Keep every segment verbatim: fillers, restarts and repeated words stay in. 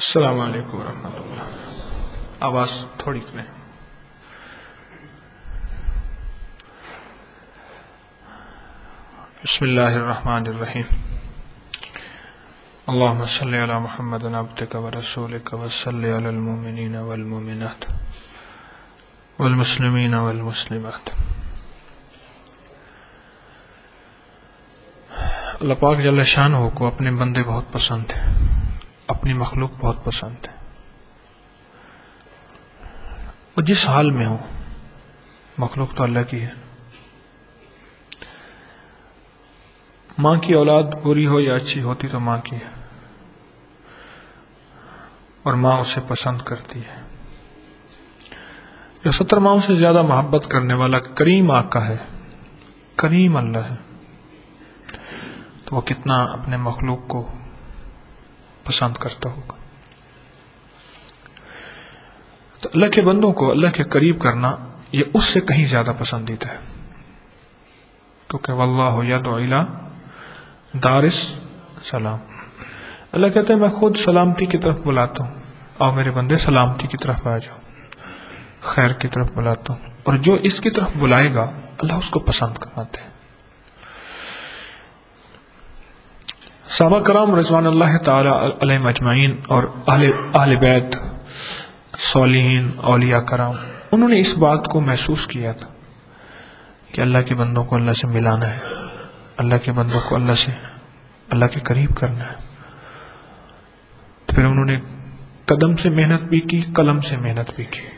السلام علیکم ورحمۃ اللہ. آواز تھوڑی کریں. بسم اللہ الرحمن الرحیم. اللہم صلی علی محمد عبدک ورسولک وصلی علی المؤمنین والمؤمنات والمسلمین والمسلمات. اللہ پاک جل شانہ کو اپنے بندے بہت پسند ہیں، اپنی مخلوق بہت پسند ہے. وہ جس حال میں ہو، مخلوق تو اللہ کی ہے. ماں کی اولاد بری ہو یا اچھی ہوتی تو ماں کی ہے، اور ماں اسے پسند کرتی ہے. جو ستر ماؤں سے زیادہ محبت کرنے والا کریم آقا ہے، کریم اللہ ہے، تو وہ کتنا اپنے مخلوق کو پسند کرتا ہوگا. تو اللہ کے بندوں کو اللہ کے قریب کرنا یہ اس سے کہیں زیادہ پسندیدہ ہے، کیونکہ واللہ یدعو الی دار السلام. اللہ کہتے ہیں میں خود سلامتی کی طرف بلاتا ہوں، اور میرے بندے سلامتی کی طرف آ جاؤ، خیر کی طرف بلاتا ہوں. اور جو اس کی طرف بلائے گا اللہ اس کو پسند کرواتے ہیں. صحابہ کرام رضوان اللہ تعالی علیہم اجمعین اور اہل اہل بیت صالحین اولیاء کرام، انہوں نے اس بات کو محسوس کیا تھا کہ اللہ کے بندوں کو اللہ سے ملانا ہے، اللہ کے بندوں کو اللہ سے اللہ کے قریب کرنا ہے. تو پھر انہوں نے قدم سے محنت بھی کی، قلم سے محنت بھی کی.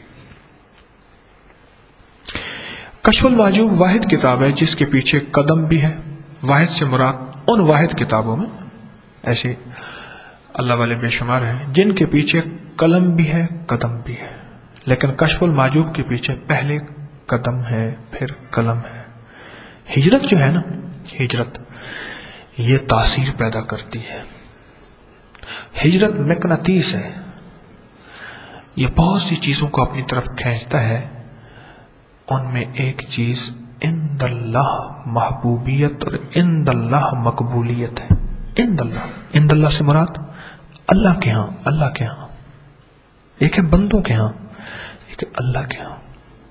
کشف المحجوب واحد کتاب ہے جس کے پیچھے قدم بھی ہے. واحد سے مراد ان واحد کتابوں میں ایسے اللہ والے بے شمار ہیں جن کے پیچھے قلم بھی ہے، قدم بھی ہے. لیکن کشف المحجوب کے پیچھے پہلے قدم ہے، پھر قلم ہے. ہجرت جو ہے نا، ہجرت یہ تاثیر پیدا کرتی ہے. ہجرت مقناطیس ہے، یہ بہت سی چیزوں کو اپنی طرف کھینچتا ہے. ان میں ایک چیز عند اللہ محبوبیت اور عند اللہ مقبولیت ہے. عند اللہ، عند اللہ سے مراد اللہ کے ہاں، اللہ کے ہاں. ایک ہے بندوں کے ہاں، ایک ہے اللہ کے ہاں.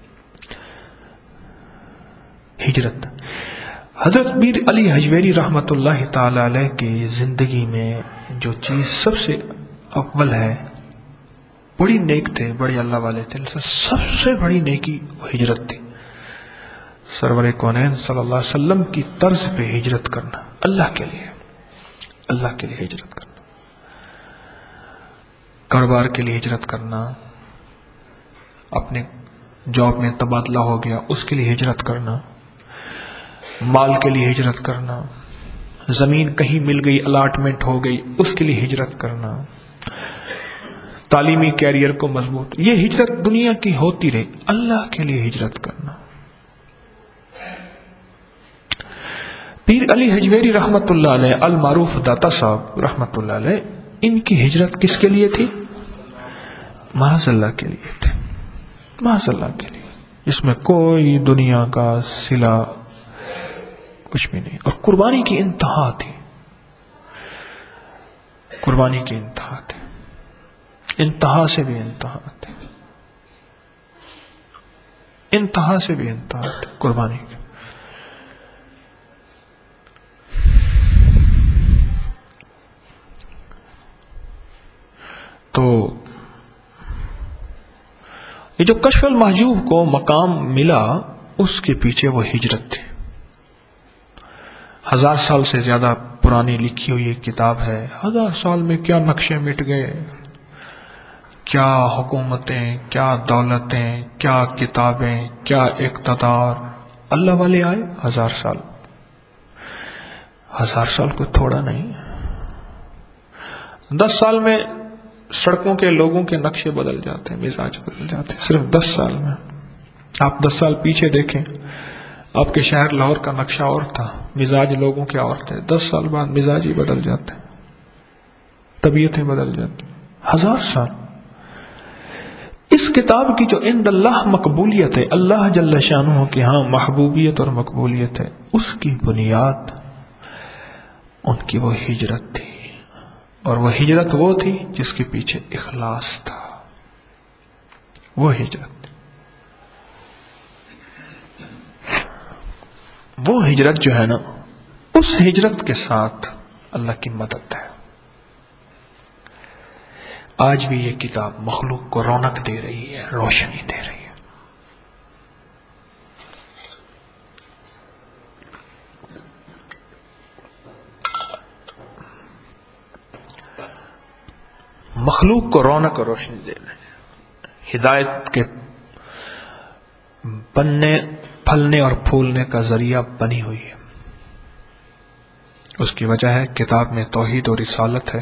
ہجرت. حضرت میر علی حجویری رحمت اللہ تعالی علیہ کی زندگی میں جو چیز سب سے اول ہے، بڑی نیک تھے، بڑے اللہ والے تھے، سب سے بڑی نیکی وہ ہجرت تھی. سرور کونین صلی اللہ علیہ وسلم کی طرز پہ ہجرت کرنا، اللہ کے لیے، اللہ کے لیے ہجرت کرنا. کاروبار کے لیے ہجرت کرنا، اپنے جاب میں تبادلہ ہو گیا اس کے لیے ہجرت کرنا، مال کے لیے ہجرت کرنا، زمین کہیں مل گئی الاٹمنٹ ہو گئی اس کے لیے ہجرت کرنا، تعلیمی کیریئر کو مضبوط، یہ ہجرت دنیا کی ہوتی رہی. اللہ کے لیے ہجرت کرنا. پیر علی حجویری رحمت اللہ علیہ، المعروف داتا صاحب رحمت اللہ علیہ، ان کی ہجرت کس کے لیے تھی؟ محض اللہ کے لیے تھی، محض اللہ کے لیے، جس میں کوئی دنیا کا صلہ کچھ بھی نہیں. اور قربانی کی انتہا تھی، قربانی کی انتہا تھی، انتہا سے بھی انتہا تھی، انتہا سے بھی انتہا تھی قربانی کی. تو یہ جو کشف المحجوب کو مقام ملا اس کے پیچھے وہ ہجرت تھی. ہزار سال سے زیادہ پرانی لکھی ہوئی ایک کتاب ہے. ہزار سال میں کیا نقشے مٹ گئے، کیا حکومتیں، کیا دولتیں، کیا کتابیں، کیا اقتدار. اللہ والے آئے ہزار سال، ہزار سال کوئی تھوڑا نہیں. دس سال میں سڑکوں کے لوگوں کے نقشے بدل جاتے ہیں، مزاج بدل جاتے ہیں، صرف دس سال میں. آپ دس سال پیچھے دیکھیں، آپ کے شہر لاہور کا نقشہ اور تھا، مزاج لوگوں کے اور تھے. دس سال بعد مزاج ہی بدل جاتے ہیں، طبیعتیں بدل جاتی. ہزار سال. اس کتاب کی جو عند اللہ مقبولیت ہے، اللہ جل شانہ کے ہاں محبوبیت اور مقبولیت ہے، اس کی بنیاد ان کی وہ ہجرت تھی. اور وہ ہجرت وہ تھی جس کے پیچھے اخلاص تھا. وہ ہجرت وہ ہجرت جو ہے نا، اس ہجرت کے ساتھ اللہ کی مدد ہے. آج بھی یہ کتاب مخلوق کو رونق دے رہی ہے، روشنی دے رہی ہے. مخلوق کو رونق اور روشنی دے رہے ہیں. ہدایت کے بننے، پھلنے اور پھولنے کا ذریعہ بنی ہوئی ہے. اس کی وجہ ہے کتاب میں توحید اور رسالت ہے.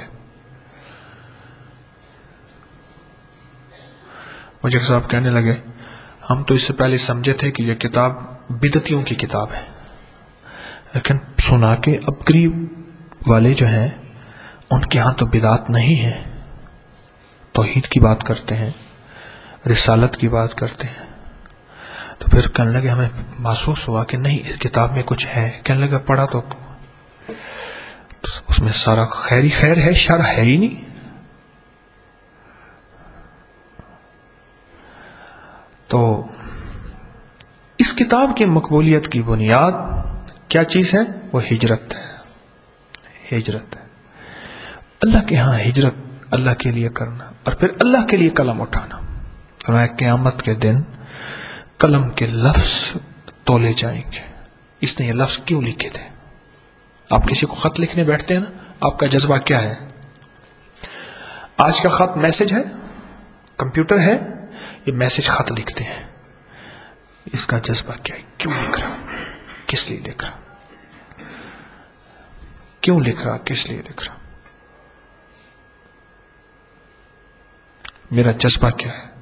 مجھے صاحب کہنے لگے ہم تو اس سے پہلے سمجھے تھے کہ یہ کتاب بدعتیوں کی کتاب ہے، لیکن سنا کہ اب قریب والے جو ہیں ان کے ہاں تو بدعت نہیں ہے، توحید کی بات کرتے ہیں، رسالت کی بات کرتے ہیں. تو پھر کہنے لگے ہمیں محسوس ہوا کہ نہیں، اس کتاب میں کچھ ہے. کہنے لگا پڑھا تو اس میں سارا خیر ہی خیر ہے، شر ہے ہی نہیں. تو اس کتاب کی مقبولیت کی بنیاد کیا چیز ہے؟ وہ ہجرت ہے. ہجرت ہے اللہ کے ہاں، ہجرت اللہ کے لیے کرنا اور پھر اللہ کے لیے قلم اٹھانا. اور قیامت کے دن قلم کے لفظ تولے جائیں گے. اس نے یہ لفظ کیوں لکھے تھے؟ آپ کسی کو خط لکھنے بیٹھتے ہیں نا، آپ کا جذبہ کیا ہے؟ آج کا خط میسج ہے، کمپیوٹر ہے، یہ میسج خط لکھتے ہیں. اس کا جذبہ کیا ہے؟ کیوں لکھ رہا، کس لیے لکھ رہا، کیوں لکھ رہا، کس لیے لکھ رہا؟ میرا جذبہ کیا ہے؟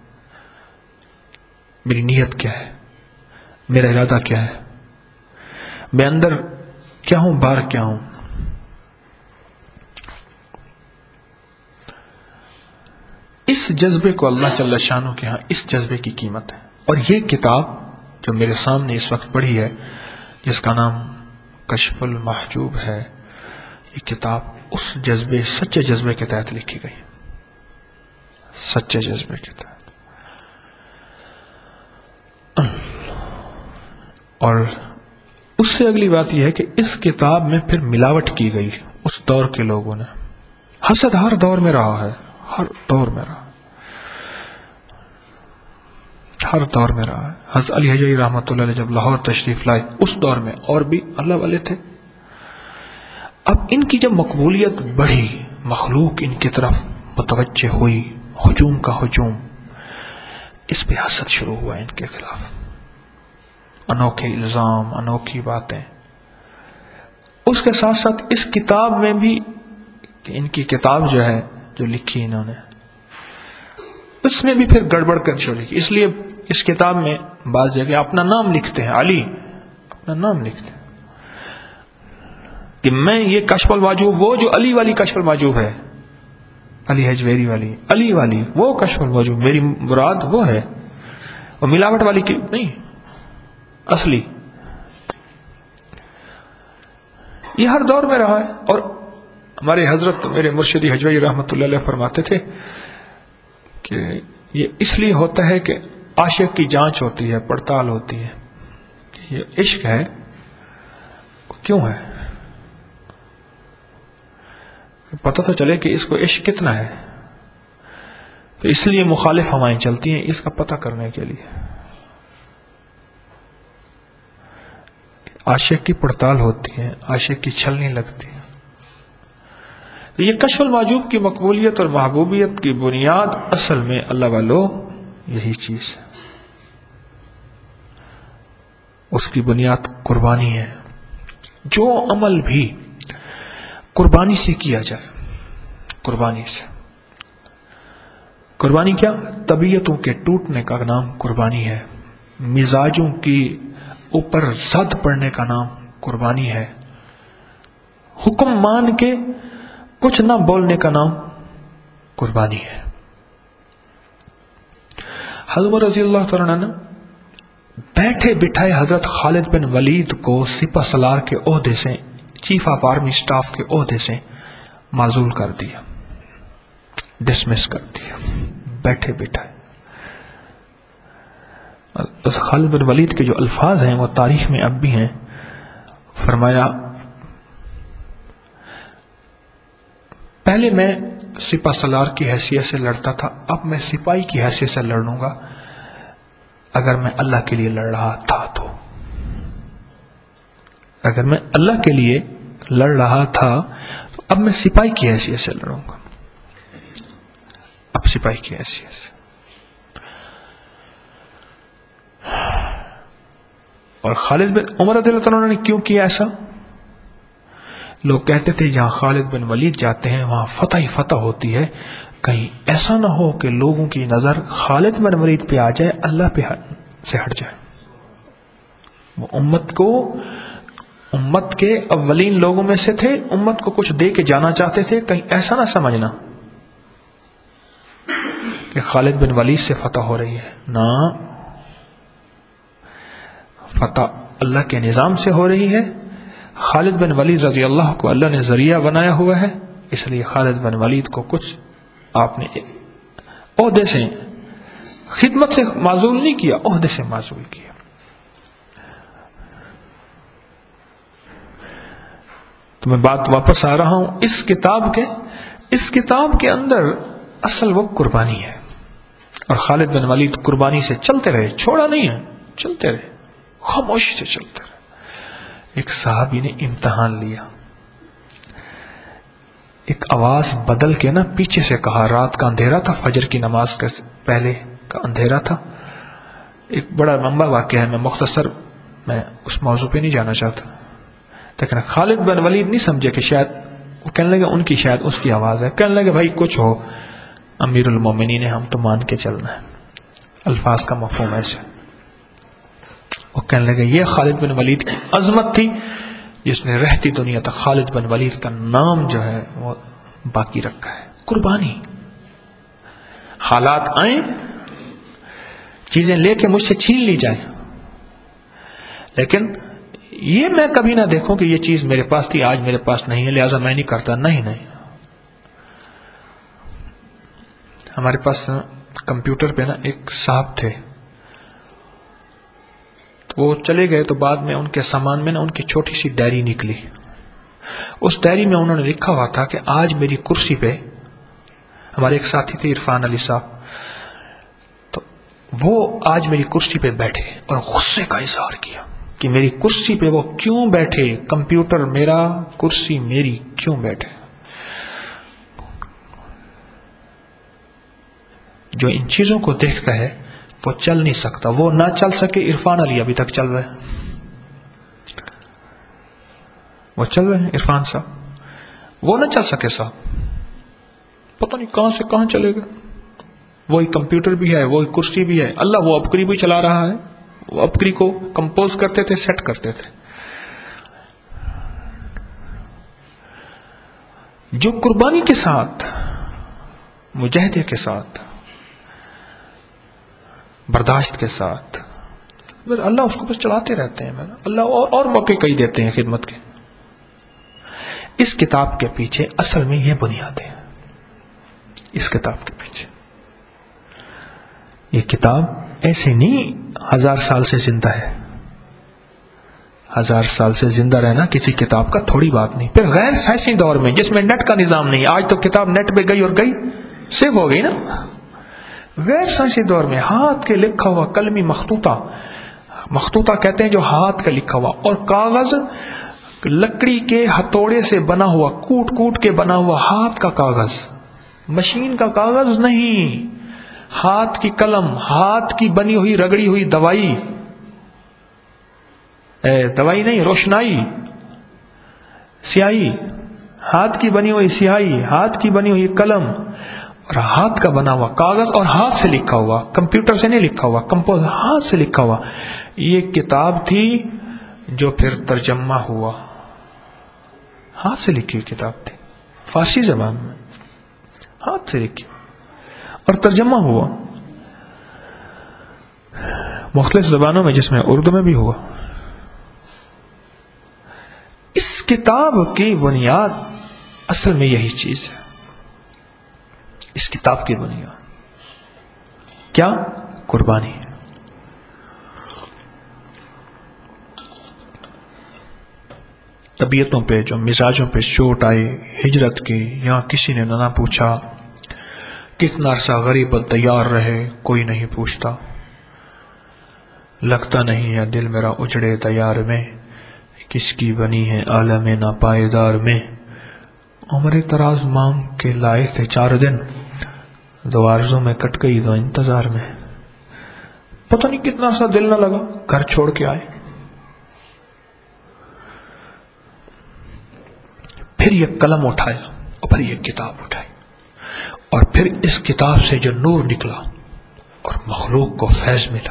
میری نیت کیا ہے؟ میرا ارادہ کیا ہے؟ میں اندر کیا ہوں، باہر کیا ہوں؟ اس جذبے کو اللہ جل شانہ کے ہاں اس جذبے کی قیمت ہے. اور یہ کتاب جو میرے سامنے اس وقت پڑھی ہے، جس کا نام کشف المحجوب ہے، یہ کتاب اس جذبے، سچے جذبے کے تحت لکھی گئی. سچے جذبے کے تحت. اور اس سے اگلی بات یہ ہے کہ اس کتاب میں پھر ملاوٹ کی گئی. اس دور کے لوگوں نے، حسد ہر دور میں رہا ہے، ہر دور میں رہا ہر دور میں رہا ہے. حضرت علی حجویری رحمۃ اللہ علیہ جب لاہور تشریف لائے، اس دور میں اور بھی اللہ والے تھے. اب ان کی جب مقبولیت بڑھی، مخلوق ان کی طرف متوجہ ہوئی، ہجوم کا ہجوم، اس پہ حسد شروع ہوا ان کے خلاف. انوکھے الزام، انوکھی باتیں. اس کے ساتھ ساتھ اس کتاب میں بھی، کہ ان کی کتاب جو ہے جو لکھی انہوں نے، اس میں بھی پھر گڑبڑ کر چھوڑی. اس لیے اس کتاب میں بعض جگہ اپنا نام لکھتے ہیں، علی اپنا نام لکھتے ہیں کہ میں یہ کشف الواجوب، وہ جو علی والی کشف الواجوب ہے، علی حجویری والی، علی والی وہ کشف الواجوب، میری مراد وہ ہے، اور ملاوٹ والی کی نہیں، اصلی. یہ ہر دور میں رہا ہے. اور ہمارے حضرت میرے مرشدی حجویری رحمۃ اللہ علیہ فرماتے تھے کہ یہ اس لیے ہوتا ہے کہ عاشق کی جانچ ہوتی ہے، پڑتال ہوتی ہے کہ یہ عشق ہے کیوں ہے، پتہ تو چلے کہ اس کو عشق کتنا ہے. تو اس لیے مخالف ہوائیں چلتی ہیں اس کا پتہ کرنے کے لیے. عاشق کی پڑتال ہوتی ہے، عاشق کی چھلنی لگتی ہے. تو یہ کشف المحجوب کی مقبولیت اور محبوبیت کی بنیاد اصل میں اللہ والو یہی چیز ہے. اس کی بنیاد قربانی ہے. جو عمل بھی قربانی سے کیا جائے، قربانی سے. قربانی کیا؟ طبیعتوں کے ٹوٹنے کا نام قربانی ہے، مزاجوں کی اوپر زد پڑنے کا نام قربانی ہے، حکم مان کے کچھ نہ بولنے کا نام قربانی ہے. حضرت رضی اللہ تعالیٰ عنہ بیٹھے بٹھائے حضرت خالد بن ولید کو سپہ سالار کے عہدے سے، چیف آف آرمی سٹاف کے عہدے سے معزول کر دیا. ڈسمس کر دیا بیٹھے بیٹھے. اس خالد بن ولید کے جو الفاظ ہیں وہ تاریخ میں اب بھی ہیں. فرمایا پہلے میں سپہ سالار کی حیثیت سے لڑتا تھا، اب میں سپاہی کی حیثیت سے لڑوں گا اگر میں اللہ کے لیے لڑ رہا تھا تو. اگر میں اللہ کے لیے لڑ رہا تھا تو اب میں سپاہی کی حیثیت سے لڑوں گا، اب سپاہی کی حیثیت سے. اور خالد بن عمر رضی اللہ عنہ نے کیوں کیا ایسا؟ لوگ کہتے تھے جہاں خالد بن ولید جاتے ہیں وہاں فتح ہی فتح ہوتی ہے، کہیں ایسا نہ ہو کہ لوگوں کی نظر خالد بن ولید پہ آ جائے، اللہ پہ سے ہٹ جائے. وہ امت کو امت کے اولین لوگوں میں سے تھے، امت کو کچھ دے کے جانا چاہتے تھے، کہیں ایسا نہ سمجھنا کہ خالد بن ولید سے فتح ہو رہی ہے. نہ، فتح اللہ کے نظام سے ہو رہی ہے. خالد بن ولید رضی اللہ کو اللہ نے ذریعہ بنایا ہوا ہے، اس لیے خالد بن ولید کو کچھ آپ نے عہدے سے، خدمت سے معزول نہیں کیا، عہدے سے معزول کیا. تو میں بات واپس آ رہا ہوں اس کتاب کے اس کتاب کے اندر اصل وہ قربانی ہے. اور خالد بن ولید قربانی سے چلتے رہے، چھوڑا نہیں ہے، چلتے رہے، خاموشی سے چلتے رہے. ایک صحابی نے امتحان لیا، ایک آواز بدل کے نا پیچھے سے کہا، رات کا اندھیرا تھا، فجر کی نماز کے پہلے کا اندھیرا تھا. ایک بڑا لمبا واقعہ ہے، میں مختصر میں اس موضوع پہ نہیں جانا چاہتا. لیکن خالد بن ولید نہیں سمجھے کہ شاید وہ کہنے لگے ان کی شاید اس کی آواز ہے. کہنے لگے بھائی کچھ ہو، امیر المومنین ہے، ہم تو مان کے چلنا ہے. الفاظ کا مفہوم ایسے. وہ کہنے لگے یہ خالد بن ولید کی عظمت تھی جس نے رہتی دنیا تک خالد بن ولید کا نام جو ہے وہ باقی رکھا ہے. قربانی. حالات آئیں، چیزیں لے کے مجھ سے چھین لی جائیں، لیکن یہ میں کبھی نہ دیکھوں کہ یہ چیز میرے پاس تھی آج میرے پاس نہیں ہے لہذا میں نہیں کرتا. نہیں نہیں ہمارے پاس کمپیوٹر پہ نا ایک صاحب تھے، تو وہ چلے گئے تو بعد میں ان کے سامان میں نا ان کی چھوٹی سی ڈائری نکلی. اس ڈائری میں انہوں نے لکھا ہوا تھا کہ آج میری کرسی پہ، ہمارے ایک ساتھی تھے عرفان علی صاحب، تو وہ آج میری کرسی پہ بیٹھے اور غصے کا اظہار کیا کہ میری کرسی پہ وہ کیوں بیٹھے، کمپیوٹر میرا، کرسی میری، کیوں بیٹھے. جو ان چیزوں کو دیکھتا ہے وہ چل نہیں سکتا. وہ نہ چل سکے، عرفان علی ابھی تک چل رہے ہیں، وہ چل رہے ہیں عرفان صاحب. وہ نہ چل سکے صاحب، پتہ نہیں کہاں سے کہاں چلے گا. وہی کمپیوٹر بھی ہے، وہی کرسی بھی ہے. اللہ وہ ابکری بھی چلا رہا ہے، وہ ابکری کو کمپوز کرتے تھے، سیٹ کرتے تھے. جو قربانی کے ساتھ، مجاہدے کے ساتھ، برداشت کے ساتھ، اللہ اس کو بس چلاتے رہتے ہیں. اللہ اور, اور موقع کئی دیتے ہیں خدمت کے. اس کتاب کے پیچھے اصل میں یہ بنیادیں ہیں. اس کتاب کے پیچھے یہ کتاب ایسے نہیں ہزار سال سے زندہ ہے. ہزار سال سے زندہ رہنا کسی کتاب کا تھوڑی بات نہیں. پھر غیر سائنسی دور میں جس میں نیٹ کا نظام نہیں، آج تو کتاب نیٹ پہ گئی اور گئی سیو ہو گئی نا. غیر سائنسی دور میں ہاتھ کے لکھا ہوا قلمی مخطوطہ، مخطوطہ کہتے ہیں جو ہاتھ کا لکھا ہوا، اور کاغذ لکڑی کے ہتھوڑے سے بنا ہوا، کوٹ کوٹ کے بنا ہوا ہاتھ کا کاغذ، مشین کا کاغذ نہیں، ہاتھ کی قلم، ہاتھ کی بنی ہوئی رگڑی ہوئی دوائی، اے دوائی نہیں، روشنائی، سیاہی، ہاتھ کی بنی ہوئی سیاہی، ہاتھ کی بنی ہوئی قلم، اور ہاتھ کا بنا ہوا کاغذ، اور ہاتھ سے لکھا ہوا، کمپیوٹر سے نہیں لکھا ہوا، کمپوز، ہاتھ سے لکھا ہوا. یہ کتاب تھی جو پھر ترجمہ ہوا، ہاتھ سے لکھی ہوئی کتاب تھی، فارسی زبان میں ہاتھ سے لکھی اور ترجمہ ہوا مختلف زبانوں میں، جس میں اردو میں بھی ہوا. اس کتاب کی بنیاد اصل میں یہی چیز ہے. اس کتاب کی بنیاد کیا؟ قربانی ہے. طبیعتوں پہ جو مزاجوں پہ چوٹ آئی ہجرت کی، یہاں کسی نے نہ پوچھا کتنا عرصہ غریب تیار رہے، کوئی نہیں پوچھتا. لگتا نہیں ہے دل میرا اجڑے تیار میں، کس کی بنی ہے عالم ناپائیدار میں. عمر دراز مانگ کے لائے تھے چار دن، دو آرزوں میں کٹ گئی دو انتظار میں. پتہ نہیں کتنا سا دل نہ لگا، گھر چھوڑ کے آئے. پھر یہ قلم اٹھایا اور پھر یہ کتاب اٹھائی، اور پھر اس کتاب سے جو نور نکلا اور مخلوق کو فیض ملا.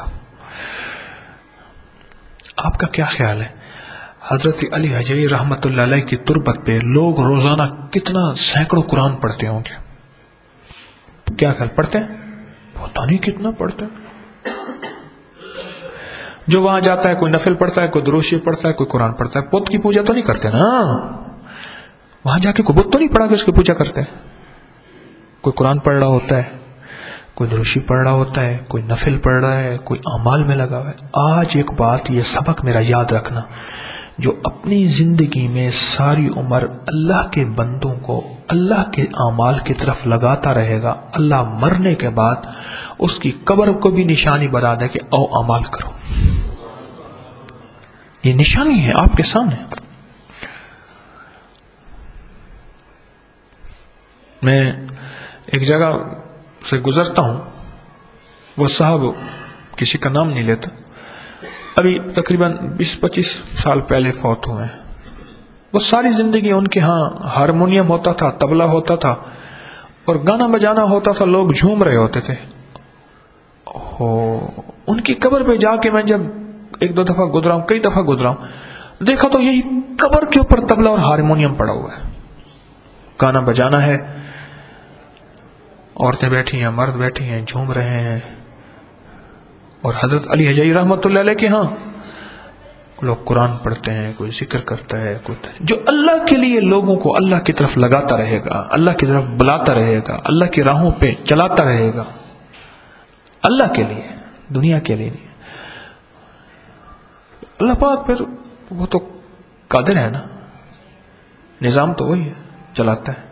آپ کا کیا خیال ہے حضرت علی حجوی رحمت اللہ علیہ کی تربت پہ لوگ روزانہ کتنا سینکڑوں قرآن پڑھتے ہوں گے؟ کیا خیال پڑھتے ہیں؟ پتہ نہیں کتنا پڑھتے ہیں. جو وہاں جاتا ہے کوئی نفل پڑھتا ہے، کوئی درود شریف پڑھتا ہے، کوئی قرآن پڑھتا ہے. بت کی پوجا تو نہیں کرتے نا، وہاں جا کے کوئی بت تو نہیں پڑھا کہ اس کی پوجا کرتے ہیں. کوئی قرآن پڑھ رہا ہوتا ہے، کوئی درود شریف پڑھ رہا ہوتا ہے، کوئی نفل پڑھ رہا ہے، کوئی اعمال میں لگا ہوا ہے. آج ایک بات، یہ سبق میرا یاد رکھنا، جو اپنی زندگی میں ساری عمر اللہ کے بندوں کو اللہ کے اعمال کی طرف لگاتا رہے گا، اللہ مرنے کے بعد اس کی قبر کو بھی نشانی بنا دے کہ او اعمال کرو. یہ نشانی ہے آپ کے سامنے. میں ایک جگہ سے گزرتا ہوں، وہ صاحب کسی کا نام نہیں لیتا، ابھی تقریباً بیس پچیس سال پہلے فوت ہوئے ہیں. وہ ساری زندگی ان کے ہاں ہارمونیم ہوتا تھا، طبلہ ہوتا تھا اور گانا بجانا ہوتا تھا، لوگ جھوم رہے ہوتے تھے. ان کی قبر پہ جا کے میں جب ایک دو دفعہ گزرا ہوں، کئی دفعہ گزرا ہوں، دیکھا تو یہی قبر کے اوپر طبلہ اور ہارمونیم پڑا ہوا ہے، گانا بجانا ہے، عورتیں بیٹھی ہیں، مرد بیٹھی ہیں، جھوم رہے ہیں. اور حضرت علی حجوی رحمت اللہ علیہ کے ہاں لوگ قرآن پڑھتے ہیں، کوئی ذکر کرتا ہے، کوئی جو اللہ کے لیے لوگوں کو اللہ کی طرف لگاتا رہے گا، اللہ کی طرف بلاتا رہے گا، اللہ کی راہوں پہ چلاتا رہے گا، اللہ کے لیے، دنیا کے لیے نہیں. اللہ پاک پھر وہ تو قادر ہے نا، نظام تو وہی ہے، چلاتا ہے.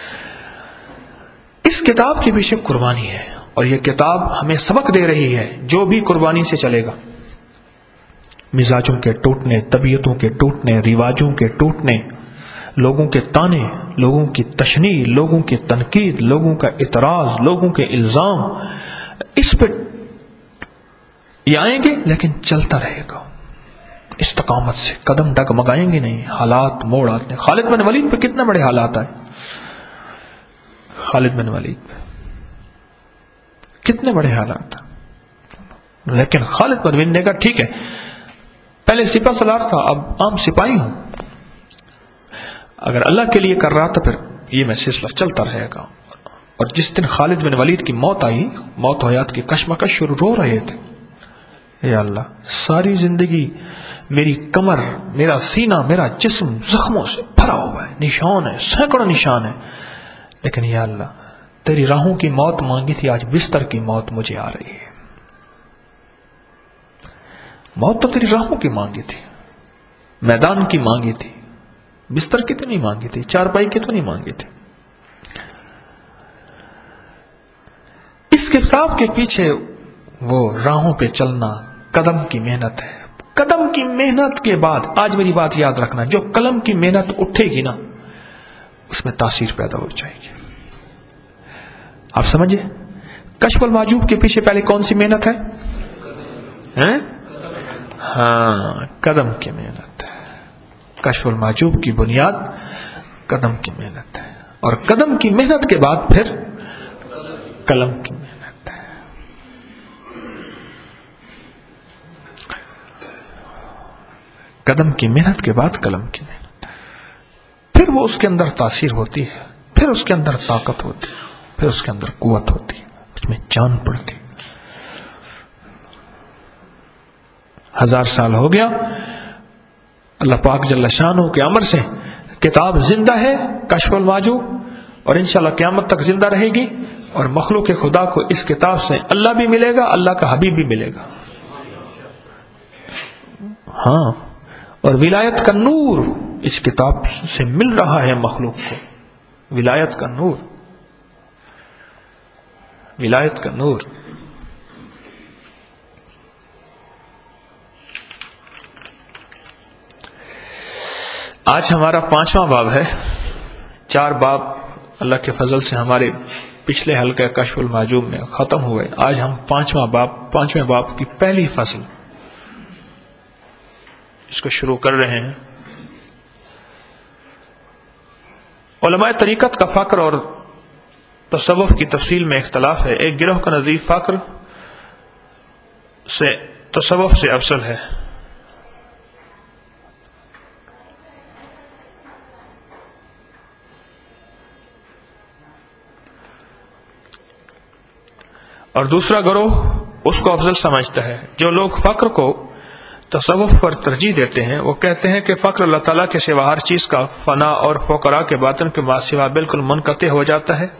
اس کتاب کے پیچھے قربانی ہے، اور یہ کتاب ہمیں سبق دے رہی ہے جو بھی قربانی سے چلے گا. مزاجوں کے ٹوٹنے، طبیعتوں کے ٹوٹنے، رواجوں کے ٹوٹنے، لوگوں کے تانے، لوگوں کی تشنیع، لوگوں کی تنقید، لوگوں کا اعتراض، لوگوں کے الزام، اس پہ یہ آئیں گے لیکن چلتا رہے گا استقامت سے، قدم ڈگمگائیں گے نہیں. حالات موڑ آتے ہیں. خالد بن ولید پہ کتنے بڑے حالات آئے، خالد بن ولید پہ کتنے بڑے حالات، لیکن خالد بن ولید نے کہا ٹھیک ہے، پہلے سپہ سالار تھا، اب عام سپاہی ہوں. اگر اللہ کے لیے کر رہا تھا پھر یہ میں سلسلہ چلتا رہے گا. اور جس دن خالد بن ولید کی موت آئی، موت و حیات کی کشمکش شروع، رو رہے تھے، اے اللہ ساری زندگی میری کمر، میرا سینہ، میرا جسم زخموں سے بھرا ہوا ہے، نشان ہے، سینکڑوں نشان ہے، لیکن یا اللہ تیری راہوں کی موت مانگی تھی، آج بستر کی موت مجھے آ رہی ہے. موت تو تیری راہوں کی مانگی تھی، میدان کی مانگی تھی، بستر کی تو نہیں مانگی تھی، چارپائی کی تو نہیں مانگی تھی. اس کتاب کے پیچھے وہ راہوں پہ چلنا، قدم کی محنت ہے. قدم کی محنت کے بعد، آج میری بات یاد رکھنا، جو قلم کی محنت اٹھے گی نا اس میں تاثیر پیدا ہو جائے گی. آپ سمجھے، کشف المحجوب کے پیچھے پہلے کون سی محنت ہے؟ ہاں، قدم کی محنت ہے. کشف المحجوب کی بنیاد قدم کی محنت ہے، اور قدم کی محنت کے بعد پھر قلم کی محنت ہے. قدم کی محنت کے بعد قلم کی محنت، پھر وہ اس کے اندر تاثیر ہوتی ہے، پھر اس کے اندر طاقت ہوتی ہے، پھر اس کے اندر قوت ہوتی ہے، اس میں جان پڑتی. ہزار سال ہو گیا، اللہ پاک جل شانہ کے امر سے کتاب زندہ ہے، کشف المحجوب، اور انشاءاللہ قیامت تک زندہ رہے گی. اور مخلوق خدا کو اس کتاب سے اللہ بھی ملے گا، اللہ کا حبیب بھی ملے گا. ہاں، اور ولایت کا نور اس کتاب سے مل رہا ہے مخلوق کو. ولایت کا نور، ولایت کا نور. آج ہمارا پانچواں باب ہے. چار باب اللہ کے فضل سے ہمارے پچھلے حلقہ کشف المحجوب میں ختم ہوئے. آج ہم پانچواں باب پانچویں باب کی پہلی فصل اس کو شروع کر رہے ہیں. علماء طریقت کا فقر اور تصوف کی تفصیل میں اختلاف ہے. ایک گروہ کا نظریہ فقر سے تصوف سے افضل ہے. اور دوسرا گروہ اس کو افضل سمجھتا ہے. جو لوگ فقر کو تصوف پر ترجیح دیتے ہیں وہ کہتے ہیں کہ فقر اللہ تعالیٰ کے سوا ہر چیز کا فنا اور فقراء کے باطن کے سوا بالکل منقطع ہو جاتا ہے،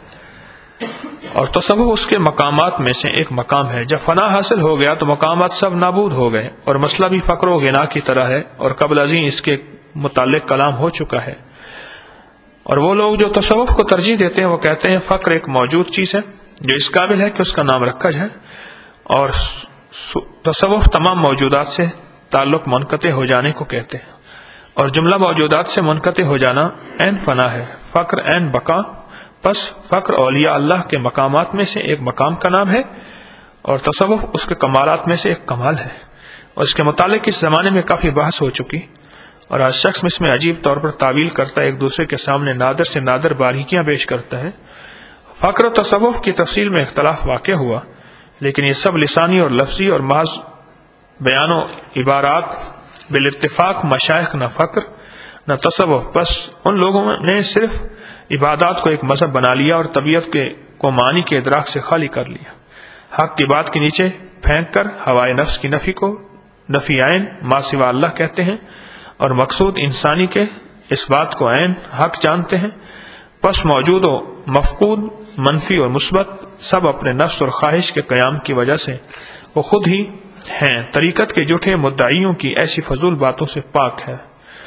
اور تصوف اس کے مقامات میں سے ایک مقام ہے. جب فنا حاصل ہو گیا تو مقامات سب نابود ہو گئے، اور مسئلہ بھی فقر و غنا کی طرح ہے، اور قبل ازیں اس کے متعلق کلام ہو چکا ہے. اور وہ لوگ جو تصوف کو ترجیح دیتے ہیں وہ کہتے ہیں فقر ایک موجود چیز ہے جو اس قابل ہے کہ اس کا نام رکھا جائے، اور تصوف تمام موجودات سے تعلق منقطع ہو جانے کو کہتے ہیں، اور جملہ موجودات سے منقطع ہو جانا عین فنا ہے، فقر عین بقا. پس فقر اولیاء اللہ کے مقامات میں سے ایک مقام کا نام ہے، اور تصوف اس کے کمالات میں سے ایک کمال ہے. اور اس کے متعلق اس زمانے میں کافی بحث ہو چکی، اور آج شخص اس میں عجیب طور پر تعویل کرتا ہے، ایک دوسرے کے سامنے نادر سے نادر باریکیاں پیش کرتا ہے. فقر و تصوف کی تفصیل میں اختلاف واقع ہوا، لیکن یہ سب لسانی اور لفظی اور محض بیان و عبارات بالاتفاق مشائخ نہ فقر نہ تصوف. بس ان لوگوں نے صرف عبادات کو ایک مذہب بنا لیا اور طبیعت کے کو معنی کے ادراک سے خالی کر لیا. حق کی بات کے نیچے پھینک کر ہوائے نفس کی نفی کو نفی عین ما سوا اللہ کہتے ہیں، اور مقصود انسانی کے اس بات کو عین حق جانتے ہیں. پس موجود و مفقود، منفی اور مثبت سب اپنے نفس اور خواہش کے قیام کی وجہ سے وہ خود ہی ہیں. طریقت کے جھوٹے مدعیوں کی ایسی فضول باتوں سے پاک ہے.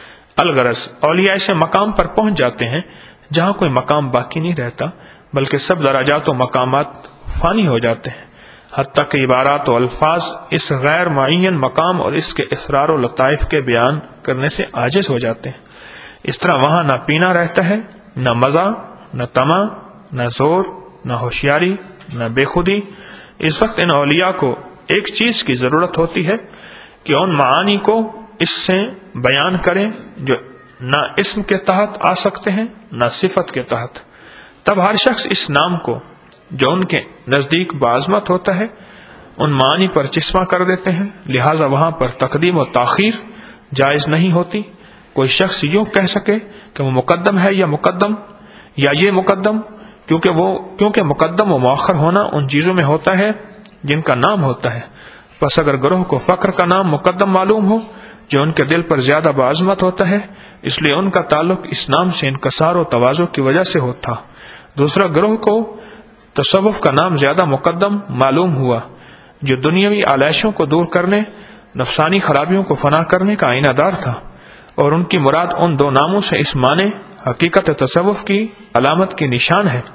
الغرض اولیاء ایسے مقام پر پہنچ جاتے ہیں جہاں کوئی مقام باقی نہیں رہتا، بلکہ سب درجات و مقامات فانی ہو جاتے ہیں، حتیٰ کہ عبارات و الفاظ اس غیر معین مقام اور اس کے اسرار و لطائف کے بیان کرنے سے عاجز ہو جاتے ہیں. اس طرح وہاں نہ پینا رہتا ہے، نہ مزہ، نہ طمع، نہ زور، نہ ہوشیاری، نہ بے خودی. اس وقت ان اولیاء کو ایک چیز کی ضرورت ہوتی ہے کہ ان معانی کو اس سے بیان کریں جو نہ اسم کے تحت آ سکتے ہیں نہ صفت کے تحت. تب ہر شخص اس نام کو جو ان کے نزدیک بعظمت ہوتا ہے ان معانی پر چشمہ کر دیتے ہیں، لہذا وہاں پر تقدیم و تاخیر جائز نہیں ہوتی. کوئی شخص یوں کہہ سکے کہ وہ مقدم ہے یا مقدم یا یہ مقدم، کیونکہ وہ کیونکہ مقدم و مؤخر ہونا ان چیزوں میں ہوتا ہے جن کا نام ہوتا ہے. پس اگر گروہ کو فقر کا نام مقدم معلوم ہو جو ان کے دل پر زیادہ بعظمت ہوتا ہے، اس لیے ان کا تعلق اس نام سے انکسار و تواضع کی وجہ سے ہوتا. دوسرا گروہ کو تصوف کا نام زیادہ مقدم معلوم ہوا جو دنیاوی آلائشوں کو دور کرنے، نفسانی خرابیوں کو فنا کرنے کا آئینہ دار تھا، اور ان کی مراد ان دو ناموں سے اس معنی حقیقت تصوف کی علامت کی نشان ہے،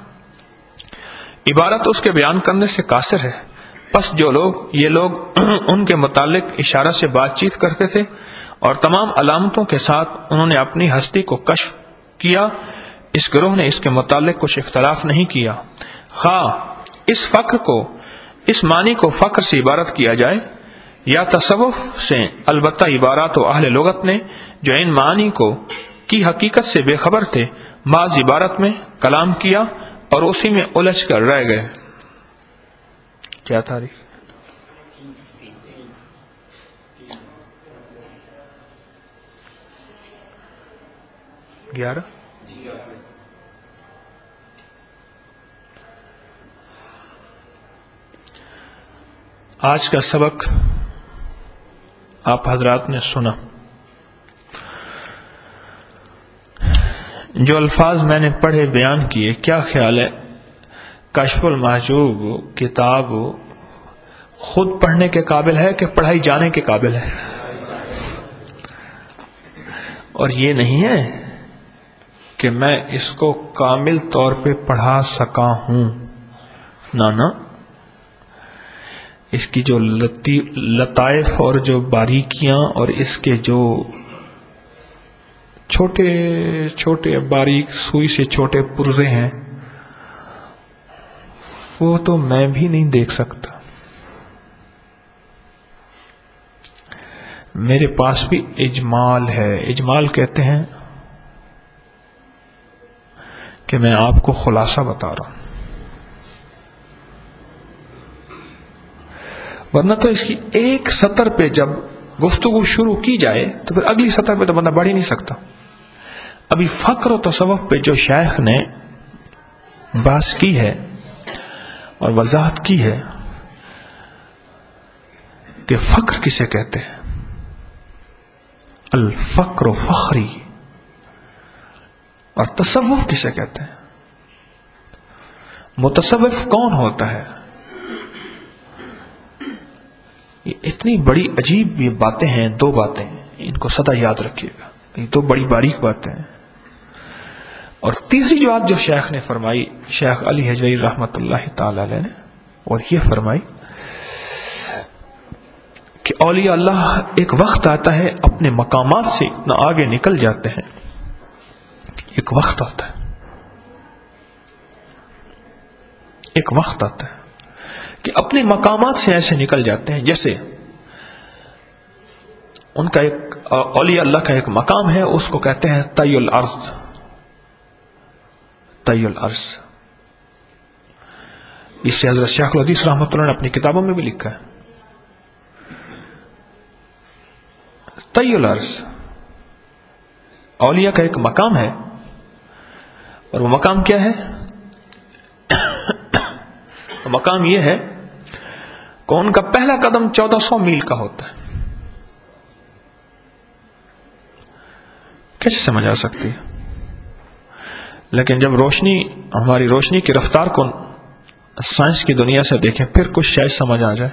عبارت اس کے بیان کرنے سے قاصر ہے. پس جو لوگ یہ لوگ ان کے متعلق اشارہ سے بات چیت کرتے تھے اور تمام علامتوں کے ساتھ انہوں نے اپنی ہستی کو کشف کیا، اس گروہ نے اس کے متعلق کچھ اختلاف نہیں کیا. خواہ اس فقر کو اس معنی کو فقر سے عبارت کیا جائے یا تصوف سے، البتہ عبارات و اہل لغت نے جو ان معنی کو کی حقیقت سے بے خبر تھے بعض عبارت میں کلام کیا اور اسی میں الجھ کر رہ گئے. کیا تاریخ گیارہ آج کا سبق آپ حضرات نے سنا. جو الفاظ میں نے پڑھے بیان کیے، کیا خیال ہے کشف المحجوب کتاب خود پڑھنے کے قابل ہے کہ پڑھائی جانے کے قابل ہے؟ اور یہ نہیں ہے کہ میں اس کو کامل طور پہ پڑھا سکا ہوں، نہ نہ، اس کی جو لطائف اور جو باریکیاں اور اس کے جو چھوٹے چھوٹے باریک سوئی سے چھوٹے پرزے ہیں وہ تو میں بھی نہیں دیکھ سکتا. میرے پاس بھی اجمال ہے. اجمال کہتے ہیں کہ میں آپ کو خلاصہ بتا رہا ہوں، ورنہ تو اس کی ایک سطر پہ جب گفتگو شروع کی جائے تو پھر اگلی سطر پہ تو بندہ بڑھ ہی نہیں سکتا. ابھی فقر و تصوف پہ جو شیخ نے بحث کی ہے اور وضاحت کی ہے کہ فقر کسے کہتے ہیں، الفقر فخری، اور تصوف کسے کہتے ہیں، متصوف کون ہوتا ہے. یہ اتنی بڑی عجیب یہ باتیں ہیں، دو باتیں ان کو سدا یاد رکھیے گا، یہ دو بڑی باریک باتیں ہیں. اور تیسری جو بات جو شیخ نے فرمائی، شیخ علی حجویری رحمت اللہ تعالی علیہ نے، اور یہ فرمائی کہ اولیاء اللہ ایک وقت آتا ہے اپنے مقامات سے اتنا آگے نکل جاتے ہیں، ایک وقت آتا ہے ایک وقت آتا ہے کہ اپنے مقامات سے ایسے نکل جاتے ہیں جیسے ان کا ایک اولیاء اللہ کا ایک مقام ہے، اس کو کہتے ہیں طی الارض. طی الارض اس سے حضرت شیخ الحدیث رحمۃ اللہ نے اپنی کتابوں میں بھی لکھا ہے. طی الارض اولیاء کا ایک مقام ہے، اور وہ مقام کیا ہے؟ وہ مقام یہ ہے کہ ان کا پہلا قدم چودہ سو میل کا ہوتا ہے. کیسے سمجھ آ سکتی ہے؟ لیکن جب روشنی ہماری روشنی کی رفتار کو سائنس کی دنیا سے دیکھیں پھر کچھ شاید سمجھ آ جائے.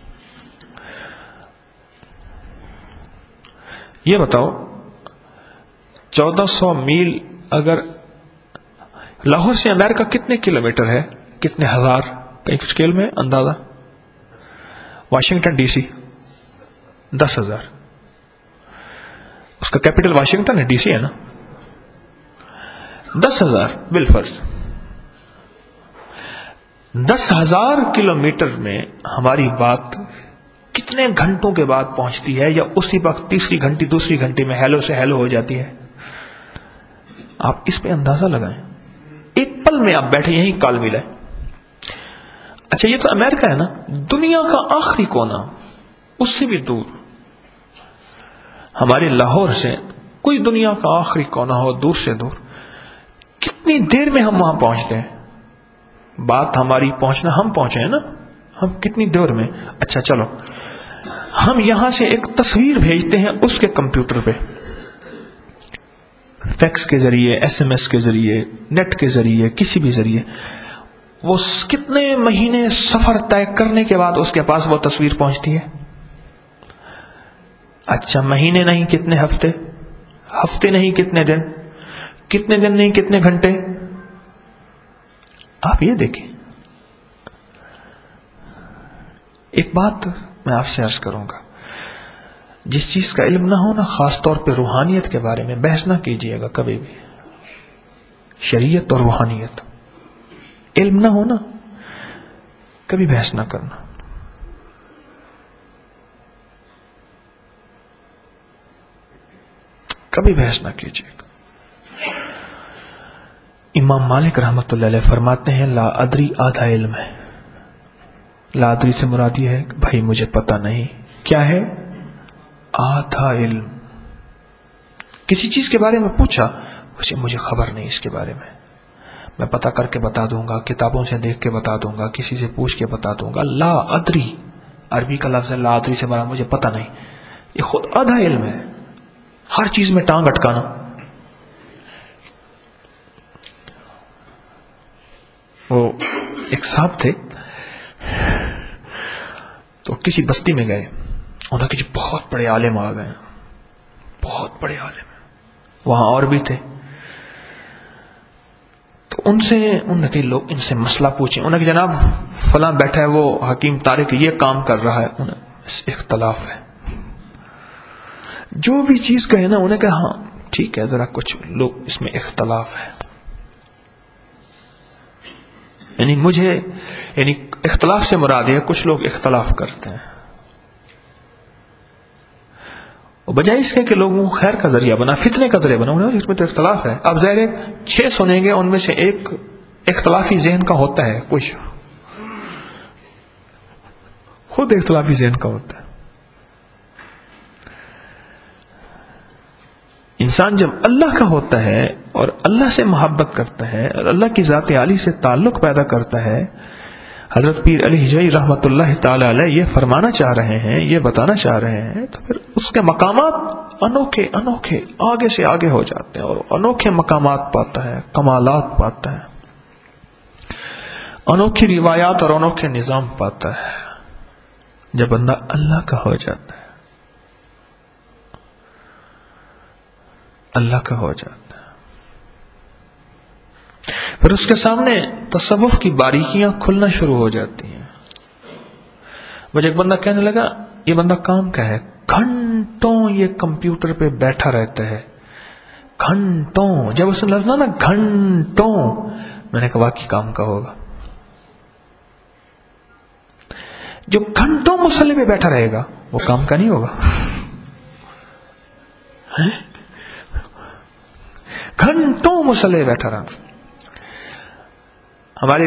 یہ بتاؤ چودہ سو میل اگر لاہور سے امریکہ کتنے کلومیٹر ہے؟ کتنے ہزار کہیں اسکیل میں اندازہ؟ واشنگٹن ڈی سی دس ہزار، اس کا کیپٹل واشنگٹن ہے، ڈی سی ہے نا. دس ہزار بالفرض دس ہزار کلو میٹر میں ہماری بات کتنے گھنٹوں کے بعد پہنچتی ہے، یا اسی وقت تیسری گھنٹی دوسری گھنٹی میں ہیلو سے ہیلو ہو جاتی ہے؟ آپ اس پہ اندازہ لگائیں. ایک پل میں آپ بیٹھے یہیں کال ملا ہے. اچھا یہ تو امریکہ ہے نا، دنیا کا آخری کونا اس سے بھی دور. ہمارے لاہور سے کوئی دنیا کا آخری کونا ہو دور سے دور، کتنی دیر میں ہم وہاں پہنچتے ہیں؟ بات ہماری پہنچنا، ہم پہنچے ہیں نا، ہم کتنی دیر میں. اچھا چلو ہم یہاں سے ایک تصویر بھیجتے ہیں اس کے کمپیوٹر پہ، فیکس کے ذریعے، ایس ایم ایس کے ذریعے، نیٹ کے ذریعے، کسی بھی ذریعے. وہ کتنے مہینے سفر طے کرنے کے بعد اس کے پاس وہ تصویر پہنچتی ہے. اچھا مہینے نہیں کتنے ہفتے، ہفتے نہیں کتنے دن، کتنے دن نہیں کتنے گھنٹے. آپ یہ دیکھیں. ایک بات میں آپ سے عرض کروں گا، جس چیز کا علم نہ ہو نا، خاص طور پہ روحانیت کے بارے میں بحث نہ کیجیے گا کبھی بھی. شریعت اور روحانیت علم نہ ہو نا، کبھی بحث نہ کرنا. کبھی بحث نہ کیجیے گا. امام مالک رحمت اللہ علیہ فرماتے ہیں لا ادری آدھا علم ہے. لا ادری سے مراد یہ ہے کہ بھائی مجھے پتہ نہیں. کیا ہے؟ آدھا علم. کسی چیز کے بارے میں پوچھا، اسے مجھے خبر نہیں اس کے بارے میں، میں پتہ کر کے بتا دوں گا، کتابوں سے دیکھ کے بتا دوں گا، کسی سے پوچھ کے بتا دوں گا. لا ادری عربی کا لفظ ہے، لا ادری سے مراد مجھے پتہ نہیں. یہ خود آدھا علم ہے. ہر چیز میں ٹانگ اٹکانا. وہ ایک صاحب تھے تو کسی بستی میں گئے, انہوں نے کہ بہت بڑے عالم آ گئے, بہت بڑے عالم, وہاں اور بھی تھے. تو ان سے انہوں نے کہ لوگ ان سے مسئلہ پوچھیں, انہوں نے کہ جناب فلاں بیٹھا ہے وہ حکیم طارق یہ کام کر رہا ہے, انہیں اس اختلاف ہے. جو بھی چیز کہے نا انہیں کہا ہاں ٹھیک ہے, ذرا کچھ لوگ اس میں اختلاف ہے. یعنی مجھے یعنی اختلاف سے مراد ہے کچھ لوگ اختلاف کرتے ہیں, بجائے اس کے کہ لوگوں کو خیر کا ذریعہ بنا, فتنے کا ذریعہ بنا. انہیں اس میں تو اختلاف ہے. اب ظاہر ہے چھ سنیں گے, ان میں سے ایک اختلافی ذہن کا ہوتا ہے, کچھ خود اختلافی ذہن کا ہوتا ہے. انسان جب اللہ کا ہوتا ہے اور اللہ سے محبت کرتا ہے اور اللہ کی ذات عالی سے تعلق پیدا کرتا ہے, حضرت پیر علی ہجوی رحمۃ اللہ تعالی علیہ یہ فرمانا چاہ رہے ہیں, یہ بتانا چاہ رہے ہیں, تو پھر اس کے مقامات انوکھے انوکھے آگے سے آگے ہو جاتے ہیں اور انوکھے مقامات پاتا ہے, کمالات پاتا ہے, انوکھی روایات اور انوکھے نظام پاتا ہے جب بندہ اللہ کا ہو جاتا ہے, اللہ کا ہو جاتا ہے. پھر اس کے سامنے تصوف کی باریکیاں کھلنا شروع ہو جاتی ہیں. مجھے ایک بندہ کہنے لگا یہ بندہ کام کا ہے, گھنٹوں یہ کمپیوٹر پہ بیٹھا رہتا ہے, گھنٹوں. جب اس نے لفظ نا گھنٹوں, میں نے کہا واقعی کام کا ہوگا. جو گھنٹوں مصلی پہ بیٹھا رہے گا وہ کام کا نہیں ہوگا. گھنٹوں مصلی بیٹھا رہا. ہمارے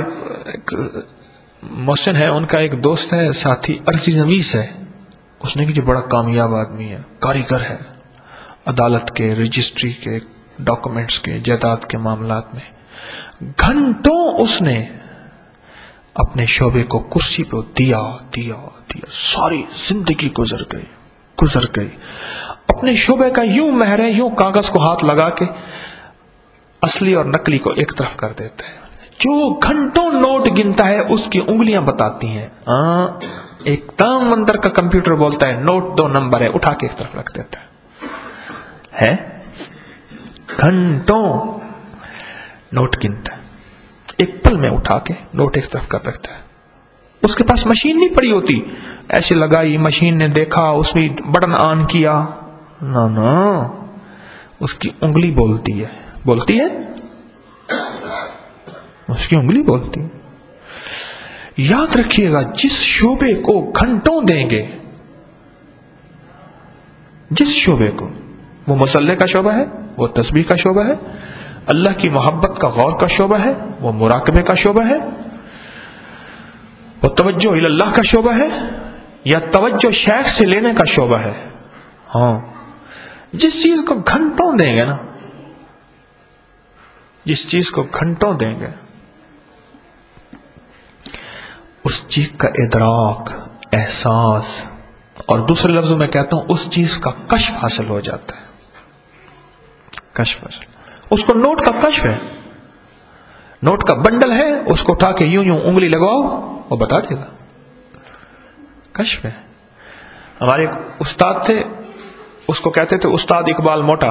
محسن ہے, ان کا ایک دوست ہے ساتھی ارضی نویس ہے, اس نے کہ جو بڑا کامیاب آدمی ہے, کاریگر ہے عدالت کے, رجسٹری کے, ڈاکومنٹس کے, جائیداد کے معاملات میں. گھنٹوں اس نے اپنے شعبے کو کرسی پہ دیا دیا دیا ساری زندگی گزر گئی گزر گئی اپنے شعبے کا یوں مہر ہے, یوں کاغذ کو ہاتھ لگا کے اصلی اور نقلی کو ایک طرف کر دیتا ہے. جو گھنٹوں نوٹ گنتا ہے اس کی انگلیاں بتاتی ہیں. آں ایک تام مندر کا کمپیوٹر بولتا ہے نوٹ دو نمبر ہے, اٹھا کے ایک طرف رکھ دیتا ہے. گھنٹوں نوٹ گنتا ہے, ایک پل میں اٹھا کے نوٹ ایک طرف کر رکھتا ہے. اس کے پاس مشین نہیں پڑی ہوتی, ایسے لگائی, مشین نے دیکھا, اس میں بٹن آن کیا, نہ نہ, اس کی انگلی بولتی ہے. بولتی ہے اس کی انگلی بولتی ہے. یاد رکھیے گا, جس شعبے کو گھنٹوں دیں گے, جس شعبے کو, وہ مصلی کا شعبہ ہے, وہ تسبیح کا شعبہ ہے, اللہ کی محبت کا غور کا شعبہ ہے, وہ مراقبے کا شعبہ ہے, وہ توجہ الی اللہ کا شعبہ ہے, یا توجہ شیخ سے لینے کا شعبہ ہے. ہاں, جس چیز کو گھنٹوں دیں گے نا, جس چیز کو گھنٹوں دیں گے, اس چیز کا ادراک, احساس, اور دوسرے لفظوں میں کہتا ہوں اس چیز کا کشف حاصل ہو جاتا ہے. کشف حاصل, اس کو نوٹ کا کشف ہے, نوٹ کا بنڈل ہے, اس کو اٹھا کے یوں یوں انگلی لگواؤ وہ بتا دے گا. کشف ہے. ہمارے ایک استاد تھے, اس کو کہتے تھے استاد اقبال موٹا.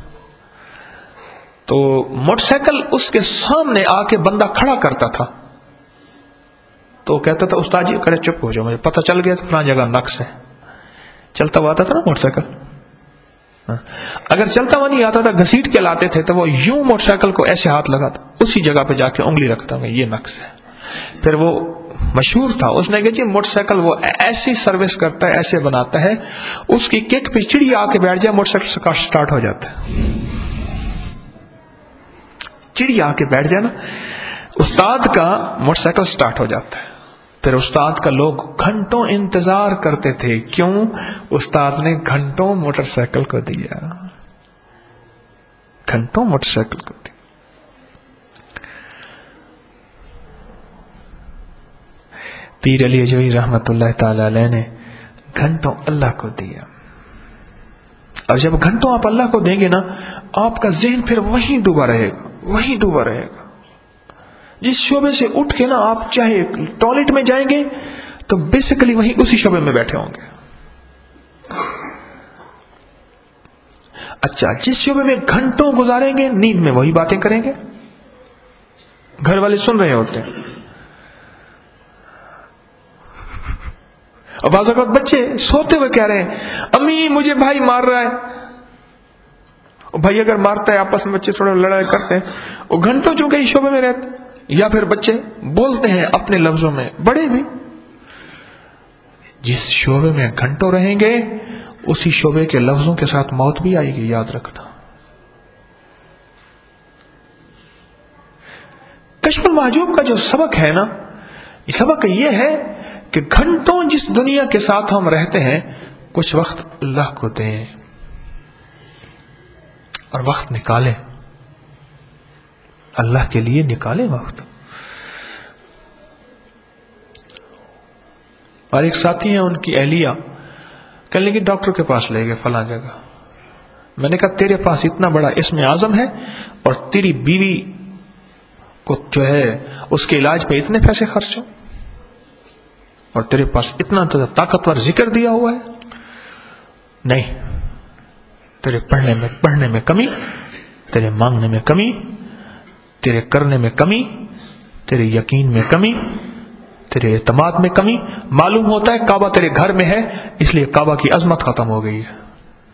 تو موٹر سائیکل اس کے سامنے آ کے بندہ کھڑا کرتا تھا, تو کہتا تھا استاد جی کرے چپ ہو جاؤ, مجھے پتہ چل گیا تو فلاں جگہ نقص ہے. چلتا ہوا آتا تھا نا موٹر سائیکل, اگر چلتا ہوا نہیں آتا تھا, گھسیٹ کے لاتے تھے, تو وہ یوں موٹر سائیکل کو ایسے ہاتھ لگاتا, اسی جگہ پہ جا کے انگلی رکھتا ہوں یہ نقص ہے. پھر وہ مشہور تھا, اس نے کہا جی موٹر سائیکل وہ ایسی سروس کرتا ہے, ایسے بناتا ہے, اس کی کک پہ چڑی آ کے بیٹھ جائے موٹر سائیکل سٹارٹ ہو جاتا ہے. چڑی آ کے بیٹھ جائے نا, استاد کا موٹر سائیکل سٹارٹ ہو جاتا ہے. پھر استاد کا لوگ گھنٹوں انتظار کرتے تھے, کیوں؟ استاد نے گھنٹوں موٹر سائیکل کو دیا, گھنٹوں موٹر سائیکل کو دیا. پیر علی اجوی رحمت اللہ تعالی علیہ نے گھنٹوں اللہ کو دیا. اور جب گھنٹوں آپ اللہ کو دیں گے نا, آپ کا ذہن پھر وہیں ڈوبا رہے گا, وہیں ڈوبا رہے گا. جس شعبے سے اٹھ کے نا آپ چاہے ٹوائلٹ میں جائیں گے تو بیسیکلی وہیں اسی شعبے میں بیٹھے ہوں گے. اچھا جس شعبے میں گھنٹوں گزاریں گے نیند میں وہی باتیں کریں گے. گھر والے سن رہے ہوتے ہیں. اور بعض اوقات بچے سوتے ہوئے کہہ رہے ہیں امی مجھے بھائی مار رہا ہے. اور بھائی اگر مارتا ہے آپس میں بچے تھوڑا لڑائی کرتے ہیں وہ گھنٹوں چونکہ اس شعبے میں رہتے ہیں. یا پھر بچے بولتے ہیں اپنے لفظوں میں بڑے بھی. جس شعبے میں گھنٹوں رہیں گے اسی شعبے کے لفظوں کے ساتھ موت بھی آئے گی. یاد رکھنا. کشف المحجوب کا جو سبق ہے نا یہ سبق یہ ہے کہ گھنٹوں جس دنیا کے ساتھ ہم رہتے ہیں کچھ وقت اللہ کو دیں اور وقت نکالیں. اللہ کے لیے نکالیں وقت. اور ایک ساتھی ہیں ان کی اہلیہ کہنے لگی ڈاکٹر کے پاس لے گئے فلاں جگہ. میں نے کہا تیرے پاس اتنا بڑا اسم اعظم ہے اور تیری بیوی کو جو ہے اس کے علاج پہ اتنے پیسے خرچ ہو اور تیرے پاس اتنا طاقتور ذکر دیا ہوا ہے. نہیں, تیرے پڑھنے میں پڑھنے میں کمی, تیرے مانگنے میں کمی, تیرے کرنے میں کمی, تیرے یقین میں کمی, تیرے اعتماد میں کمی. معلوم ہوتا ہے کعبہ تیرے گھر میں ہے اس لیے کعبہ کی عظمت ختم ہو گئی ہے.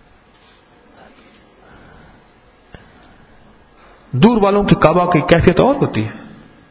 دور والوں کی کعبہ کی کیفیت اور ہوتی ہے.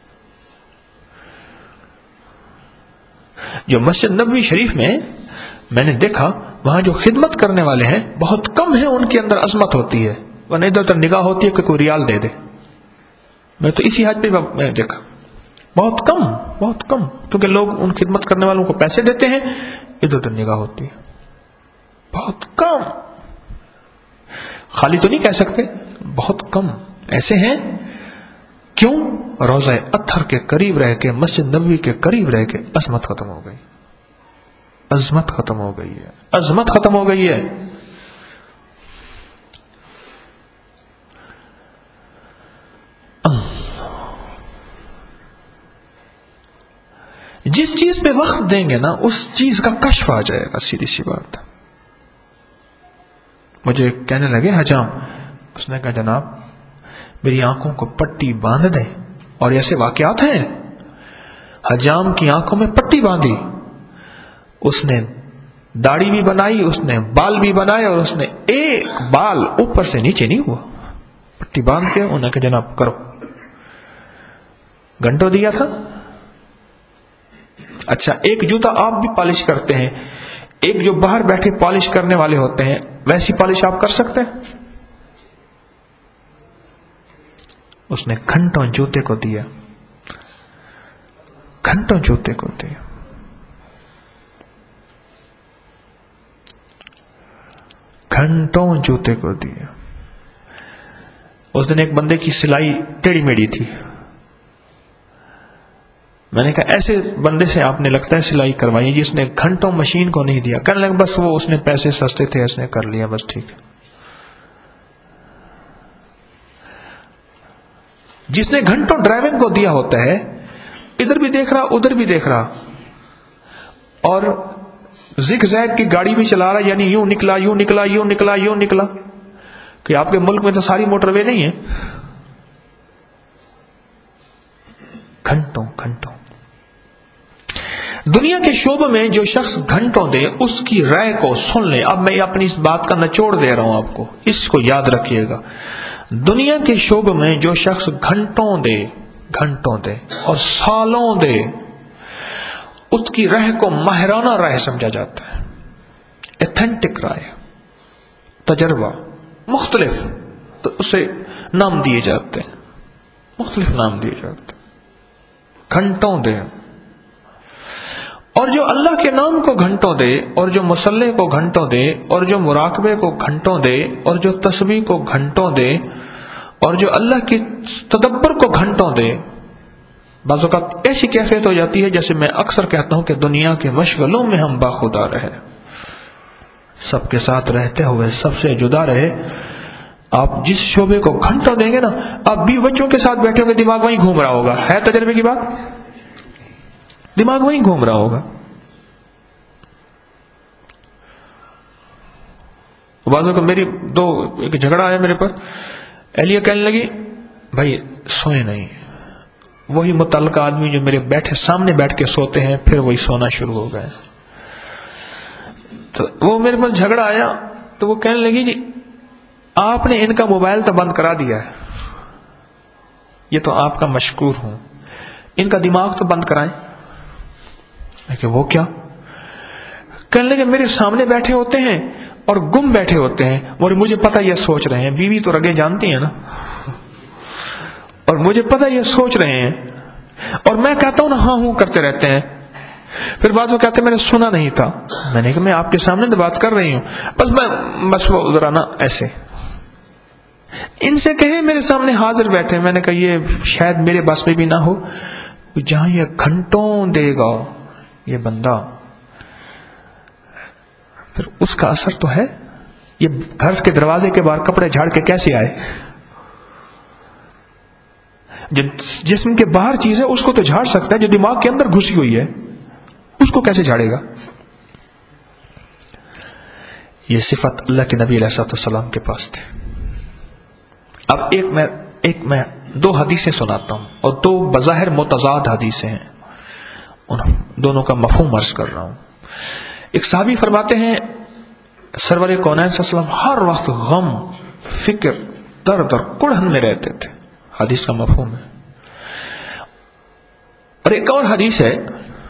جو مسجد نبوی شریف میں میں نے دیکھا وہاں جو خدمت کرنے والے ہیں بہت کم ہیں, ان کے اندر عظمت ہوتی ہے. ورنہ ادھر ادھر نگاہ ہوتی ہے کہ کوئی ریال دے دے. میں تو اسی حج پہ میں نے دیکھا بہت کم بہت کم کیونکہ لوگ ان خدمت کرنے والوں کو پیسے دیتے ہیں. ادھر ادھر نگاہ ہوتی ہے بہت کم. خالی تو نہیں کہہ سکتے, بہت کم ایسے ہیں. کیوں؟ روضہ اطہر کے قریب رہ کے, مسجد نبوی کے قریب رہ کے عظمت ختم ہو گئی. عظمت ختم ہو گئی ہے. عظمت ختم ہو گئی ہے. جس چیز پہ وقت دیں گے نا اس چیز کا کشف آ جائے گا. سیدھی سی بات. مجھے کہنے لگے حجام, اس نے کہا جناب میری آنکھوں کو پٹی باندھ دیں. اور ایسے واقعات ہیں, حجام کی آنکھوں میں پٹی باندھی, اس نے داڑھی بھی بنائی, اس نے بال بھی بنائے اور اس نے ایک بال اوپر سے نیچے نہیں ہوا. پٹی باندھ کے انہوں نے کہا جناب کرو. گھنٹوں دیا تھا. اچھا ایک جوتا آپ بھی پالش کرتے ہیں, ایک جو باہر بیٹھے پالش کرنے والے ہوتے ہیں ویسی پالش آپ کر سکتے ہیں؟ اس نے گھنٹوں جوتے کو دیا, گھنٹوں جوتے کو دیا. گھنٹوں جوتے کو دیا. اس دن ایک بندے کی سلائی ٹیڑھی میڑھی تھی. میں نے کہا ایسے بندے سے آپ نے لگتا ہے سلائی کروائی جس نے گھنٹوں مشین کو نہیں دیا. کہنے لگا بس وہ اس نے پیسے سستے تھے اس نے کر لیا, بس ٹھیک ہے. جس نے گھنٹوں ڈرائیونگ کو دیا ہوتا ہے ادھر بھی دیکھ رہا ادھر بھی دیکھ رہا اور زگ زیگ کی گاڑی بھی چلا رہا, یعنی یوں نکلا یوں نکلا یوں نکلا یوں نکلا. کہ آپ کے ملک میں تو ساری موٹر وے نہیں ہے. گھنٹوں گھنٹوں دنیا کے شعبے میں جو شخص گھنٹوں دے اس کی رائے کو سن لے. اب میں اپنی اس بات کا نچوڑ دے رہا ہوں آپ کو, اس کو یاد رکھیے گا. دنیا کے شعبے میں جو شخص گھنٹوں دے گھنٹوں دے اور سالوں دے اس کی رائے کو ماہرانہ رائے سمجھا جاتا ہے. ایتھینٹک رائے, تجربہ مختلف, تو اسے نام دیے جاتے ہیں, مختلف نام دیے جاتے ہیں. گھنٹوں دے. اور جو اللہ کے نام کو گھنٹوں دے اور جو مصلی کو گھنٹوں دے اور جو مراقبے کو گھنٹوں دے اور جو تسبیح کو گھنٹوں دے اور جو اللہ کی تدبر کو گھنٹوں دے, بعض اوقات ایسی کیفیت ہو جاتی ہے جیسے میں اکثر کہتا ہوں کہ دنیا کے مشغلوں میں ہم باخدا رہے, سب کے ساتھ رہتے ہوئے سب سے جدا رہے, آپ جس شعبے کو گھنٹوں دیں گے نا، آپ بھی بچوں کے ساتھ بیٹھے ہوں گے، دماغ وہیں گھوم رہا ہوگا. ہے تجربے کی بات؟ دماغ وہیں گھوم رہا ہوگا. بعضوں کو میری دو ایک جھگڑا آیا میرے پر، اہلیہ کہنے لگی بھائی سوئے نہیں. وہی متعلقہ آدمی جو میرے بیٹھے سامنے بیٹھ کے سوتے ہیں پھر وہی سونا شروع ہو گئے. تو وہ میرے پر جھگڑا آیا تو وہ کہنے لگی جی آپ نے ان کا موبائل تو بند کرا دیا ہے، یہ تو آپ کا مشکور ہوں، ان کا دماغ تو بند کرائیں. کہ وہ کیا؟ کہنے لگے میرے سامنے بیٹھے ہوتے ہیں اور گم بیٹھے ہوتے ہیں اور مجھے پتہ یہ سوچ رہے ہیں. بیوی تو رگے جانتی ہیں نا، اور مجھے پتہ یہ سوچ رہے ہیں اور میں کہتا ہوں نا ہاں ہوں کرتے رہتے ہیں. پھر بعض وہ کہتے ہیں میں نے سنا نہیں تھا. میں نے کہا میں آپ کے سامنے تو بات کر رہی ہوں، بس میں بس وہ ذرا نا ایسے. ان سے کہیں میرے سامنے حاضر بیٹھے. میں نے کہا یہ شاید میرے بس میں بھی نہ ہو. جہاں یہ گھنٹوں دے گا یہ بندہ، پھر اس کا اثر تو ہے. یہ گھر کے دروازے کے باہر کپڑے جھاڑ کے کیسے آئے؟ جو جسم کے باہر چیز ہے اس کو تو جھاڑ سکتا ہے، جو دماغ کے اندر گھسی ہوئی ہے اس کو کیسے جھاڑے گا؟ یہ صفت اللہ کے نبی علیہ السلام کے پاس تھے. اب ایک میں ایک میں دو حدیثیں سناتا ہوں اور دو بظاہر متضاد حدیثیں ہیں، ان دونوں کا مفہوم عرض کر رہا ہوں. ایک صحابی فرماتے ہیں سرور کونین صلی اللہ علیہ وسلم ہر وقت غم، فکر، درد اور کڑھن میں رہتے تھے. حدیث کا مفہوم ہے. اور ایک اور حدیث ہے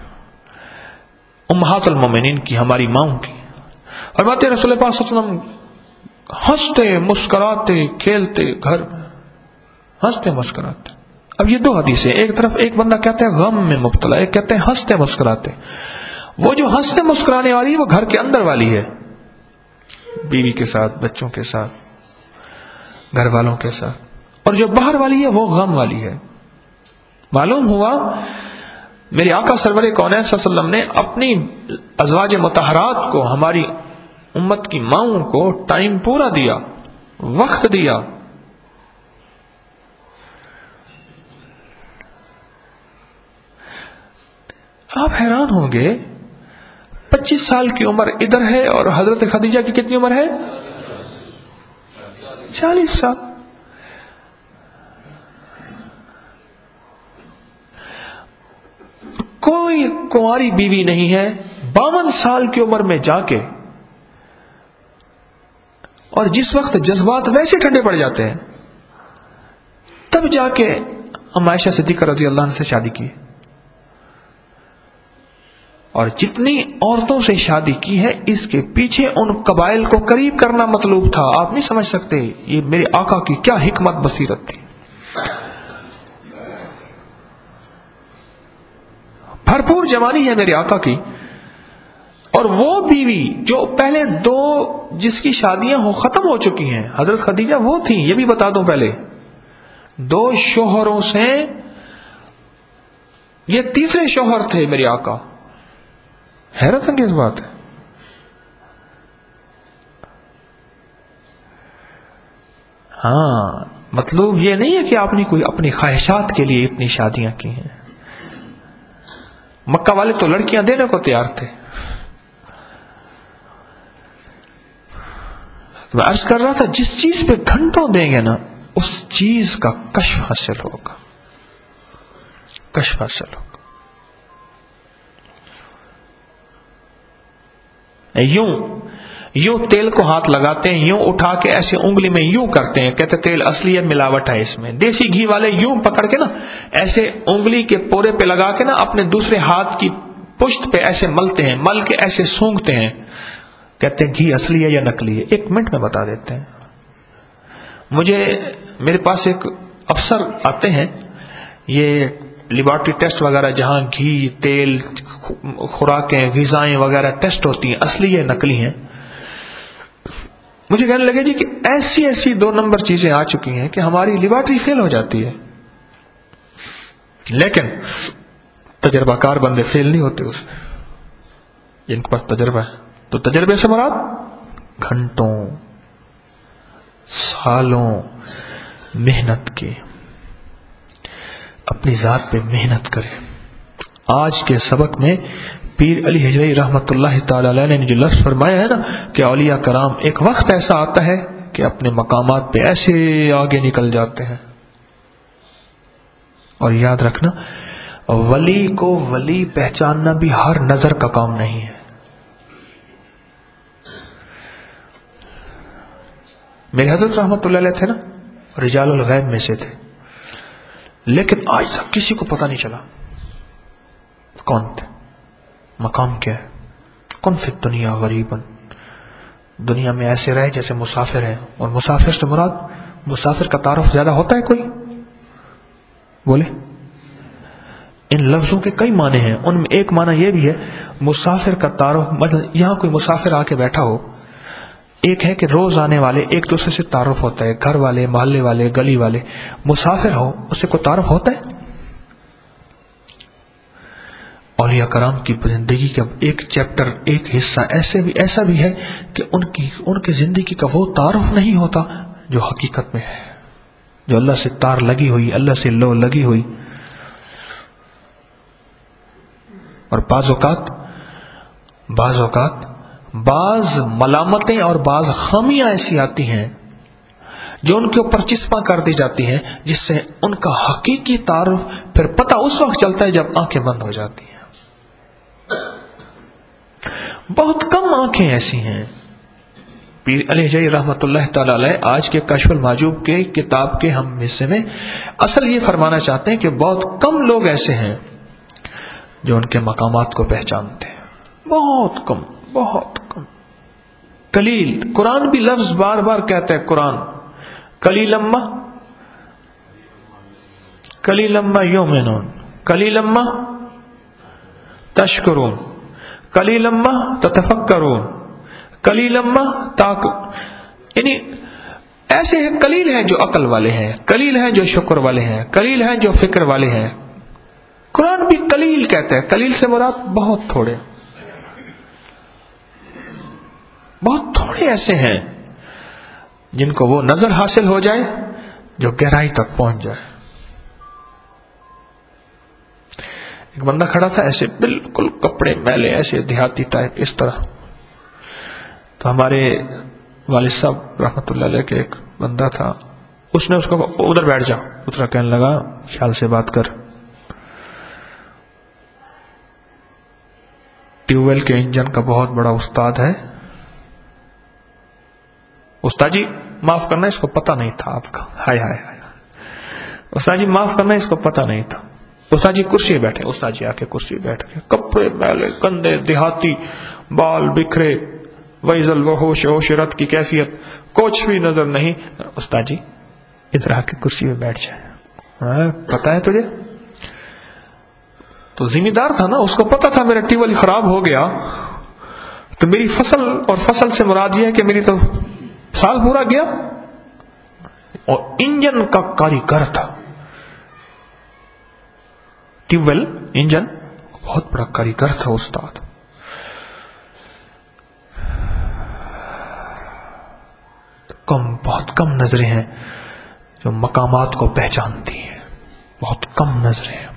امہات المومنین کی، ہماری ماؤں کی، فرماتے ہیں رسول پاک صلی اللہ علیہ وسلم ہنستے مسکراتے کھیلتے گھر میں، ہنستے مسکراتے. اب یہ دو حدیثیں، ایک طرف ایک بندہ کہتا ہے غم میں مبتلا، ایک کہتے ہیں ہنستے مسکراتے. وہ جو ہنستے مسکرانے والی ہے وہ گھر کے اندر والی ہے، بیوی کے ساتھ، بچوں کے ساتھ، گھر والوں کے ساتھ. اور جو باہر والی ہے وہ غم والی ہے. معلوم ہوا میرے آقا سرور کونین صلی اللہ علیہ وسلم نے اپنی ازواج مطہرات کو، ہماری امت کی ماؤں کو ٹائم پورا دیا، وقت دیا. آپ حیران ہوں گے پچیس سال کی عمر ادھر ہے اور حضرت خدیجہ کی کتنی عمر ہے؟ چالیس سال. کوئی کنواری بیوی نہیں ہے باون سال کی عمر میں جا کے، اور جس وقت جذبات ویسے ٹھنڈے پڑ جاتے ہیں تب جا کے ہم عائشہ صدیقہ رضی اللہ عنہ سے شادی کی. اور جتنی عورتوں سے شادی کی ہے اس کے پیچھے ان قبائل کو قریب کرنا مطلوب تھا. آپ نہیں سمجھ سکتے یہ میرے آقا کی کیا حکمت بصیرت تھی. بھرپور جوانی ہے میرے آقا کی. اور وہ بیوی جو پہلے دو جس کی شادیاں ہو ختم ہو چکی ہیں، حضرت خدیجہ وہ تھی، یہ بھی بتا دوں پہلے، دو شوہروں سے یہ تیسرے شوہر تھے میرے آقا. حیرت انگیز بات ہے. ہاں مطلب یہ نہیں ہے کہ آپ نے کوئی اپنی خواہشات کے لیے اتنی شادیاں کی ہیں. مکہ والے تو لڑکیاں دینے کو تیار تھے. میں عرض کر رہا تھا جس چیز پہ گھنٹوں دیں گے نا اس چیز کا کشف حاصل ہوگا، کشف حاصل ہوگا. یوں یوں تیل کو ہاتھ لگاتے ہیں، یوں اٹھا کے ایسے انگلی میں یوں کرتے ہیں، کہتے تیل اصلی ہے، ملاوٹ ہے اس میں. دیسی گھی والے یوں پکڑ کے نا ایسے انگلی کے پورے پہ لگا کے نا اپنے دوسرے ہاتھ کی پشت پہ ایسے ملتے ہیں، مل کے ایسے سونگتے ہیں، کہتے ہیں گھی اصلی ہے یا نکلی ہے. ایک منٹ میں بتا دیتے ہیں. مجھے میرے پاس ایک افسر آتے ہیں، یہ لیبارٹری ٹیسٹ وغیرہ جہاں گھی، تیل، خوراکیں، غذائیں وغیرہ ٹیسٹ ہوتی ہیں، اصلی ہے نکلی ہیں. مجھے کہنے لگے جی کہ ایسی ایسی دو نمبر چیزیں آ چکی ہیں کہ ہماری لیبارٹری فیل ہو جاتی ہے، لیکن تجربہ کار بندے فیل نہیں ہوتے اس میں، جن کے پاس تجربہ ہے. تو تجربے سے مراد گھنٹوں، سالوں محنت کی، اپنی ذات پہ محنت کرے. آج کے سبق میں پیر علی حجویری رحمۃ اللہ تعالی علیہ نے جو لفظ فرمایا ہے نا کہ اولیاء کرام ایک وقت ایسا آتا ہے کہ اپنے مقامات پہ ایسے آگے نکل جاتے ہیں. اور یاد رکھنا ولی کو ولی پہچاننا بھی ہر نظر کا کام نہیں ہے. میرے حضرت رحمۃ اللہ علیہ تھے نا، رجال الغیب میں سے تھے، لیکن آج تک کسی کو پتہ نہیں چلا کون تھے، مقام کیا ہے. کون فی الدنیا غریباً، دنیا میں ایسے رہے جیسے مسافر ہیں. اور مسافر سے مراد مسافر کا تعارف زیادہ ہوتا ہے کوئی؟ بولے. ان لفظوں کے کئی معنی ہیں، ان میں ایک معنی یہ بھی ہے مسافر کا تعارف، مطلب یہاں کوئی مسافر آ کے بیٹھا ہو، ایک ہے کہ روز آنے والے ایک دوسرے سے تعارف ہوتا ہے، گھر والے، محلے والے، گلی والے. مسافر ہو اس سے کوئی تعارف ہوتا ہے؟ اولیاء کرام کی زندگی کا ایک چیپٹر، ایک حصہ ایسے بھی ایسا بھی ہے کہ ان کی ان کی زندگی کا وہ تعارف نہیں ہوتا جو حقیقت میں ہے، جو اللہ سے تار لگی ہوئی، اللہ سے لو لگی ہوئی. اور بعض اوقات بعض اوقات بعض ملامتیں اور بعض خامیاں ایسی آتی ہیں جو ان کے اوپر چسپاں کر دی جاتی ہیں، جس سے ان کا حقیقی تعارف پھر پتہ اس وقت چلتا ہے جب آنکھیں بند ہو جاتی ہیں. بہت کم آنکھیں ایسی ہیں. پیر علی حجویری رحمۃ اللہ تعالی علیہ آج کے کشف المحجوب کے کتاب کے ہم حصے میں اصل یہ فرمانا چاہتے ہیں کہ بہت کم لوگ ایسے ہیں جو ان کے مقامات کو پہچانتے ہیں. بہت کم، بہت کم. قلیل. قرآن بھی لفظ بار بار کہتا ہے. قرآن قلیلما قلیلما یؤمنون، قلیلما تشکرون، قلیلما تتفکرون، قلیلما تاک. یعنی ایسے ہیں قلیل ہیں جو عقل والے ہیں، قلیل ہیں جو شکر والے ہیں، قلیل ہیں جو فکر والے ہیں. قرآن بھی قلیل کہتا ہے. قلیل سے مراد بہت تھوڑے، بہت تھوڑے ایسے ہیں جن کو وہ نظر حاصل ہو جائے جو گہرائی تک پہنچ جائے. ایک بندہ کھڑا تھا ایسے بالکل کپڑے میلے، ایسے دیہاتی ٹائپ اس طرح. تو ہمارے والد صاحب رحمۃ اللہ علیہ کے ایک بندہ تھا، اس نے اس کو ادھر بیٹھ جا، دوسرا کہنے لگا خیال سے بات کر. ٹیوب ویل کے انجن کا بہت بڑا استاد ہے. استاد جی معاف کرنا، اس کو پتہ نہیں تھا آپ کا. ہائے ہائے ہائے. استاد جی معاف کرنا، اس کو پتہ نہیں تھا. استاد جی کرسی بیٹھے، استاد جی آ کے کرسی بیٹھ کے، کپڑے میلے، کندھے دیہاتی، بال بکھرے، ویزل وحوش عشرت کی کیفیت، کچھ بھی نظر نہیں. استاد جی ادھر آ کے کرسی میں بیٹھ جائے. پتہ ہے تجھے؟ تو ذمہ دار تھا نا، اس کو پتا تھا میرا ٹیوب ویل خراب ہو گیا تو میری فصل، اور فصل سے مراد یہ ہے کہ میری تو سال پورا گیا. اور انجن کا کاریگر تھا، ٹیوب ویل انجن بہت بڑا کاریگر تھا استاد. کم، بہت کم نظریں ہیں جو مقامات کو پہچانتی ہیں، بہت کم نظریں ہیں.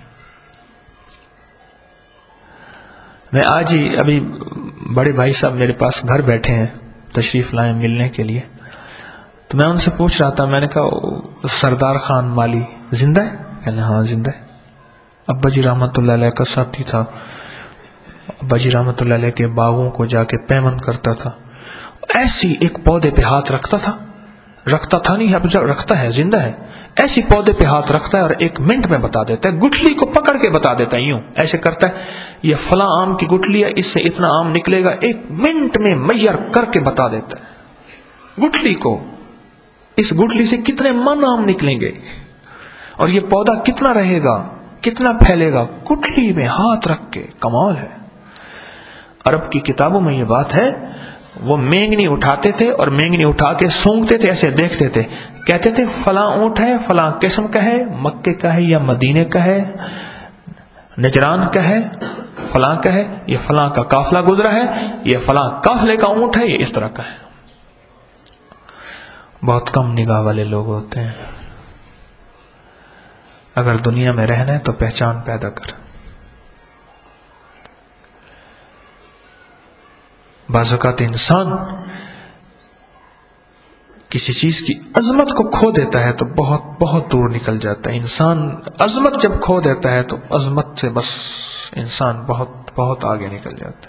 میں آج ہی ابھی بڑے بھائی صاحب میرے پاس گھر بیٹھے ہیں، تشریف لائے ملنے کے لیے. تو میں ان سے پوچھ رہا تھا، میں نے کہا سردار خان مالی زندہ ہے؟ کہنے ہاں زندہ ہے. ابا جی رحمت اللہ علیہ کا ساتھی تھا. ابا جی رحمت اللہ علیہ کے باغوں کو جا کے پیمن کرتا تھا. ایسی ایک پودے پہ ہاتھ رکھتا تھا، رکھتا تھا نہیں اب رکھتا ہے، زندہ ہے. ایسی پودے پہ ہاتھ رکھتا ہے اور ایک منٹ میں بتا دیتا ہے، گٹھلی کو پکڑ کے بتا دیتا ہے. یوں ایسے کرتا ہے، یہ فلاں آم کی گٹھلی ہے، اس سے اتنا آم نکلے گا، ایک منٹ میں میئر کر کے بتا دیتا ہے گٹھلی کو. اس گٹھلی سے کتنے من آم نکلیں گے اور یہ پودا کتنا رہے گا، کتنا پھیلے گا، گٹھلی میں ہاتھ رکھ کے. کمال ہے. عرب کی کتابوں میں یہ بات ہے. وہ مینگنی اٹھاتے تھے اور مینگنی اٹھا کے سونگتے تھے، ایسے دیکھتے تھے، کہتے تھے فلاں اونٹ ہے، فلاں قسم کا ہے، مکے کا ہے یا مدینے کا ہے، نجران کا ہے، فلاں کا ہے، یہ فلاں کا قافلہ گزرا ہے، یہ فلاں قافلے کا اونٹ ہے، یہ اس طرح کا ہے. بہت کم نگاہ والے لوگ ہوتے ہیں. اگر دنیا میں رہنا ہے تو پہچان پیدا کر. بعض اوقات انسان کسی چیز کی عظمت کو کھو دیتا ہے تو بہت بہت دور نکل جاتا ہے. انسان عظمت جب کھو دیتا ہے تو عظمت سے بس انسان بہت بہت آگے نکل جاتا ہے.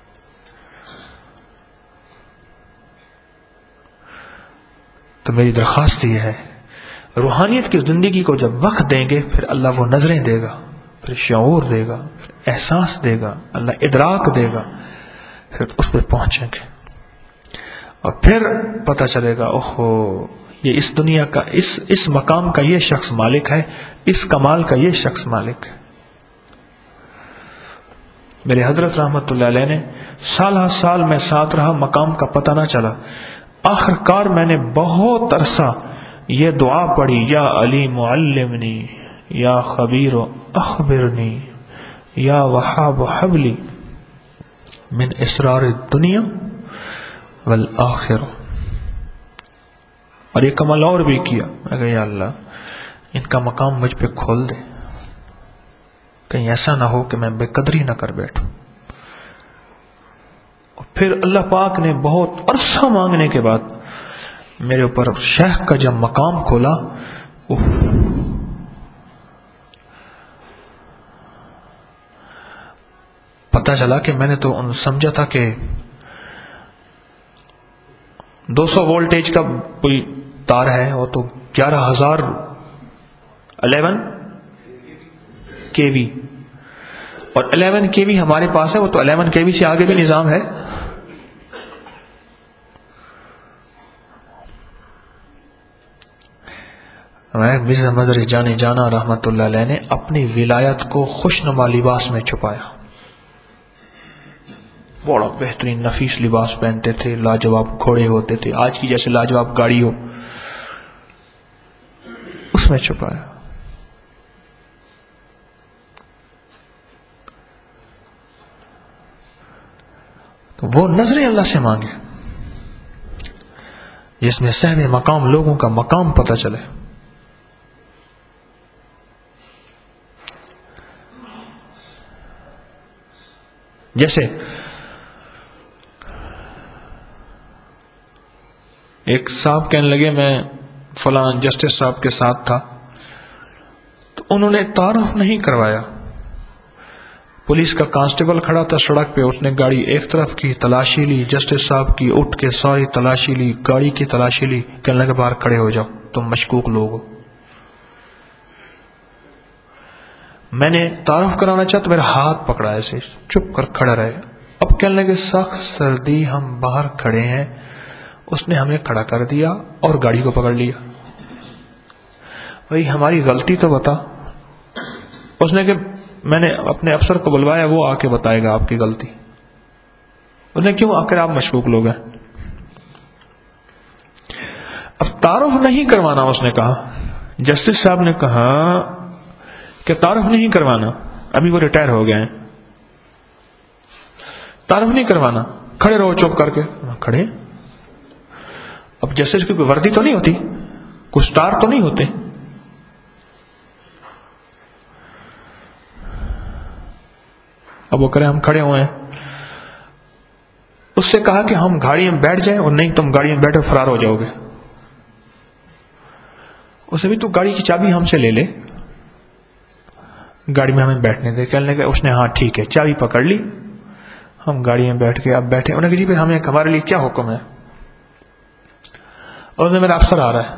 تو میری درخواست یہ ہے، روحانیت کی زندگی کو جب وقت دیں گے پھر اللہ وہ نظریں دے گا، پھر شعور دے گا، پھر احساس دے گا، اللہ ادراک دے گا، پھر اس پہ پہنچیں گے اور پھر پتہ چلے گا اوہو یہ اس دنیا کا اس اس مقام کا یہ شخص مالک ہے، اس کمال کا یہ شخص مالک ہے. میرے حضرت رحمت اللہ علیہ نے سالہ سال میں ساتھ رہا، مقام کا پتہ نہ چلا. آخر کار میں نے بہت عرصہ یہ دعا پڑھی، یا علی معلمنی، یا خبیر اخبرنی، یا وہاب حبلی من اسرار الدنیا والآخرہ. اور ایک عمل اور بھی کیا، میں کہا یا اللہ ان کا مقام مجھ پہ کھول دے، کہیں ایسا نہ ہو کہ میں بے قدری نہ کر بیٹھوں. پھر اللہ پاک نے بہت عرصہ مانگنے کے بعد میرے اوپر شیخ کا جب مقام کھولا، اف پتہ چلا کہ میں نے تو سمجھا تھا کہ دو سو وولٹیج کا کوئی تار ہے، وہ تو گیارہ ہزار الیون کے وی، اور الیون کے وی ہمارے پاس ہے، وہ تو الیون کے وی سے آگے بھی نظام ہے. مرزا مظہر جانے جانا رحمت اللہ علیہ نے اپنی ولایت کو خوشنما لباس میں چھپایا. بڑا بہترین نفیس لباس پہنتے تھے، لاجواب گھوڑے ہوتے تھے، آج کی جیسے لاجواب گاڑی ہو، اس میں چھپایا. تو وہ نظریں اللہ سے مانگے جس میں صاحب مقام لوگوں کا مقام پتہ چلے. جیسے ایک صاحب کہنے لگے میں فلاں جسٹس صاحب کے ساتھ تھا، تو انہوں نے تعارف نہیں کروایا. پولیس کا کانسٹیبل کھڑا تھا سڑک پہ، اس نے گاڑی ایک طرف کی تلاشی لی، جسٹس صاحب کی اٹھ کے ساری تلاشی لی، گاڑی کی تلاشی لی، کہنے لگے باہر کھڑے ہو جاؤ، تم مشکوک لوگ ہو. میں نے تعارف کرانا چاہا تو میرا ہاتھ پکڑا ایسے، چپ کر کھڑا رہے. اب کہنے لگے سخت سردی، ہم باہر کھڑے ہیں. اس نے ہمیں کھڑا کر دیا اور گاڑی کو پکڑ لیا. بھائی ہماری غلطی تو بتا. اس نے کہ میں نے اپنے افسر کو بلوایا، وہ آ کے بتائے گا آپ کی غلطی. اس نے کیوں آخر آپ مشکوک لوگ ہیں. اب تعارف نہیں کروانا، اس نے کہا، جسٹس صاحب نے کہا کہ تعارف نہیں کروانا، ابھی وہ ریٹائر ہو گئے ہیں، تعارف نہیں کروانا، کھڑے رہو چپ کر کے. کھڑے. اب جسٹس کی کوئی وردی تو نہیں ہوتی، کچھ سٹار تو نہیں ہوتے. اب وہ کرے ہم کھڑے ہوئے ہیں. اس سے کہا کہ ہم گاڑی میں بیٹھ جائیں، اور نہیں تم گاڑی میں بیٹھے فرار ہو جاؤ گے. اسے بھی تو گاڑی کی چابی ہم سے لے لے، گاڑی میں ہمیں بیٹھنے دے. کہنے لگے اس نے ہاں ٹھیک ہے، چابی پکڑ لی، ہم گاڑی میں بیٹھ کے اب بیٹھے. انہوں نے کہا جی پھر ہمیں ہمارے لیے کیا حکم ہے. اور میرا افسر آ رہا ہے.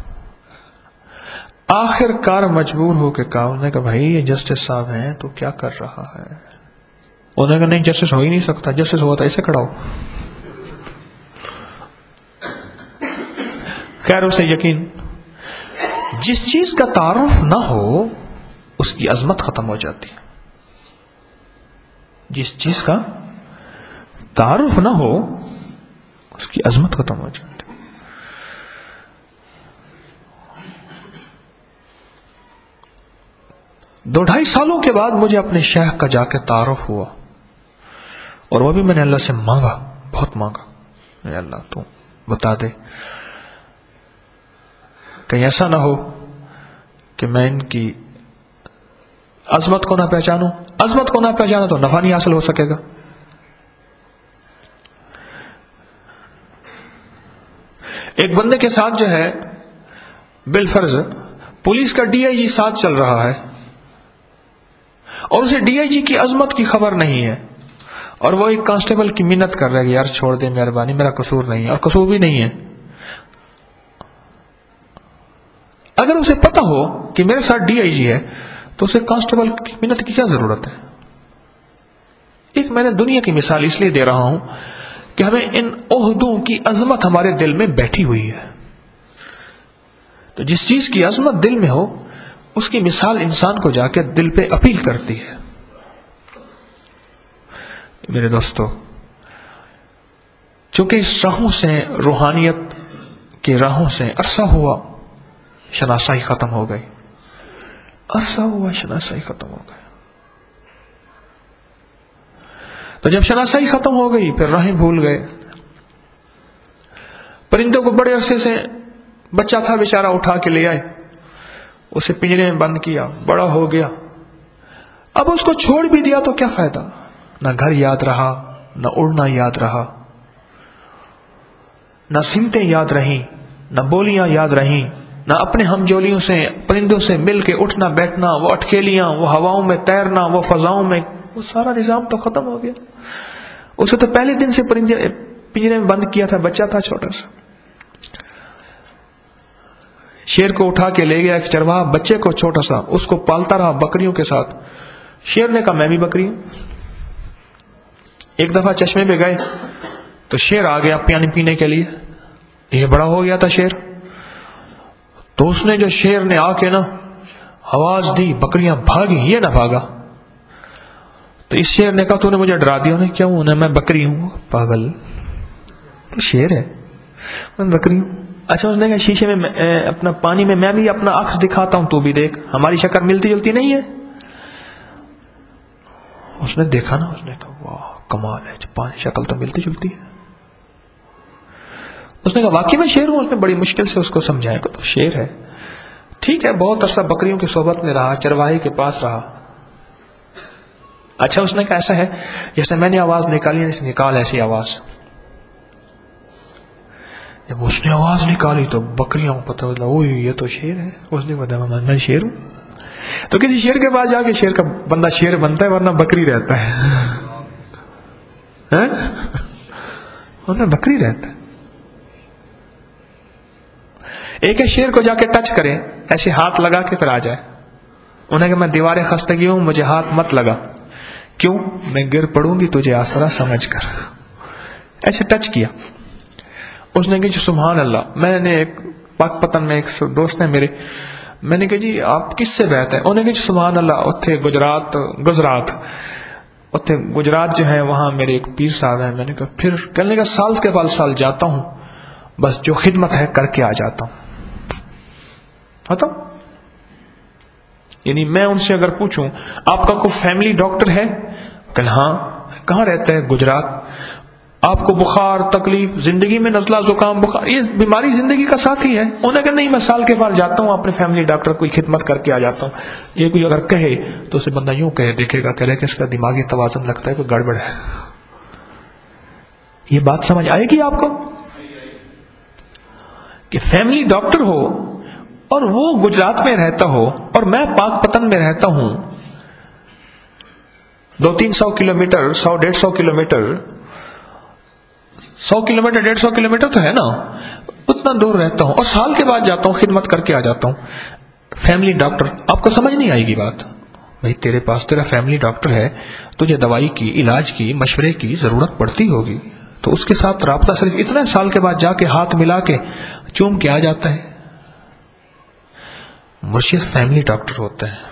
آخر کار مجبور ہو کے کہا، انہوں نے کہا بھائی یہ جسٹس صاحب ہیں تو کیا کر رہا ہے. انہوں نے کہا نہیں جسٹس ہو ہی نہیں سکتا، جسٹس ہوا تھا ایسے کھڑا ہو. خیر اسے یقین، جس چیز کا تعارف نہ ہو اس کی عظمت ختم ہو جاتی. جس چیز کا تعارف نہ ہو اس کی عظمت ختم ہو جاتی. دو ڈھائی سالوں کے بعد مجھے اپنے شیخ کا جا کے تعارف ہوا، اور وہ بھی میں نے اللہ سے مانگا، بہت مانگا، اے اللہ تو بتا دے. کہیں ایسا نہ ہو کہ میں ان کی عظمت کو نہ پہچانوں. عظمت کو نہ پہچانا تو نفع نہیں حاصل ہو سکے گا. ایک بندے کے ساتھ جو ہے بالفرض پولیس کا ڈی آئی جی ساتھ چل رہا ہے اور اسے ڈی آئی جی کی عظمت کی خبر نہیں ہے, اور وہ ایک کانسٹیبل کی منت کر رہا ہے کہ یار چھوڑ دے مہربانی, میرا قصور نہیں ہے, اور قصور بھی نہیں ہے. اگر اسے پتا ہو کہ میرے ساتھ ڈی آئی جی ہے تو اسے کانسٹیبل کی منت کی کیا ضرورت ہے؟ ایک میں نے دنیا کی مثال اس لیے دے رہا ہوں کہ ہمیں ان عہدوں کی عظمت ہمارے دل میں بیٹھی ہوئی ہے. تو جس چیز کی عظمت دل میں ہو اس کی مثال انسان کو جا کے دل پہ اپیل کرتی ہے. میرے دوستو, چونکہ اس راہوں سے, روحانیت کی راہوں سے عرصہ ہوا شناسائی ختم ہو گئی, عرصہ ہوا شناسائی ختم ہو گئی. تو جب شناسائی ختم ہو گئی پھر راہیں بھول گئے. پرندوں کو بڑے عرصے سے بچہ تھا بیچارہ اٹھا کے لے آئے, اسے پنجرے میں بند کیا, بڑا ہو گیا, اب اس کو چھوڑ بھی دیا تو کیا فائدہ؟ نہ گھر یاد رہا, نہ اڑنا یاد رہا, نہ سمتیں یاد رہیں, نہ بولیاں یاد رہیں, نہ اپنے ہم جولیوں سے پرندوں سے مل کے اٹھنا بیٹھنا, وہ اٹکیلیاں, وہ ہواؤں میں تیرنا, وہ فضاؤں میں, وہ سارا نظام تو ختم ہو گیا. اسے تو پہلے دن سے پنجرے میں بند کیا تھا, بچہ تھا چھوٹا سا. شیر کو اٹھا کے لے گیا ایک چرواہا, بچے کو چھوٹا سا, اس کو پالتا رہا بکریوں کے ساتھ. شیر نے کہا میں بھی بکری ہوں. ایک دفعہ چشمے پہ گئے تو شیر آ گیا پانی پینے کے لیے, یہ بڑا ہو گیا تھا شیر. تو اس نے جو شیر نے آ کے نا آواز دی, بکریاں بھاگی, یہ نہ بھاگا. تو اس شیر نے کہا تو نے مجھے ڈرا دیا. انہیں کیوں؟ انہیں میں بکری ہوں. پاگل, تو شیر ہے, میں بکری ہوں. اچھا, اس نے کہا شیشے میں اپنا پانی میں میں بھی اپنا آنکھ دکھاتا ہوں, تو بھی دیکھ, ہماری شکل ملتی جلتی نہیں ہے. اس نے دیکھا نا, اس نے کہا واہ کمال ہے, پانی شکل تو ملتی جلتی ہے. اس نے کہا واقعی میں شیر ہوں. اس نے بڑی مشکل سے اس کو سمجھایا کہ تو شیر ہے. ٹھیک ہے, بہت عرصہ بکریوں کی صحبت میں رہا, چرواہے کے پاس رہا. اچھا, اس نے کہا ایسا ہے جیسے میں نے آواز نکالی, اس نکال ایسی آواز. جب اس نے آواز نکالی تو بکریاں پتہ چلا اوہ یہ تو شیر ہے. اس نے بتایا میں شیر ہوں. تو کسی شیر کے پاس جا کے شیر کا بندہ شیر بنتا ہے ورنہ بکری رہتا ہے, ورنہ بکری رہتا ہے. ایک ہے شیر کو جا کے ٹچ کرے, ایسے ہاتھ لگا کے پھر آ جائے. انہیں کہ میں دیواریں خستگی ہوں, مجھے ہاتھ مت لگا. کیوں؟ میں گر پڑوں گی تجھے آسرا سمجھ کر. ایسے ٹچ کیا. اس نے کہا سبحان اللہ. میں نے ایک پاک پتن میں ایک دوست ہے میرے, میں نے کہا جی آپ کس سے بیعت ہے؟ انہوں نے کہا سبحان اللہ اتھے گجرات گجرات اتھے گجرات جو ہے وہاں میرے ایک پیر صاحب ہیں. میں نے کہا پھر کہنے کا سال کے بعد سال جاتا ہوں, بس جو خدمت ہے کر کے آ جاتا ہوں. ہوتا یعنی میں ان سے اگر پوچھوں آپ کا کوئی فیملی ڈاکٹر ہے, کہ ہاں. کہاں رہتا ہے؟ گجرات. آپ کو بخار تکلیف زندگی میں نزلہ زکام بخار یہ بیماری زندگی کا ساتھی ہے؟ انہوں نے کہا نہیں میں سال کے بعد جاتا ہوں اپنے فیملی ڈاکٹر کوئی خدمت کر کے آ جاتا ہوں. یہ کوئی اگر کہے تو اسے بندہ یوں کہے دیکھے گا, کہہ رہے کہ اس کا دماغی توازن لگتا ہے کوئی گڑبڑ ہے. یہ بات سمجھ آئے گی آپ کو کہ فیملی ڈاکٹر ہو اور وہ گجرات میں رہتا ہو اور میں پاک پتن میں رہتا ہوں, دو تین سو کلو میٹر سو ڈیڑھ سو کلو میٹر سو کلو میٹر ڈیڑھ سو کلو میٹر تو ہے نا, اتنا دور رہتا ہوں اور سال کے بعد جاتا ہوں خدمت کر کے آ جاتا ہوں. Family doctor. آپ کو سمجھ نہیں آئے گی بات. بھائی تیرے پاس تیرا فیملی ڈاکٹر ہے, تجھے دوائی کی علاج کی مشورے کی ضرورت پڑتی ہوگی, تو اس کے ساتھ رابطہ صرف اتنا سال کے بعد جا کے ہاتھ ملا کے چوم کے آ جاتا ہے. مرشد فیملی ڈاکٹر ہوتا ہے,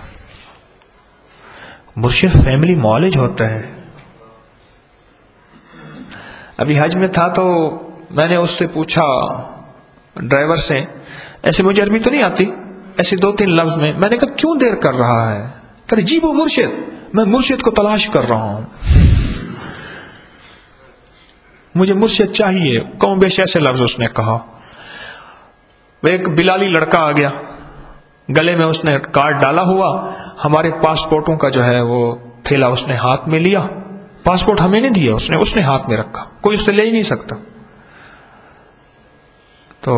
مرشد فیملی معالج ہوتا ہے. ابھی حج میں تھا تو میں نے اس سے پوچھا ڈرائیور سے, ایسے مجھے عربی تو نہیں آتی, ایسے دو تین لفظ میں. میں نے کہا کیوں دیر کر رہا ہے؟ کہ جی وہ مرشد, میں مرشد کو تلاش کر رہا ہوں, مجھے مرشد چاہیے. کم بیش ایسے لفظ اس نے کہا. وہ ایک بلالی لڑکا آ گیا، گلے میں اس نے کارڈ ڈالا ہوا، ہمارے پاسپورٹوں کا جو ہے وہ تھیلا اس نے ہاتھ میں لیا، پاسپورٹ ہمیں نہیں دیا، اس نے اس نے ہاتھ میں رکھا، کوئی اس سے لے ہی نہیں سکتا. تو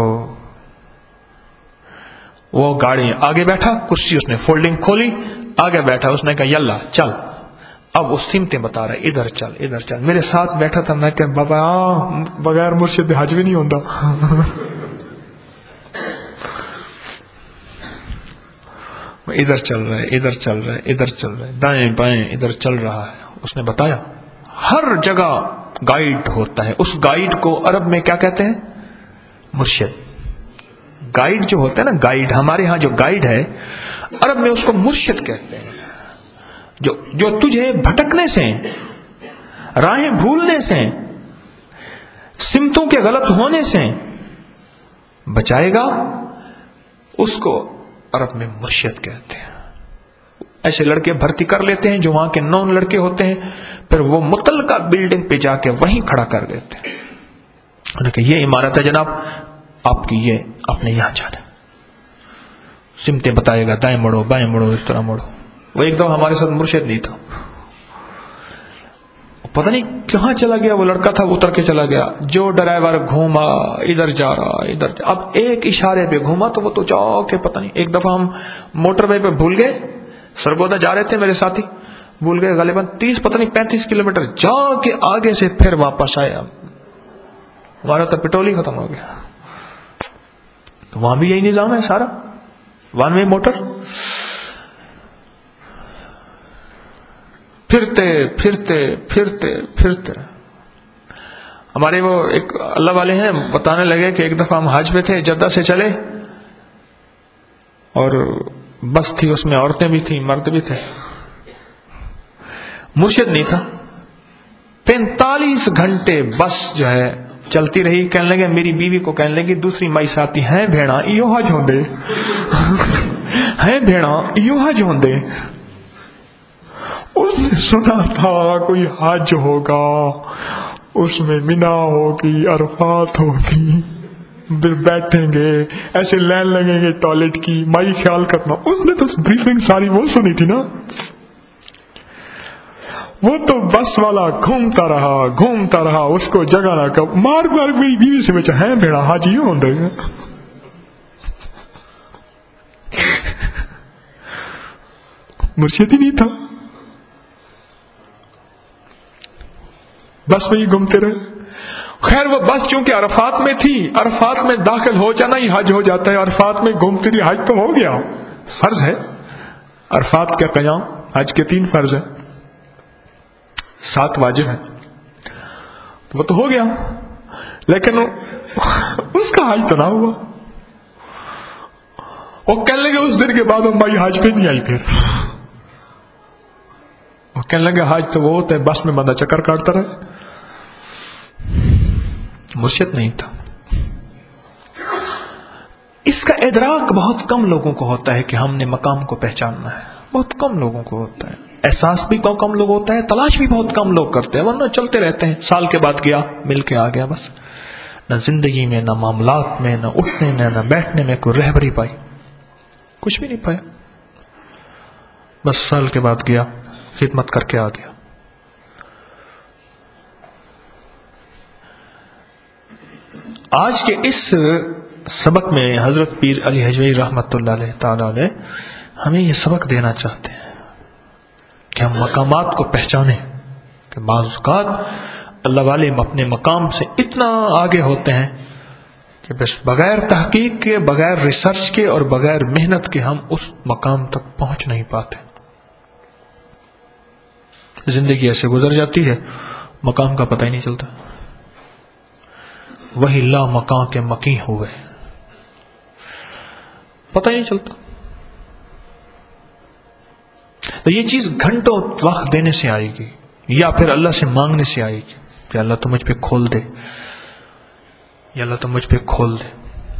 وہ گاڑی آگے بیٹھا، کرسی اس نے فولڈنگ کھولی، آگے بیٹھا، اس نے کہا یلا چل. اب اس سمتیں بتا رہا ہے، ادھر چل ادھر چل. میرے ساتھ بیٹھا تھا، میں کہ بابا بغیر مرشد حج بھی نہیں ہوتا. ادھر چل رہا ہے ادھر چل رہا ہے ادھر چل رہا ہے دائیں بائیں ادھر چل رہا ہے. اس نے بتایا ہر جگہ گائیڈ ہوتا ہے، اس گائیڈ کو عرب میں کیا کہتے ہیں؟ مرشد. گائیڈ جو ہوتا ہے نا، گائیڈ ہمارے ہاں جو گائیڈ ہے عرب میں اس کو مرشد کہتے ہیں. جو جو تجھے بھٹکنے سے، راہیں بھولنے سے، سمتوں کے غلط ہونے سے بچائے گا، اس کو عرب میں مرشد کہتے ہیں. ایسے لڑکے بھرتی کر لیتے ہیں جو وہاں کے نون لڑکے ہوتے ہیں، پھر وہ متعلقہ بلڈنگ پہ جا کے وہیں کھڑا کر دیتے ہیں. انہوں نے کہا یہ عمارت ہے جناب آپ کی، یہ آپ نے یہاں جانا. سمتیں بتائے گا، دائیں مڑو بائیں مڑو اس طرح مڑو. وہ ایک دم ہمارے ساتھ مرشد نہیں تھا، پتہ نہیں کہاں چلا گیا وہ لڑکا تھا، اتر کے چلا گیا. جو ڈرائیور گھوما ادھر جا رہا ادھر جا. اب ایک اشارے پہ گھوما تو وہ تو جا کے پتہ نہیں. ایک دفعہ ہم موٹر وے پہ بھول گئے، سرگودا جا رہے تھے میرے ساتھی، بھول گئے غالباً تیس پتہ نہیں پینتیس کلو میٹر جا کے آگے سے پھر واپس آئے. ہمارا تو پیٹرول ہی ختم ہو گیا. تو وہاں بھی یہی نظام ہے سارا، ون وے موٹر. پھرتے پھرتے پھرتے پھرتے ہمارے وہ ایک اللہ والے ہیں بتانے لگے کہ ایک دفعہ ہم حج پہ تھے، جدہ سے چلے اور بس تھی، اس میں عورتیں بھی تھیں مرد بھی تھے، مرشد نہیں تھا. پینتالیس گھنٹے بس جو ہے چلتی رہی. کہنے لگے میری بیوی کو، کہنے لگی دوسری مائی ساتھی ہیں بھیڑا ایو حج ہوندے ہیں بھیڑا ایو حج ہوندے. اس نے سنا تھا کوئی حج ہوگا، اس میں مینا ہوگی، عرفات ہوگی، بیٹھیں گے ایسے لائن لگیں گے ٹوائلٹ کی، مائی خیال کرنا. اس نے تو بریفنگ ساری وہ سنی تھی نا. وہ تو بس والا گھومتا رہا گھومتا رہا، اس کو جگہ نہ کب مار مار میری بیوی سے بچا ہے بھیڑا حاجی ہوں دے. مرشد ہی نہیں تھا، بس میں ہی گھومتے رہے. خیر وہ بس چونکہ عرفات میں تھی، عرفات میں داخل ہو جانا ہی حج ہو جاتا ہے. عرفات میں گھومتی رہی، حج تو ہو گیا، فرض ہے. عرفات کا قیام حج کے تین فرض ہیں، سات واجب ہیں، وہ تو ہو گیا، لیکن اس کا حج تو نہ ہوا. وہ کہنے لگے اس دن کے بعد ہم بھائی حج پہ نہیں آئی. پھر وہ کہنے لگے حج تو وہ ہوتا ہے بس میں بندہ چکر کاٹتا رہے. مرشد نہیں تھا. اس کا ادراک بہت کم لوگوں کو ہوتا ہے کہ ہم نے مقام کو پہچاننا ہے، بہت کم لوگوں کو ہوتا ہے. احساس بھی بہت کم لوگ ہوتا ہے، تلاش بھی بہت کم لوگ کرتے ہیں، ورنہ چلتے رہتے ہیں. سال کے بعد گیا مل کے آ گیا، بس نہ زندگی میں نہ معاملات میں نہ اٹھنے میں نہ بیٹھنے میں کوئی رہبری پائی، کچھ بھی نہیں پایا. بس سال کے بعد گیا، خدمت کر کے آ گیا. آج کے اس سبق میں حضرت پیر علی حجویری رحمت اللہ علیہ تعالی علیہ ہمیں یہ سبق دینا چاہتے ہیں کہ ہم مقامات کو پہچانیں. کہ بعض اوقات اللہ والے اپنے مقام سے اتنا آگے ہوتے ہیں کہ بس بغیر تحقیق کے، بغیر ریسرچ کے اور بغیر محنت کے ہم اس مقام تک پہنچ نہیں پاتے. زندگی ایسے گزر جاتی ہے، مقام کا پتہ ہی نہیں چلتا. وہی لا مکان کے مکی ہوئے، پتہ ہی نہیں چلتا. تو یہ چیز گھنٹوں وقت دینے سے آئے گی، یا پھر اللہ سے مانگنے سے آئے گی کہ اللہ تو مجھ پہ کھول دے، یا اللہ تو مجھ پہ کھول دے.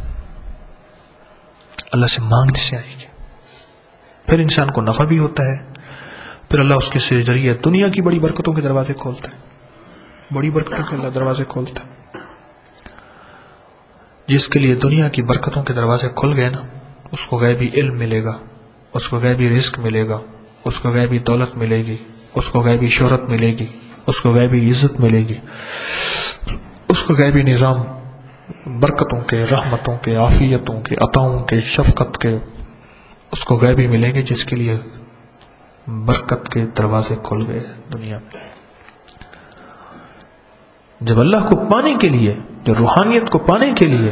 اللہ سے مانگنے سے آئے گی. پھر انسان کو نفع بھی ہوتا ہے، پھر اللہ اس کے ذریعے دنیا کی بڑی برکتوں کے دروازے کھولتا ہے، بڑی برکتوں کے اللہ دروازے کھولتا ہے. جس کے لیے دنیا کی برکتوں کے دروازے کھل گئے نا، اس کو غیبی علم ملے گا، اس کو غیبی رزق ملے گا، اس کو غیبی دولت ملے گی، اس کو غیبی شہرت ملے گی، اس کو غیبی عزت ملے گی، اس کو غیبی نظام برکتوں کے، رحمتوں کے، عافیتوں کے، عطاؤں کے، شفقت کے، اس کو غیبی ملیں گے جس کے لیے برکت کے دروازے کھل گئے دنیا میں۔ جب اللہ کو پانے کے لیے، جو روحانیت کو پانے کے لیے،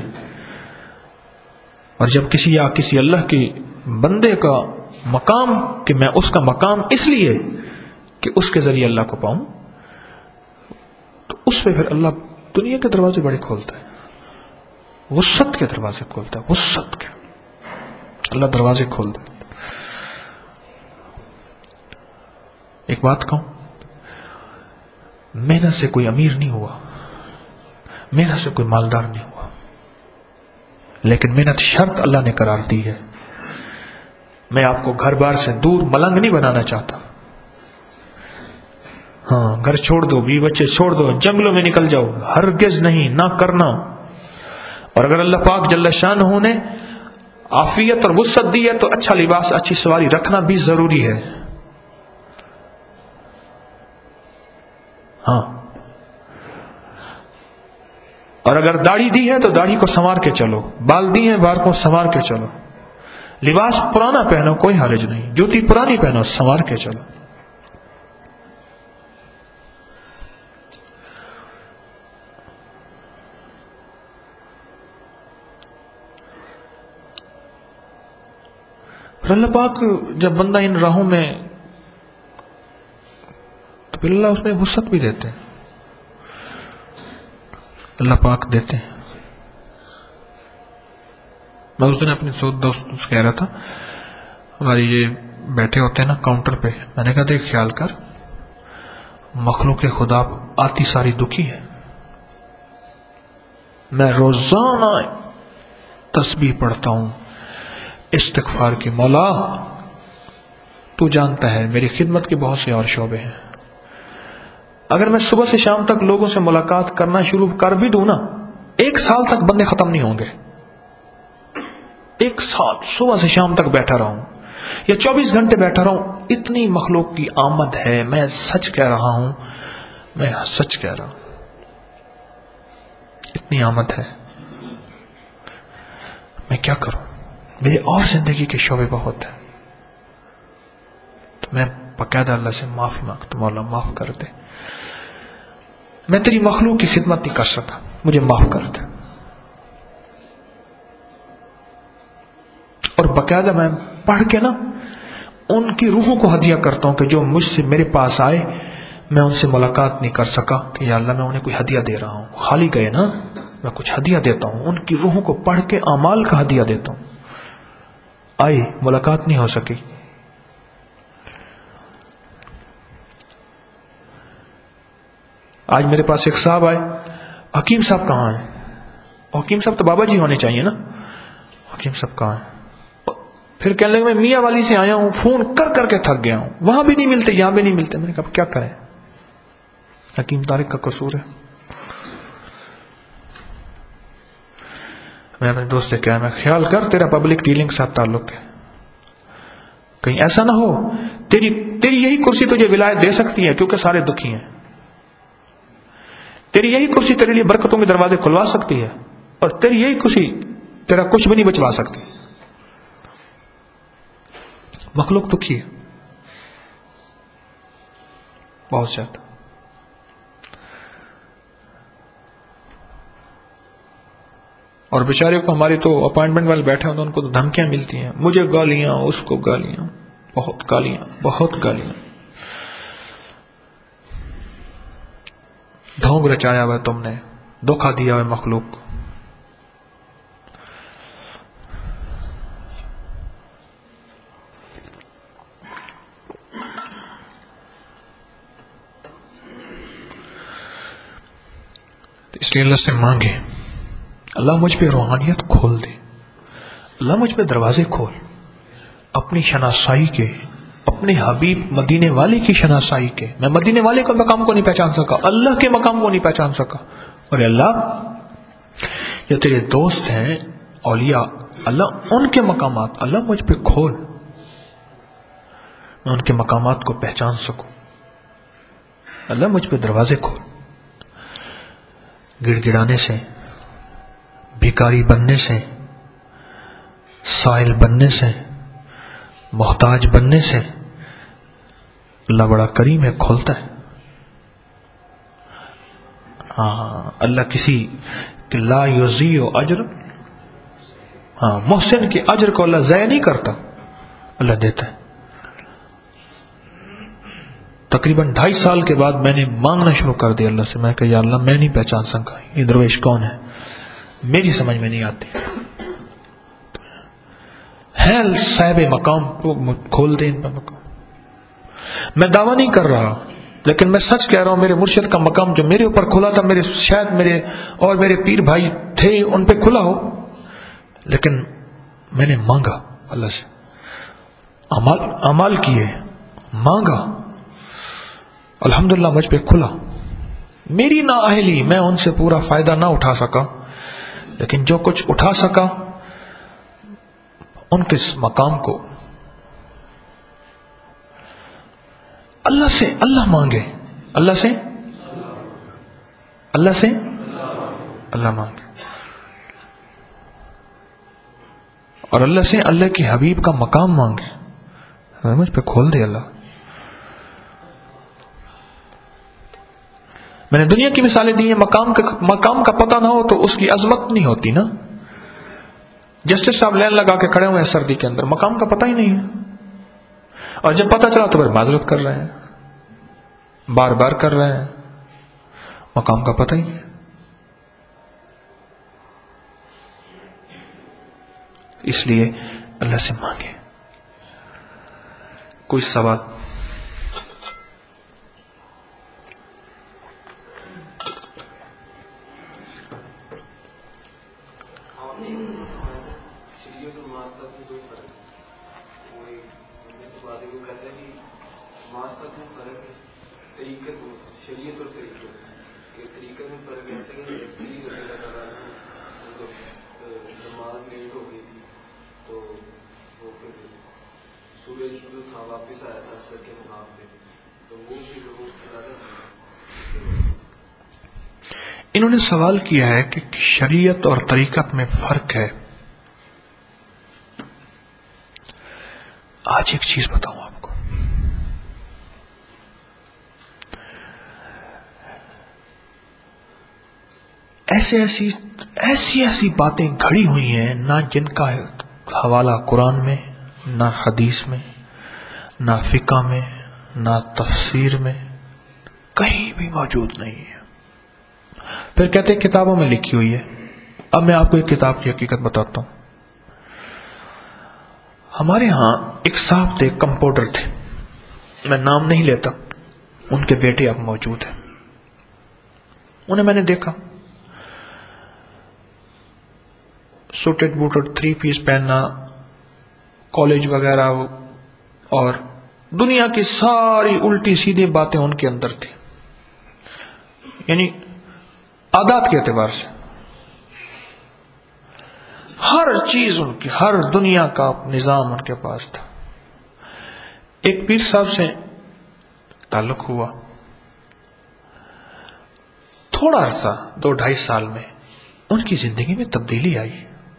اور جب کسی یا کسی اللہ کے بندے کا مقام کہ میں اس کا مقام اس لیے کہ اس کے ذریعے اللہ کو پاؤں، تو اس پہ پھر اللہ دنیا کے دروازے بڑے کھولتا ہے، وسعت کے دروازے کھولتا ہے، وسعت کے اللہ دروازے کھول دیتا ہے۔ ایک بات کہوں، محنت سے کوئی امیر نہیں ہوا، محنت سے کوئی مالدار نہیں ہوا، لیکن محنت شرط اللہ نے قرار دی ہے۔ میں آپ کو گھر بار سے دور ملنگ نہیں بنانا چاہتا، ہاں گھر چھوڑ دو، بیوی بچے چھوڑ دو، جنگلوں میں نکل جاؤ، ہرگز نہیں، نہ کرنا۔ اور اگر اللہ پاک جل شانہ نے عافیت اور وسعت دی ہے تو اچھا لباس، اچھی سواری رکھنا بھی ضروری ہے، ہاں۔ اور اگر داڑھی دی ہے تو داڑھی کو سنوار کے چلو، بال دی ہیں بال کو سنوار کے چلو، لباس پرانا پہنو کوئی حرج نہیں، جوتی پرانی پہنو سنوار کے چلو۔ پھر اللہ پاک جب بندہ ان راہوں میں، تو پھر اللہ اس میں وسعت بھی دیتے ہیں، اللہ پاک دیتے ہیں۔ میں اس دن اپنے دوست سے کہہ رہا تھا، ہماری یہ بیٹھے ہوتے ہیں نا کاؤنٹر پہ، میں نے کہا دیکھ خیال کر، مخلوق خدا آتی ساری دکھی ہے، میں روزانہ تسبیح پڑھتا ہوں، استغفار کی، مولا تو جانتا ہے میری خدمت کے بہت سے اور شعبے ہیں، اگر میں صبح سے شام تک لوگوں سے ملاقات کرنا شروع کر بھی دوں نا، ایک سال تک بندے ختم نہیں ہوں گے، ایک سال صبح سے شام تک بیٹھا رہا ہوں یا چوبیس گھنٹے بیٹھا رہا ہوں، اتنی مخلوق کی آمد ہے، میں سچ کہہ رہا ہوں، میں سچ کہہ رہا ہوں، اتنی آمد ہے، میں کیا کروں، میری اور زندگی کے شعبے بہت ہیں، تو میں باقاعدہ اللہ سے معافی مانگتا ہوں، مولا معاف کر دے، میں تیری مخلوق کی خدمت نہیں کر سکا، مجھے معاف کر دے۔ اور باقاعدہ میں پڑھ کے نا ان کی روحوں کو ہدیہ کرتا ہوں کہ جو مجھ سے میرے پاس آئے، میں ان سے ملاقات نہیں کر سکا کہ یا اللہ میں انہیں کوئی ہدیہ دے رہا ہوں، خالی گئے نا، میں کچھ ہدیہ دیتا ہوں، ان کی روحوں کو پڑھ کے اعمال کا ہدیہ دیتا ہوں، آئی ملاقات نہیں ہو سکی۔ آج میرے پاس ایک صاحب آئے، حکیم صاحب کہاں ہیں؟ حکیم صاحب تو بابا جی ہونے چاہیے نا، حکیم صاحب کہاں ہیں؟ پھر کہنے لگے میں میاں والی سے آیا ہوں، فون کر کر کے تھک گیا ہوں، وہاں بھی نہیں ملتے یہاں بھی نہیں ملتے۔ میں نے کہا کیا کریں، حکیم طارق کا قصور ہے۔ میں اپنے دوست سے کہا میں خیال کر تیرا پبلک ڈیلنگ کے ساتھ تعلق ہے، کہیں ایسا نہ ہو تیری تیری یہی کرسی تجھے ولایت دے سکتی ہے کیونکہ سارے دکھی ہیں، تیری یہی کرسی تیرے لیے برکتوں کے دروازے کھلوا سکتی ہے، اور تیری یہی کرسی تیرا کچھ بھی نہیں بچوا سکتی، مخلوق دکھی ہے بہت زیادہ۔ اور بیچارے کو ہماری تو اپائنٹمنٹ والے بیٹھے ہیں ان کو تو دھمکیاں ملتی ہیں، مجھے گالیاں، اس کو گالیاں، بہت گالیاں بہت گالیاں، ڈھونگ رچایا ہوا تم نے، دھوکہ دیا ہوا مخلوق کو۔ اس لیے اللہ سے مانگے اللہ مجھ پہ روحانیت کھول دے، اللہ مجھ پہ دروازے کھول، اپنی شناسائی کے، اپنے حبیب مدینے والے کی شناسائی کے۔ میں مدینے والے کے مقام کو نہیں پہچان سکا، اللہ کے مقام کو نہیں پہچان سکا، اور اللہ یہ تیرے دوست ہیں اولیاء اللہ، ان کے مقامات اللہ مجھ پہ کھول، میں ان کے مقامات کو پہچان سکوں، اللہ مجھ پہ دروازے کھول۔ گڑ گڑانے سے، بھکاری بننے سے، سائل بننے سے، محتاج بننے سے اللہ بڑا کریم ہے، کھولتا ہے۔ ہاں اللہ کسی کہ لا یضیع اجر، ہاں محسن کے اجر کو اللہ ضائع نہیں کرتا، اللہ دیتا ہے۔ تقریباً ڈھائی سال کے بعد میں نے مانگنا شروع کر دیا اللہ سے، میں کہ یا اللہ میں نہیں پہچان سکا یہ درویش کون ہے، میری سمجھ میں نہیں آتی ہے، صاحب مقام کو کھول دے ان پہ مقام۔ میں دعویٰ نہیں کر رہا لیکن میں سچ کہہ رہا ہوں، میرے مرشد کا مقام جو میرے اوپر کھلا تھا، میرے شاید میرے اور میرے پیر بھائی تھے ان پہ کھلا ہو، لیکن میں نے مانگا اللہ سے، عمال عمال کیے، مانگا، الحمدللہ مجھ پہ کھلا۔ میری نااہلی، میں ان سے پورا فائدہ نہ اٹھا سکا، لیکن جو کچھ اٹھا سکا ان کے مقام کو اللہ سے اللہ مانگے، اللہ سے اللہ سے اللہ مانگے، اور اللہ سے اللہ کے حبیب کا مقام مانگے، مجھ پہ کھول دے اللہ۔ میں نے دنیا کی مثالیں دی ہیں، مقام کا مقام کا پتہ نہ ہو تو اس کی عظمت نہیں ہوتی نا۔ جسٹس صاحب لائن لگا کے کھڑے ہوئے ہیں سردی کے اندر، مقام کا پتہ ہی نہیں ہے، اور جب پتہ چلا تو پھر معذرت کر رہے ہیں، بار بار کر رہے ہیں، مقام کا پتہ ہی نہیں ہے۔ اس لیے اللہ سے مانگے۔ کوئی سوال؟ انہوں نے سوال کیا ہے کہ شریعت اور طریقت میں فرق ہے۔ آج ایک چیز بتاؤں آپ کو، ایسے ایسی ایسی ایسی باتیں گھڑی ہوئی ہیں نہ جن کا حوالہ قرآن میں، نہ حدیث میں، نہ فقہ میں، نہ تفسیر میں، کہیں بھی موجود نہیں ہے۔ پھر کہتے ہیں کتابوں میں لکھی ہوئی ہے۔ اب میں آپ کو ایک کتاب کی حقیقت بتاتا ہوں۔ ہمارے ہاں ایک صاحب تھے، کمپاؤنڈر تھے، میں نام نہیں لیتا، ان کے بیٹے اب موجود ہیں۔ انہیں میں نے دیکھا سوٹڈ بوٹڈ تھری پیس پہننا، کالج وغیرہ، اور دنیا کی ساری الٹی سیدھی باتیں ان کے اندر تھی، یعنی عادات کے اعتبار سے ہر چیز ان کی، ہر دنیا کا نظام ان کے پاس تھا۔ ایک پیر صاحب سے تعلق ہوا، تھوڑا سا دو ڈھائی سال میں ان کی زندگی میں تبدیلی آئی،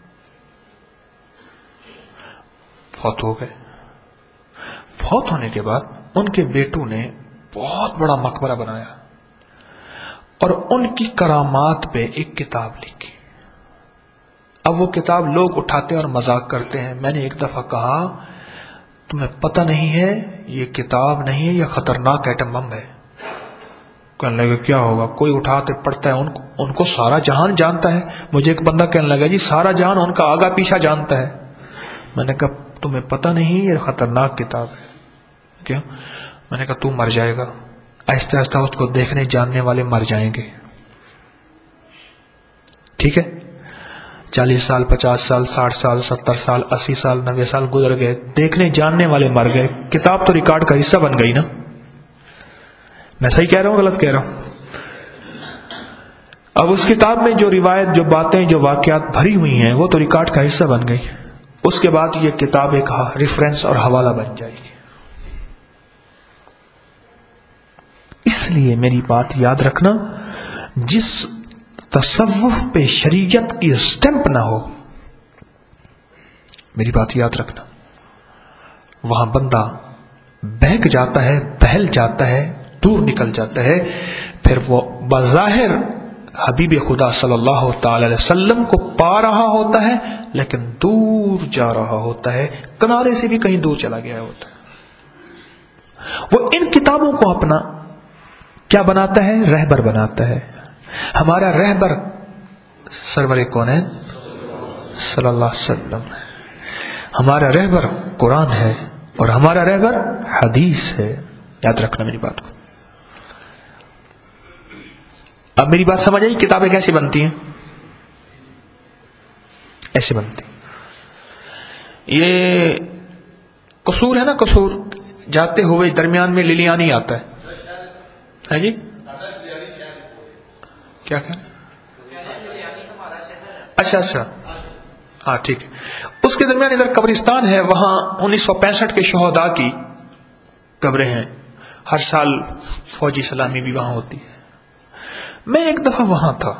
فوت ہو گئے۔ فوت ہونے کے بعد ان کے بیٹوں نے بہت بڑا مقبرہ بنایا اور ان کی کرامات پہ ایک کتاب لکھی۔ اب وہ کتاب لوگ اٹھاتے اور مذاق کرتے ہیں۔ میں نے ایک دفعہ کہا تمہیں پتہ نہیں ہے یہ کتاب نہیں ہے، یہ خطرناک ایٹم بم ہے۔ کہنے لگا کیا ہوگا؟ کوئی اٹھاتے پڑھتا ہے، ان کو, ان کو سارا جہان جانتا ہے۔ مجھے ایک بندہ کہنے لگا جی سارا جہان ان کا آگا پیچھا جانتا ہے۔ میں نے کہا تمہیں پتہ نہیں یہ خطرناک کتاب ہے کیا؟ میں نے کہا تو مر جائے گا، آہستہ آہستہ اس کو دیکھنے جاننے والے مر جائیں گے، ٹھیک ہے؟ چالیس سال، پچاس سال، ساٹھ سال، ستر سال، اسی سال، نوے سال گزر گئے، دیکھنے جاننے والے مر گئے، کتاب تو ریکارڈ کا حصہ بن گئی نا۔ میں صحیح کہہ رہا ہوں غلط کہہ رہا ہوں؟ اب اس کتاب میں جو روایت، جو باتیں، جو واقعات بھری ہوئی ہیں وہ تو ریکارڈ کا حصہ بن گئی. اس کے بعد یہ کتاب ایک ریفرنس اور حوالہ بن جائے گی. اس لیے میری بات یاد رکھنا، جس تصوف پہ شریعت کی اسٹمپ نہ ہو، میری بات یاد رکھنا، وہاں بندہ بہک جاتا ہے، بہل جاتا ہے، دور نکل جاتا ہے. پھر وہ بظاہر حبیب خدا صلی اللہ تعالی علیہ وسلم کو پا رہا ہوتا ہے، لیکن دور جا رہا ہوتا ہے، کنارے سے بھی کہیں دور چلا گیا ہوتا ہے. وہ ان کتابوں کو اپنا کیا بناتا ہے؟ رہبر بناتا ہے. ہمارا رہبر سرور کونین صلی اللہ علیہ وسلم ہے. ہمارا رہبر قرآن ہے اور ہمارا رہبر حدیث ہے. یاد رکھنا میری بات کو. اب میری بات سمجھ آئی؟ کتابیں کیسی بنتی ہیں؟ ایسے بنتی. یہ قصور ہے نا، قصور جاتے ہوئے درمیان میں لیلیانی آتا ہے. ہے جی کیا کہہ اچھا اچھا ہاں ٹھیک ہے. اس کے درمیان ادھر قبرستان ہے، وہاں انیس سو پینسٹھ کے شہداء کی قبریں ہیں. ہر سال فوجی سلامی بھی وہاں ہوتی ہے. میں ایک دفعہ وہاں تھا.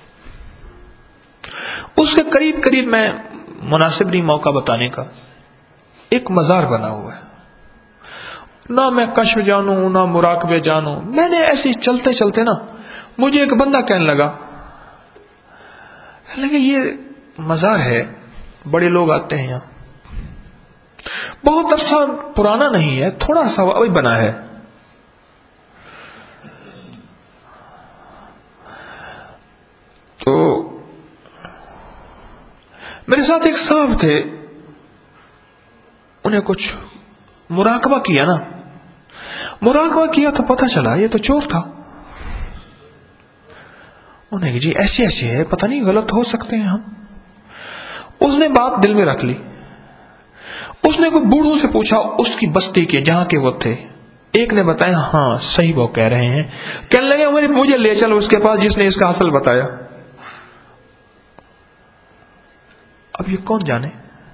اس کے قریب قریب میں مناسب نہیں موقع بتانے کا، ایک مزار بنا ہوا ہے. نہ میں کشف جانوں نہ مراقبے جانوں. میں نے ایسے چلتے چلتے نا مجھے ایک بندہ کہنے لگا کہنے لگا یہ مزار ہے، بڑے لوگ آتے ہیں یہاں، بہت عرصہ پرانا نہیں ہے، تھوڑا سا ابھی بنا ہے. تو میرے ساتھ ایک صاحب تھے، انہیں کچھ مراقبہ کیا نا، مراقبہ کیا تو پتہ چلا یہ تو چور تھا. انہیں کہ جی ایسی ایسی ہے، پتہ نہیں غلط ہو سکتے ہیں ہم. اس نے بات دل میں رکھ لی. اس نے کوئی بوڑھوں سے پوچھا اس کی بستی کے جہاں کے وہ تھے. ایک نے بتایا ہاں صحیح وہ کہہ رہے ہیں. کہنے لگے مجھے لے چلو اس کے پاس جس نے اس کا اصل بتایا. اب یہ کون جانے،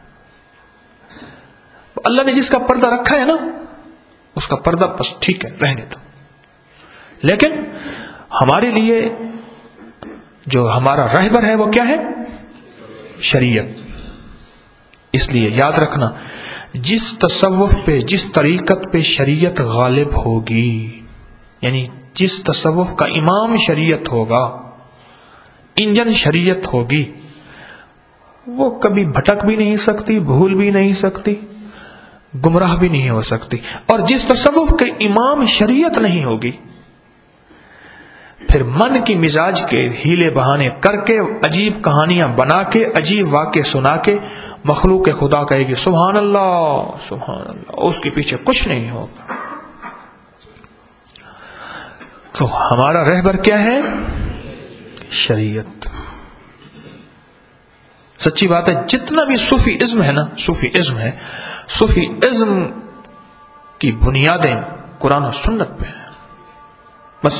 اللہ نے جس کا پردہ رکھا ہے نا اس کا پردہ بس ٹھیک ہے رہنے دو. لیکن ہمارے لیے جو ہمارا رہبر ہے وہ کیا ہے؟ شریعت. اس لیے یاد رکھنا، جس تصوف پہ، جس طریقت پہ شریعت غالب ہوگی، یعنی جس تصوف کا امام شریعت ہوگا، انجن شریعت ہوگی، وہ کبھی بھٹک بھی نہیں سکتی، بھول بھی نہیں سکتی، گمراہ بھی نہیں ہو سکتی. اور جس تصوف کے امام شریعت نہیں ہوگی، پھر من کی مزاج کے ہیلے بہانے کر کے، عجیب کہانیاں بنا کے، عجیب واقعے سنا کے مخلوق خدا کہے گی سبحان اللہ سبحان اللہ، اس کے پیچھے کچھ نہیں ہوگا. تو ہمارا رہبر کیا ہے؟ شریعت. سچی بات ہے، جتنا بھی صوفی ازم ہے نا، صوفی ازم ہے، صوفی ازم کی بنیادیں قرآن و سنت پہ ہیں. بس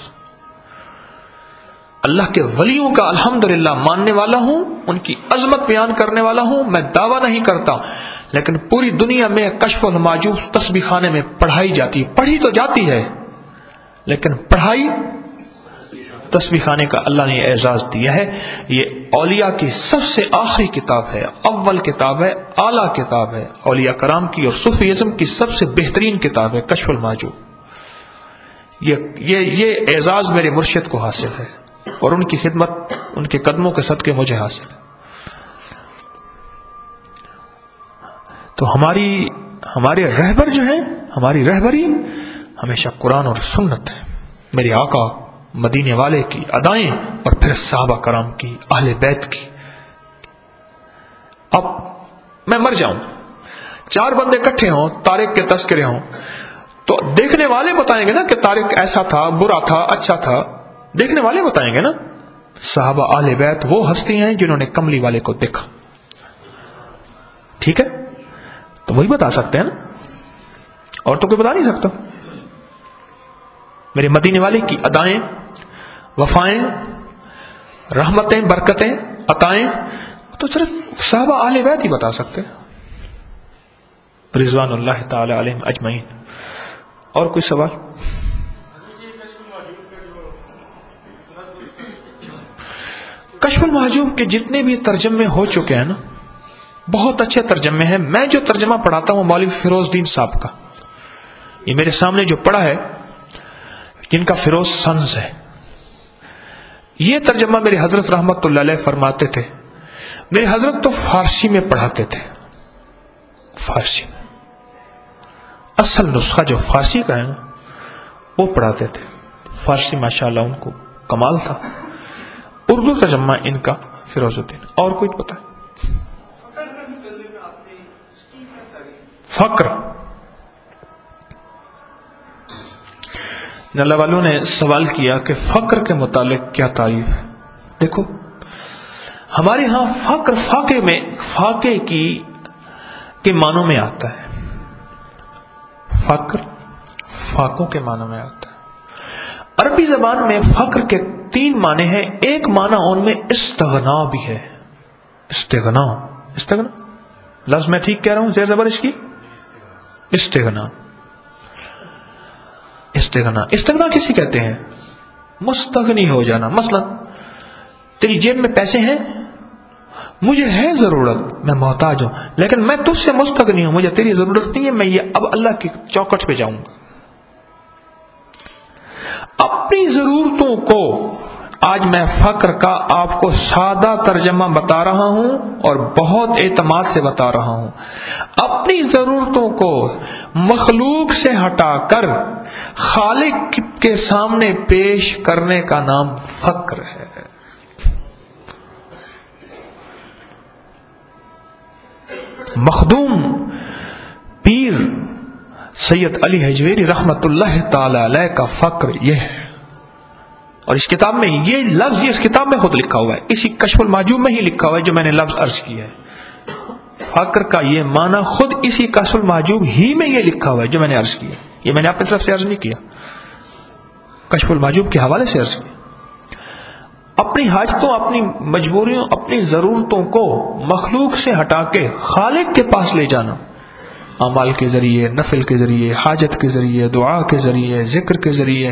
اللہ کے ولیوں کا الحمدللہ ماننے والا ہوں، ان کی عظمت بیان کرنے والا ہوں. میں دعویٰ نہیں کرتا، لیکن پوری دنیا میں کشف الماجوب تسبیح خانے میں پڑھائی جاتی ہے، پڑھی تو جاتی ہے، لیکن پڑھائی تسبیح خانے کا اللہ نے اعزاز دیا ہے. یہ اولیاء کی سب سے آخری کتاب ہے، اول کتاب ہے، اعلیٰ کتاب ہے. اولیاء کرام کی اور صوفیزم کی سب سے بہترین کتاب ہے کشف الماجوب. یہ یہ یہ اعزاز میرے مرشد کو حاصل ہے اور ان کی خدمت، ان کے قدموں کے صدقے مجھے حاصل ہے. تو ہماری ہمارے رہبر جو ہیں، ہماری رہبری ہمیشہ قرآن اور سنت ہے. میرے آقا مدینے والے کی ادائیں اور پھر صحابہ کرام کی، اہل بیت کی. اب میں مر جاؤں، چار بندے اکٹھے ہوں، طارق کے تذکرے ہوں، تو دیکھنے والے بتائیں گے نا کہ طارق ایسا تھا، برا تھا، اچھا تھا. دیکھنے والے بتائیں گے نا. صحابہ اہل بیت وہ ہستی ہیں جنہوں نے کملی والے کو دیکھا. ٹھیک ہے، تو وہی بتا سکتے ہیں نا، اور تو کوئی بتا نہیں سکتا. میرے مدینے والے کی ادائیں، وفائیں، رحمتیں، برکتیں، عطائیں تو صرف صحابہ اہل بیت ہی بتا سکتے ہیں رضوان اللہ تعالی علیہم اجمعین. اور کوئی سوال؟ کشف المحجوب کے جتنے بھی ترجمے ہو چکے ہیں نا، بہت اچھے ترجمے ہیں. میں جو ترجمہ پڑھاتا ہوں مولوی فیروز الدین صاحب کا، یہ میرے سامنے جو پڑھا ہے جن کا فیروز سنز ہے، یہ ترجمہ میرے حضرت رحمت اللہ علیہ فرماتے تھے. میرے حضرت تو فارسی میں پڑھاتے تھے، فارسی میں اصل نسخہ جو فارسی کا ہے نا وہ پڑھاتے تھے. فارسی ماشاءاللہ ان کو کمال تھا. اردو ترجمہ ان کا فیروز الدین. اور کوئی پتہ ہے؟ فقر، اللہ والوں نے سوال کیا کہ فقر کے متعلق کیا تعریف ہے. دیکھو ہمارے ہاں فقر فاقے میں، فاقے کی کے معنوں میں آتا ہے. فقر فاقوں کے معنوں میں آتا ہے. عربی زبان میں فقر کے تین معنی ہیں. ایک معنی ان میں استغنا بھی ہے. استغنا، استغنا لفظ میں ٹھیک کہہ رہا ہوں زیر زبر اس کی؟ استغنا. استغنا استغنا کسی کہتے ہیں؟ مستغنی ہو جانا. مثلا تیری جیب میں پیسے ہیں، مجھے ہے ضرورت، میں محتاج ہوں، لیکن میں تجھ سے مستغنی ہوں، مجھے تیری ضرورت نہیں ہے، میں یہ اب اللہ کی چوکٹ پہ جاؤں گا. اپنی ضرورتوں کو آج میں فقر کا آپ کو سادہ ترجمہ بتا رہا ہوں اور بہت اعتماد سے بتا رہا ہوں. اپنی ضرورتوں کو مخلوق سے ہٹا کر خالق کے سامنے پیش کرنے کا نام فقر ہے. مخدوم پیر سید علی حجویری رحمت اللہ تعالی علیہ کا فقر یہ ہے. اور اس کتاب میں یہ لفظ اس کتاب میں خود لکھا ہوا ہے، اسی کشف المحجوب میں ہی لکھا ہوا ہے جو میں نے لفظ عرض کیا ہے. فقر کا یہ معنی خود اسی کشف المحجوب ہی میں یہ لکھا ہوا ہے جو میں نے عرض کیا. یہ میں نے اپنی طرف سے عرض نہیں کیا، کشف المحجوب کے حوالے سے عرض کیا. اپنی حاجتوں، اپنی مجبوریوں، اپنی ضرورتوں کو مخلوق سے ہٹا کے خالق کے پاس لے جانا، اعمال کے ذریعے، نفل کے ذریعے، حاجت کے ذریعے، دعا کے ذریعے، ذکر کے ذریعے،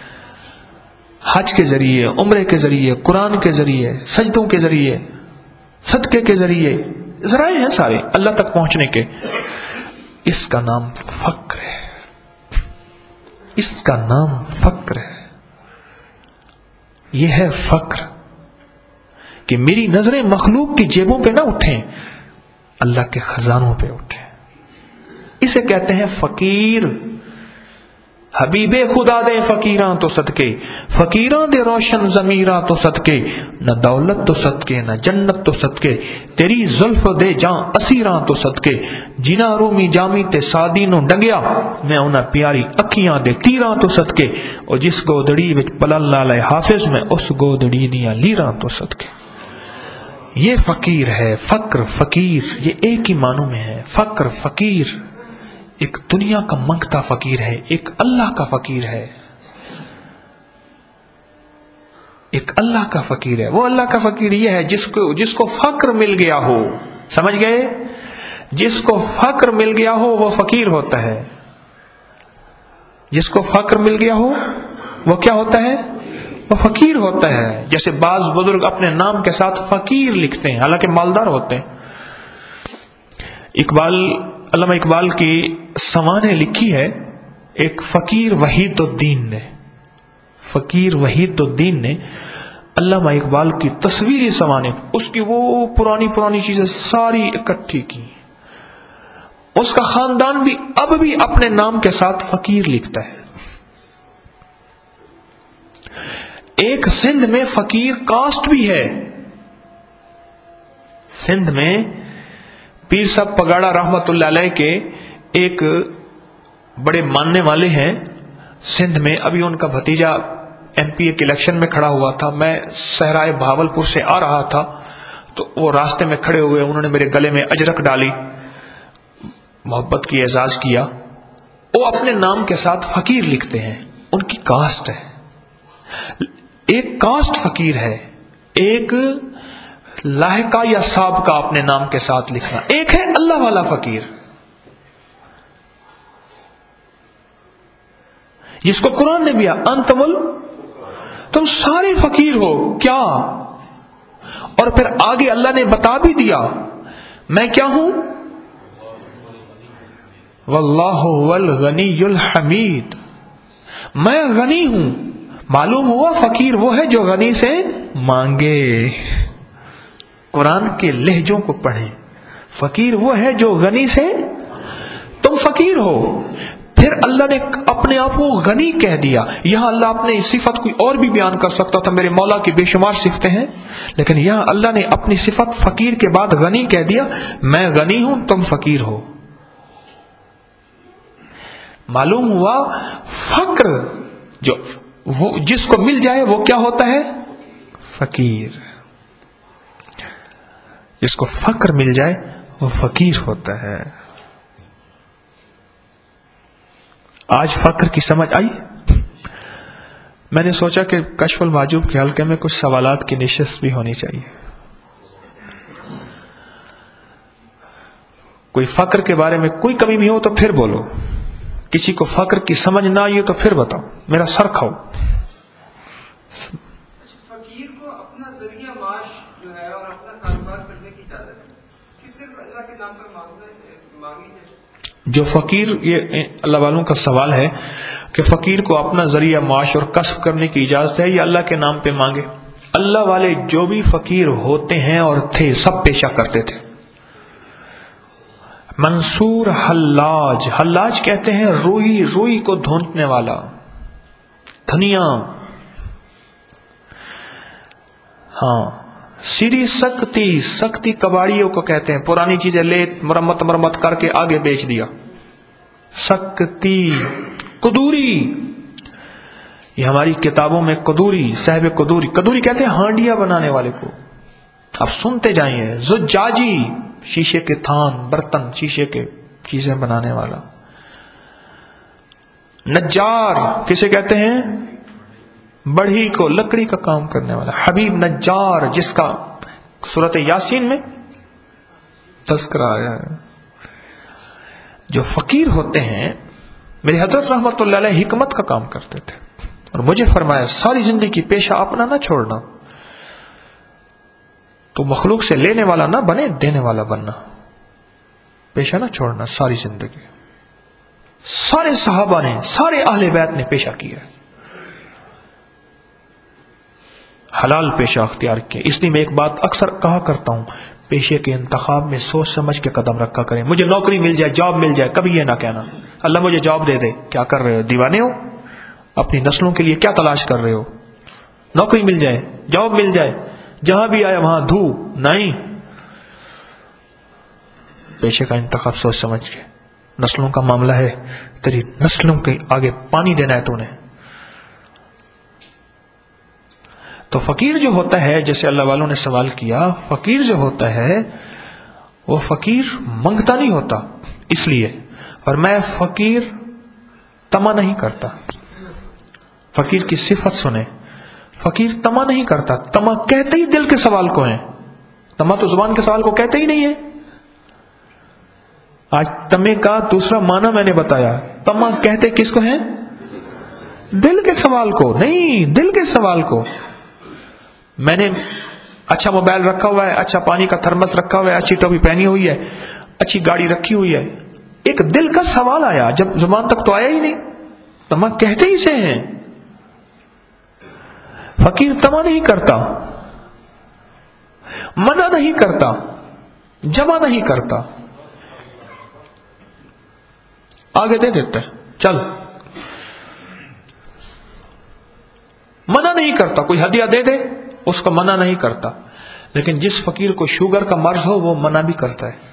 حج کے ذریعے، عمرے کے ذریعے، قرآن کے ذریعے، سجدوں کے ذریعے، صدقے کے ذریعے، ذرائع ہیں سارے اللہ تک پہنچنے کے. اس کا نام فقر ہے. اس کا نام فقر ہے. یہ ہے فقر کہ میری نظریں مخلوق کی جیبوں پہ نہ اٹھیں، اللہ کے خزانوں پہ اٹھیں. اسے کہتے ہیں فقیر. حبیب خدا دے فقیراں تو صدقے، فقیراں دے روشن ضمیراں تو صدقے، نہ دولت تو صدقے نہ جنت تو صدقے، تیری زلف دے جاں اسیراں تو صدقے، جنا رومی جامی تے سادی نو ڈنگیا، میں انہاں پیاری اکھیاں دے تیراں تو صدقے، اور جس گودڑی وچ پلن لالے حافظ میں اس گودڑی دیاں لیراں تو صدقے. یہ فقیر ہے. فقر فقیر یہ ایک ہی معنوں میں ہے. فقر فقیر ایک دنیا کا منگتا فقیر ہے، ایک اللہ کا فقیر ہے. ایک اللہ کا فقیر ہے. وہ اللہ کا فقیر یہ ہے جس کو جس کو فقر مل گیا ہو. سمجھ گئے؟ جس کو فقر مل گیا ہو وہ فقیر ہوتا ہے. جس کو فقر مل گیا ہو وہ کیا ہوتا ہے؟ وہ فقیر ہوتا ہے. جیسے بعض بزرگ اپنے نام کے ساتھ فقیر لکھتے ہیں حالانکہ مالدار ہوتے ہیں. اقبال، علامہ اقبال کی سوانح لکھی ہے ایک فقیر وحید الدین نے. فقیر وحید الدین نے علامہ اقبال کی تصویری سوانح، اس کی وہ پرانی پرانی چیزیں ساری اکٹھی کی. اس کا خاندان بھی اب بھی اپنے نام کے ساتھ فقیر لکھتا ہے. ایک سندھ میں فقیر کاسٹ بھی ہے. سندھ میں پیر صاحب پگاڑا رحمت اللہ علیہ کے ایک بڑے ماننے والے ہیں سندھ میں. ابھی ان کا بھتیجا ایم پی اے کے الیکشن میں کھڑا ہوا تھا. میں صحرائے بھاولپور سے آ رہا تھا تو وہ راستے میں کھڑے ہوئے، انہوں نے میرے گلے میں اجرک ڈالی، محبت کی، اعزاز کیا. وہ اپنے نام کے ساتھ فقیر لکھتے ہیں. ان کی کاسٹ ہے. ایک کاسٹ فقیر ہے، ایک لاحقہ یا سابقہ اپنے نام کے ساتھ لکھنا، ایک ہے اللہ والا فقیر جس کو قرآن نے بھی انتم تم سارے فقیر ہو کیا، اور پھر آگے اللہ نے بتا بھی دیا میں کیا ہوں، واللہ والغنی الحمید، میں غنی ہوں۔ معلوم ہوا فقیر وہ ہے جو غنی سے مانگے، قرآن کے لہجوں کو پڑھیں، فقیر وہ ہے جو غنی سے، تم فقیر ہو۔ پھر اللہ نے اپنے آپ کو غنی کہہ دیا، یہاں اللہ اپنی صفت کوئی اور بھی بیان کر سکتا تھا، میرے مولا کی بے شمار صفتیں ہیں، لیکن یہاں اللہ نے اپنی صفت فقیر کے بعد غنی کہہ دیا، میں غنی ہوں تم فقیر ہو۔ معلوم ہوا فقر جو وہ جس کو مل جائے وہ کیا ہوتا ہے، فقیر، جس کو فقر مل جائے وہ فقیر ہوتا ہے۔ آج فقر کی سمجھ آئی؟ میں نے سوچا کہ کشف المحجوب کے حلقے میں کچھ سوالات کی نشست بھی ہونی چاہیے، کوئی فقر کے بارے میں کوئی کمی بھی ہو تو پھر بولو، کسی کو فقر کی سمجھ نہ آئی تو پھر بتاؤ، میرا سر کھاؤ۔ فقیر کو اپنا ذریعہ معاش جو ہے اور اپنا کاروبار کرنے کی اجازت ہے کہ صرف اللہ کے نام پر مانگی جائے؟ جو فقیر، یہ اللہ والوں کا سوال ہے کہ فقیر کو اپنا ذریعہ معاش اور کسب کرنے کی اجازت ہے یا اللہ کے نام پہ مانگے؟ اللہ والے جو بھی فقیر ہوتے ہیں اور تھے سب پیشہ کرتے تھے۔ منصور حلاج، حلاج کہتے ہیں روئی، روئی کو دھونٹنے والا، دھنیا، ہاں سیری سکتی، سکتی کباڑیوں کو کہتے ہیں، پرانی چیزیں لے مرمت مرمت کر کے آگے بیچ دیا، سکتی۔ قدوری، یہ ہماری کتابوں میں قدوری، صاحب قدوری، قدوری کہتے ہیں ہانڈیاں بنانے والے کو، اب سنتے جائیے۔ زجاجی، شیشے کے تھان، برتن، شیشے کے چیزیں بنانے والا۔ نجار کسے کہتے ہیں؟ بڑھی کو، لکڑی کا کام کرنے والا۔ حبیب نجار، جس کا سورۃ یاسین میں تذکرہ آیا ہے۔ جو فقیر ہوتے ہیں، میرے حضرت رحمت اللہ علیہ حکمت کا کام کرتے تھے اور مجھے فرمایا ساری زندگی پیشہ اپنا نہ چھوڑنا، تو مخلوق سے لینے والا نہ بنے، دینے والا بننا، پیشہ نہ چھوڑنا ساری زندگی۔ سارے صحابہ نے، سارے اہل بیت نے پیشہ کیا، حلال پیشہ اختیار کیا۔ اس لیے میں ایک بات اکثر کہا کرتا ہوں، پیشے کے انتخاب میں سوچ سمجھ کے قدم رکھا کریں۔ مجھے نوکری مل جائے، جاب مل جائے، کبھی یہ نہ کہنا اللہ مجھے جاب دے دے۔ کیا کر رہے ہو؟ دیوانے ہو؟ اپنی نسلوں کے لیے کیا تلاش کر رہے ہو؟ نوکری مل جائے، جاب مل جائے، جہاں بھی آیا وہاں دھو، نہیں، پیشے کا انتخاب سوچ سمجھ کے۔ نسلوں کا معاملہ ہے، تیری نسلوں کے آگے پانی دینا ہے تو نے۔ تو فقیر جو ہوتا ہے، جیسے اللہ والوں نے سوال کیا، فقیر جو ہوتا ہے وہ فقیر منگتا نہیں ہوتا، اس لیے، اور میں فقیر طمع نہیں کرتا۔ فقیر کی صفت سنیں، فقیر طمع نہیں کرتا، طمع کہتے ہی دل کے سوال کو ہیں، طمع تو زبان کے سوال کو کہتے ہی نہیں ہے۔ آج طمع کا دوسرا معنی میں نے بتایا، طمع کہتے کس کو ہیں؟ دل کے سوال کو، نہیں، دل کے سوال کو۔ میں نے اچھا موبائل رکھا ہوا ہے، اچھا پانی کا تھرمس رکھا ہوا ہے، اچھی ٹوپی پہنی ہوئی ہے، اچھی گاڑی رکھی ہوئی ہے، ایک دل کا سوال آیا، جب زبان تک تو آیا ہی نہیں، طمع کہتے ہی سے ہیں۔ فقیر طمع نہیں کرتا، منع نہیں کرتا، جمع نہیں کرتا، آگے دے دیتا ہے، چل، منع نہیں کرتا، کوئی ہدیہ دے دے اس کو منع نہیں کرتا، لیکن جس فقیر کو شوگر کا مرض ہو وہ منع بھی کرتا ہے۔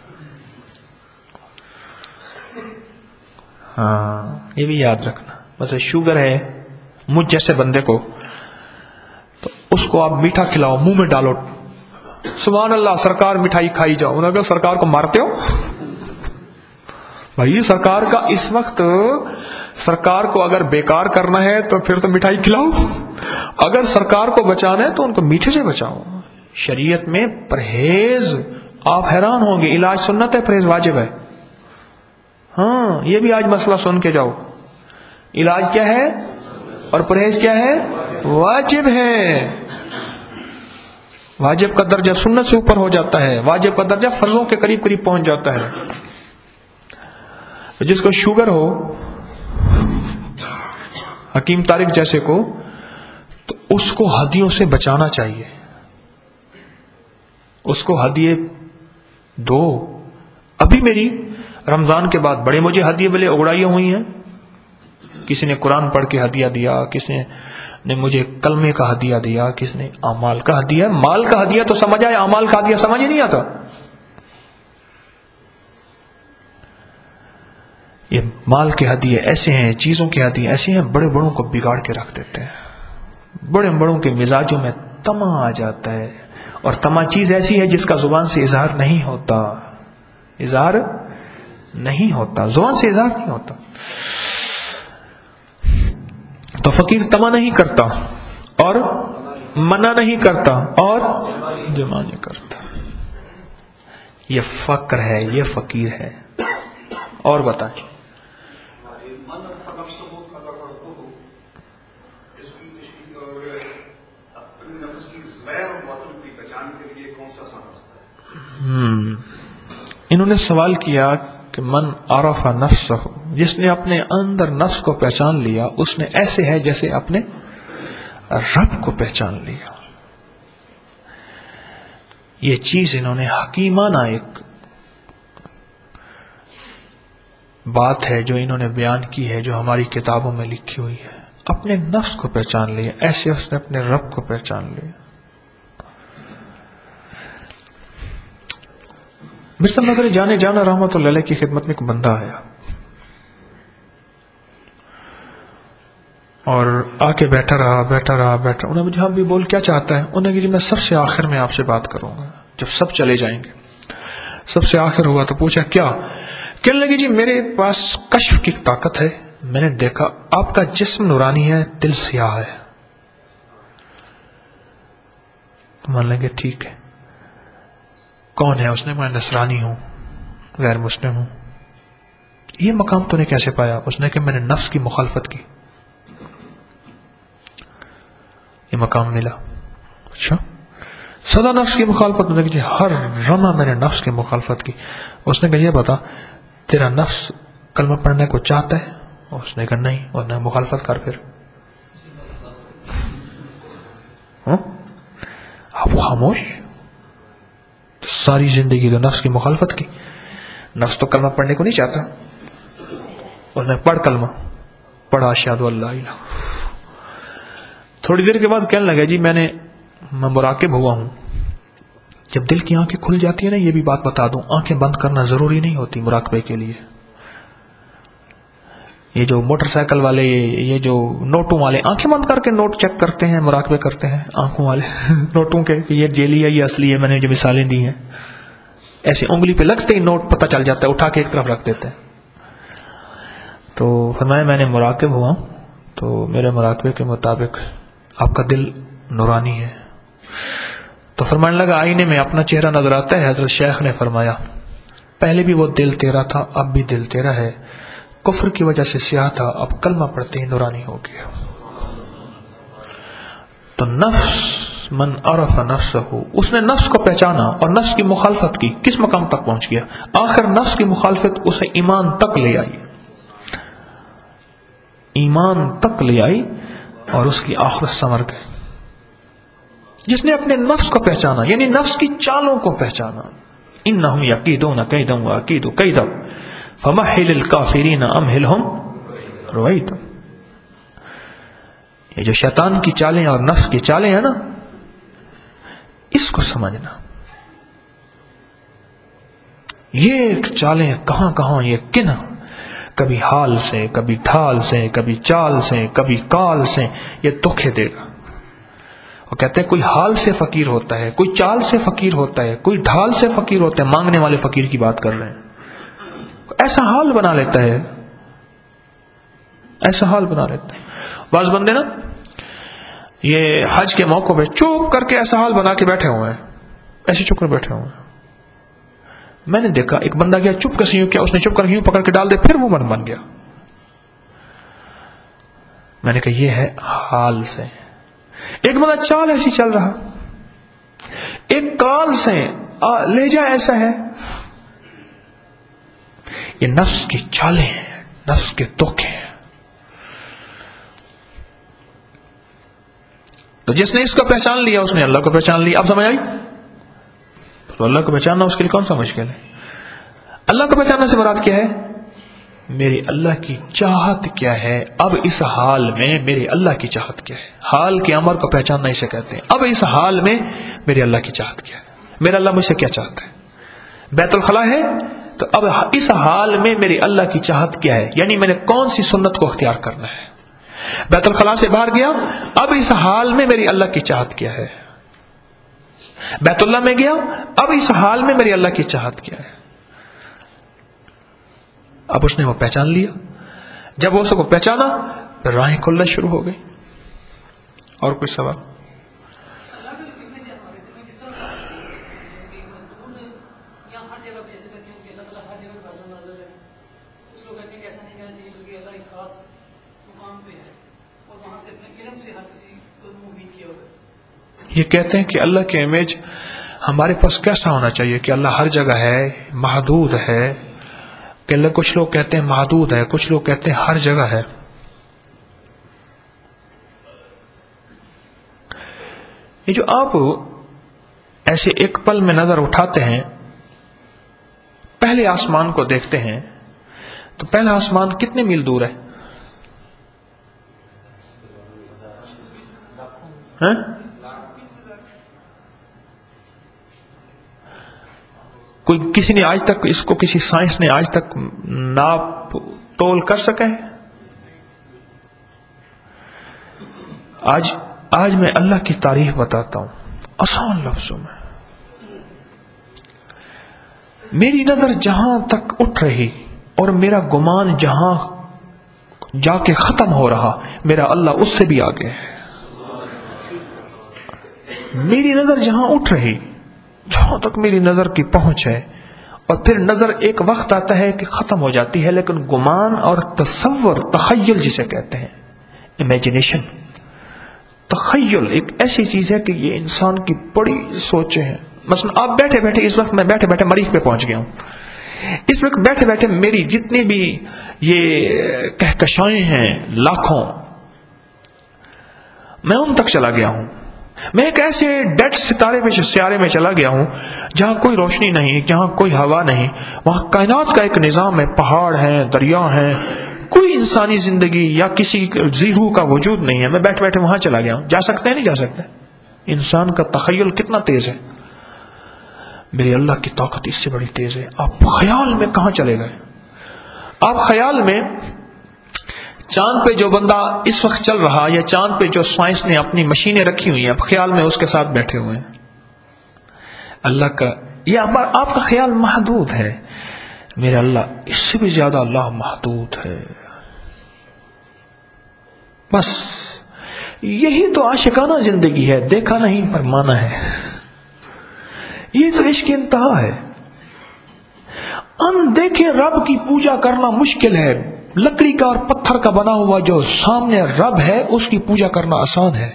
ہاں یہ بھی یاد رکھنا، مثلا شوگر ہے مجھ جیسے بندے کو، تو اس کو آپ میٹھا کھلاؤ، منہ میں ڈالو، سبحان اللہ سرکار مٹھائی کھائی جاؤ، انہوں نے کہا سرکار کو مارتے ہو؟ بھائی سرکار کا اس وقت، سرکار کو اگر بیکار کرنا ہے تو پھر تو مٹھائی کھلاؤ، اگر سرکار کو بچانا ہے تو ان کو میٹھے سے بچاؤ. شریعت میں پرہیز آپ حیران ہوں گے. علاج سنت ہے، پرہیز واجب ہے. ہاں یہ بھی آج مسئلہ سن کے جاؤ. علاج کیا ہے اور پرہیز کیا ہے؟ واجب ہے. واجب کا درجہ سنت سے اوپر ہو جاتا ہے، واجب کا درجہ فرضوں کے قریب قریب پہنچ جاتا ہے. جس کو شوگر ہو، حکیم طارق جیسے کو، تو اس کو ہدیوں سے بچانا چاہیے. اس کو ہدیے دو. ابھی میری رمضان کے بعد بڑے مجھے ہدیے بلے اگڑائیاں ہوئی ہیں. کسی نے قرآن پڑھ کے ہدیہ دیا، کسی نے مجھے کلمے کا ہدیہ دیا، کسی نے اعمال کا ہدیہ. مال کا ہدیہ تو سمجھ آیا، اعمال کا ہدیہ سمجھ ہی نہیں آتا. یہ مال کے ہدیے ایسے ہیں، چیزوں کے ہدیے ایسے ہیں، بڑے بڑوں کو بگاڑ کے رکھ دیتے ہیں. بڑے بڑوں کے مزاجوں میں طمع آ جاتا ہے، اور طمع چیز ایسی ہے جس کا زبان سے اظہار نہیں ہوتا. اظہار نہیں ہوتا، زبان سے اظہار نہیں ہوتا. تو فقیر طمع نہیں کرتا اور منع نہیں کرتا اور جمع نہیں کرتا. یہ فقر ہے، یہ فقیر ہے. اور بتائیں. ہم انہوں نے سوال کیا کہ من عرف نفسہ، جس نے اپنے اندر نفس کو پہچان لیا اس نے ایسے ہے جیسے اپنے رب کو پہچان لیا. یہ چیز انہوں نے حکیمانہ ایک بات ہے جو انہوں نے بیان کی ہے، جو ہماری کتابوں میں لکھی ہوئی ہے. اپنے نفس کو پہچان لیا ایسے اس نے اپنے رب کو پہچان لیا. مرزا نظر جانے جانا رحمت اللہ علیہ کی خدمت میں ایک بندہ آیا اور آ کے بیٹھا رہا بیٹھا رہا بیٹھا انہوں نے مجھے ہم بھی بول کیا چاہتا ہے؟ انہوں نے کہا جی میں سب سے آخر میں آپ سے بات کروں گا جب سب چلے جائیں گے. سب سے آخر ہوا تو پوچھا کیا؟ کہنے لگی جی میرے پاس کشف کی طاقت ہے، میں نے دیکھا آپ کا جسم نورانی ہے، دل سیاہ ہے. مان لیں گے ٹھیک ہے. کون ہے؟ اس نے میں نصرانی ہوں، غیر مسلم ہوں. یہ مقام تو نے کیسے پایا؟ اس نے کہ میں نے نفس کی مخالفت کی، یہ مقام ملا. اچھا سدا نفس کی مخالفت؟ نے کہ جی ہر رمہ میں نے نفس کی مخالفت کی. اس نے کہا یہ بتا تیرا نفس کلمہ پڑھنے کو چاہتا ہے؟ اس نے کہا نہیں. اور نے مخالفت کر پھر آپ خاموش. ساری زندگی تو نفس کی مخالفت کی. نفس تو کلمہ پڑھنے کو نہیں چاہتا. اور نے پڑھ کلمہ پڑھا اشہد ان لا الہ. تھوڑی دیر کے بعد کہنے لگا جی میں نے میں مراقب ہوا ہوں. جب دل کی آنکھیں کھل جاتی ہیں نا، یہ بھی بات بتا دوں، آنکھیں بند کرنا ضروری نہیں ہوتی مراقبے کے لیے. یہ جو موٹر سائیکل والے، یہ جو نوٹوں والے آنکھیں بند کر کے نوٹ چیک کرتے ہیں، مراقبے کرتے ہیں آنکھوں والے نوٹوں کے کہ یہ جیلی ہے یہ اصلی ہے. میں نے جو مثالیں دی ہیں ایسے انگلی پہ لگتے ہی نوٹ پتہ چل جاتا ہے، اٹھا کے ایک طرف رکھ دیتے ہیں. تو فرمایا میں نے مراقب ہوا تو میرے مراقبے کے مطابق آپ کا دل نورانی ہے. تو فرمانے لگا آئینے میں اپنا چہرہ نظر آتا ہے؟ حضرت شیخ نے فرمایا پہلے بھی وہ دل تیرا تھا، اب بھی دل تیرا ہے. کفر کی وجہ سے سیاہ تھا، اب کلمہ پڑھتے ہی نورانی ہو گیا. تو نفس من عرف نفسہ، اس نے نفس کو پہچانا اور نفس کی مخالفت کی. کس مقام تک پہنچ گیا؟ آخر نفس کی مخالفت اسے ایمان تک لے آئی، ایمان تک لے آئی اور اس کی آخرت سنور گئی. جس نے اپنے نفس کو پہچانا یعنی نفس کی چالوں کو پہچانا. انہم یکیدون کیدا واکید کیدا فمہل الکافرین امہلہم رویدا. یہ جو شیطان کی چالیں اور نفس کی چالیں ہیں نا، اس کو سمجھنا. یہ چالیں کہاں کہاں، یہ کن، کبھی حال سے، کبھی ڈھال سے، کبھی چال سے، کبھی کال سے یہ دھوکے دے گا. وہ کہتے ہیں کوئی حال سے فقیر ہوتا ہے، کوئی چال سے فقیر ہوتا ہے، کوئی ڈھال سے فقیر ہوتا ہے. مانگنے والے فقیر کی بات کر رہے ہیں. ایسا حال بنا لیتا ہے، ایسا حال بنا لیتا ہے. بعض بندے نا یہ حج کے موقع پہ چپ کر کے ایسا حال بنا کے بیٹھے ہوئے ہیں، ایسے چپ کر بیٹھے ہوئے ہیں. میں نے دیکھا ایک بندہ گیا چپ کر یوں کیا، اس نے چپ کر یوں پکڑ کے ڈال دے، پھر وہ من بن گیا. میں نے کہا یہ ہے حال سے. ایک بندہ چال ایسی چل رہا، ایک کال سے لہجہ ایسا ہے. یہ نفس کی چالیں ہیں، نفس کے دکھ ہیں. تو جس نے اس کو پہچان لیا اس نے اللہ کو پہچان لیا. اب سمجھ آئی؟ تو اللہ کو پہچاننا اس کے لیے کون سا مشکل ہے؟ اللہ کو پہچاننے سے مراد کیا ہے؟ میری اللہ کی چاہت کیا ہے. اب اس حال میں میری اللہ کی چاہت کیا ہے؟ حال کے امر کو پہچاننا اسے کہتے ہیں. اب اس حال میں میری اللہ کی چاہت کیا ہے؟ میرا اللہ مجھ سے کیا چاہتا ہے؟ بیت الخلا ہے تو اب اس حال میں میری اللہ کی چاہت کیا ہے، یعنی میں نے کون سی سنت کو اختیار کرنا ہے. بیت الخلا سے باہر گیا، اب اس حال میں میری اللہ کی چاہت کیا ہے. بیت اللہ میں گیا، اب اس حال میں میری اللہ کی چاہت کیا ہے. اب اس نے وہ پہچان لیا. جب وہ اس کو پہچانا پھر راہیں کھلنا شروع ہو گئی. اور کوئی سوال؟ یہ کہتے ہیں کہ اللہ کی امیج ہمارے پاس کیسا ہونا چاہیے کہ اللہ ہر جگہ ہے، محدود ہے. کہ اللہ کچھ لوگ کہتے ہیں محدود ہے، کچھ لوگ کہتے ہیں ہر جگہ ہے. یہ جو آپ ایسے ایک پل میں نظر اٹھاتے ہیں، پہلے آسمان کو دیکھتے ہیں تو پہلا آسمان کتنے میل دور ہے؟ ہاں؟ کوئی کسی نے آج تک اس کو، کسی سائنس نے آج تک ناپ تول کر سکے ہیں؟ آج آج میں اللہ کی تعریف بتاتا ہوں آسان لفظوں میں. میری نظر جہاں تک اٹھ رہی اور میرا گمان جہاں جا کے ختم ہو رہا، میرا اللہ اس سے بھی آگے ہے. میری نظر جہاں اٹھ رہی، جہاں تک میری نظر کی پہنچ ہے، اور پھر نظر ایک وقت آتا ہے کہ ختم ہو جاتی ہے. لیکن گمان اور تصور، تخیل جسے کہتے ہیں، امیجنیشن، تخیل ایک ایسی چیز ہے کہ یہ انسان کی بڑی سوچیں ہیں. مثلا آپ بیٹھے بیٹھے، اس وقت میں بیٹھے بیٹھے مریخ پہ پہنچ گیا ہوں. اس وقت بیٹھے بیٹھے میری جتنی بھی یہ کہکشائیں ہیں لاکھوں، میں ان تک چلا گیا ہوں. میں ایک ایسے ڈیڈ ستارے میں سیارے میں چلا گیا ہوں جہاں کوئی روشنی نہیں، جہاں کوئی ہوا نہیں. وہاں کائنات کا ایک نظام ہے، پہاڑ ہیں، دریا ہیں، کوئی انسانی زندگی یا کسی روح کا وجود نہیں ہے. میں بیٹھ بیٹھے وہاں چلا گیا ہوں. جا سکتے ہیں نہیں جا سکتے؟ انسان کا تخیل کتنا تیز ہے. میری اللہ کی طاقت اس سے بڑی تیز ہے. آپ خیال میں کہاں چلے گئے؟ آپ خیال میں چاند پہ جو بندہ اس وقت چل رہا، یا چاند پہ جو سائنس نے اپنی مشینیں رکھی ہوئی ہیں، آپ خیال میں اس کے ساتھ بیٹھے ہوئے ہیں. اللہ کا یہ آپ کا خیال محدود ہے. میرا اللہ اس سے بھی زیادہ اللہ محدود ہے. بس یہی تو عاشقانہ زندگی ہے، دیکھا نہیں پر مانا ہے. یہ تو عشق کی انتہا ہے. ان دیکھے رب کی پوجا کرنا مشکل ہے. لکڑی کا اور پتھر کا بنا ہوا جو سامنے رب ہے اس کی پوجا کرنا آسان ہے.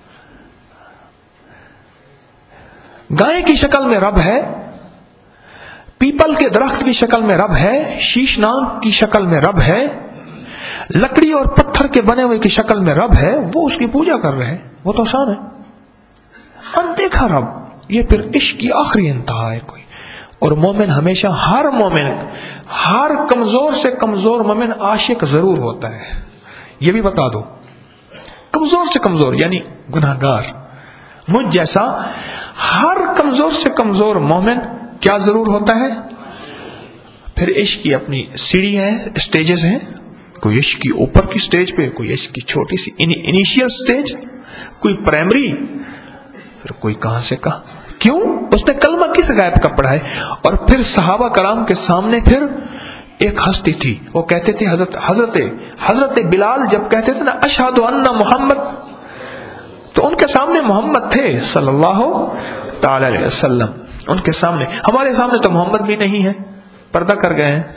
گائے کی شکل میں رب ہے، پیپل کے درخت کی شکل میں رب ہے، شیش ناگ کی شکل میں رب ہے، لکڑی اور پتھر کے بنے ہوئے کی شکل میں رب ہے. وہ اس کی پوجا کر رہے ہیں، وہ تو آسان ہے. اندیکھا رب، یہ پھر عشق کی آخری انتہا ہے کوئی. اور مومن ہمیشہ، ہر مومن، ہر کمزور سے کمزور مومن عاشق ضرور ہوتا ہے. یہ بھی بتا دو، کمزور سے کمزور یعنی گناہگار مجھ جیسا، ہر کمزور سے کمزور مومن کیا ضرور ہوتا ہے؟ پھر عشق کی اپنی سیڑھی ہے، اسٹیجز ہیں. کوئی عشق کی اوپر کی سٹیج پہ، کوئی عشق کی چھوٹی سی انیشیل سٹیج، کوئی پرائمری، پھر کوئی کہاں سے کہاں. کیوں؟ اس نے کلمہ کس غائب کا پڑھا ہے. اور پھر صحابہ کرام کے سامنے پھر ایک ہستی تھی، وہ کہتے تھے حضرت حضرت حضرت بلال جب کہتے تھے نا اشہد ان محمد، تو ان کے سامنے محمد تھے صلی اللہ تعالی علیہ وسلم، ان کے سامنے. ہمارے سامنے تو محمد بھی نہیں ہے، پردہ کر گئے ہیں.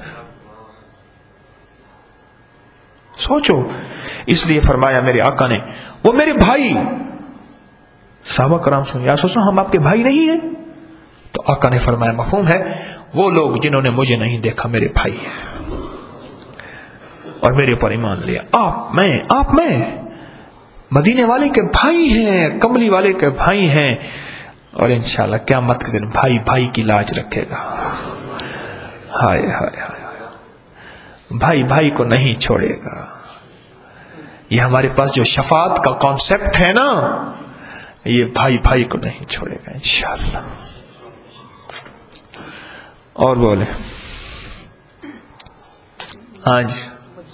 سوچو. اس لیے فرمایا میرے آقا نے وہ میرے بھائی. صحابہ کرام سن یا سوچو ہم آپ کے بھائی نہیں ہیں؟ تو آقا نے فرمایا مفہوم ہے، وہ لوگ جنہوں نے مجھے نہیں دیکھا میرے بھائی ہیں اور میرے پر ایمان لیا. آپ میں آپ میں مدینے والے کے بھائی ہیں، کملی والے کے بھائی ہیں، اور انشاءاللہ قیامت کے دن بھائی بھائی کی لاج رکھے گا. ہائے ہائے ہائے، بھائی بھائی کو نہیں چھوڑے گا. یہ ہمارے پاس جو شفاعت کا کانسیپٹ ہے نا، یہ بھائی بھائی کو نہیں چھوڑے گا انشاءاللہ. اور بولے ہاں جی.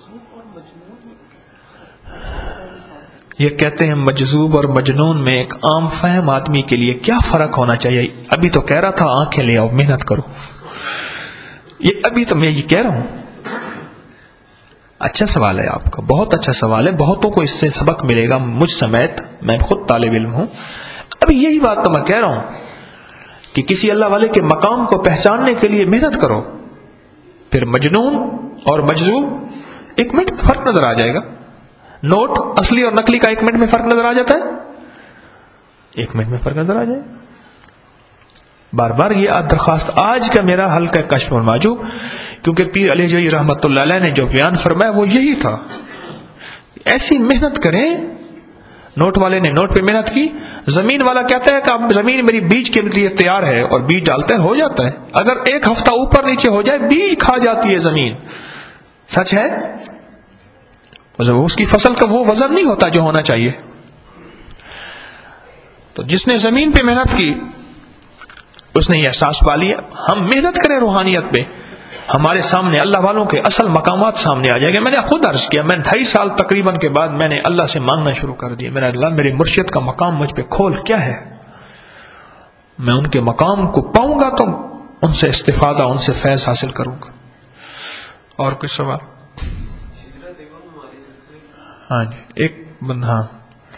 یہ کہتے ہیں مجذوب اور مجنون میں ایک عام فہم آدمی کے لیے کیا فرق ہونا چاہیے؟ ابھی تو کہہ رہا تھا آنکھیں لے آؤ محنت کرو، یہ ابھی تو میں یہ کہہ رہا ہوں. اچھا سوال ہے آپ کا، بہت اچھا سوال ہے، بہتوں کو اس سے سبق ملے گا مجھ سمیت، میں خود طالب علم ہوں. ابھی یہی بات تو میں کہہ رہا ہوں کہ کسی اللہ والے کے مقام کو پہچاننے کے لیے محنت کرو. پھر مجنون اور مجذوب ایک منٹ میں فرق نظر آ جائے گا. نوٹ اصلی اور نقلی کا ایک منٹ میں فرق نظر آ جاتا ہے، ایک منٹ میں فرق نظر آ جائے. بار بار یہ درخواست آج کا میرا حلقہ کشف المعجو، کیونکہ پیر علی جوئی رحمۃ اللہ علیہ نے جو بیان فرمایا وہ یہی تھا. ایسی محنت کریں. نوٹ والے نے نوٹ پہ محنت کی، زمین والا کہتا ہے کہ اب زمین میری بیج کے لیے تیار ہے، اور بیج ڈالتا ہے، ہو جاتا ہے. اگر ایک ہفتہ اوپر نیچے ہو جائے بیج کھا جاتی ہے زمین. سچ ہے، مطلب اس کی فصل کا وہ وزن نہیں ہوتا جو ہونا چاہیے. تو جس نے زمین پہ محنت کی اس نے یہ احساس پا لیا. ہم محنت کریں روحانیت پہ، ہمارے سامنے اللہ والوں کے اصل مقامات سامنے آ جائیں گے. میں نے خود عرض کیا، میں ڈھائی سال تقریباً کے بعد میں نے اللہ سے مانگنا شروع کر دیا، میرا اللہ میرے مرشد کا مقام مجھ پہ کھول، کیا ہے؟ میں ان کے مقام کو پاؤں گا تو ان سے استفادہ، ان سے فیض حاصل کروں گا. اور کوئی سوال؟ ہاں جی ایک بندہ. ہاں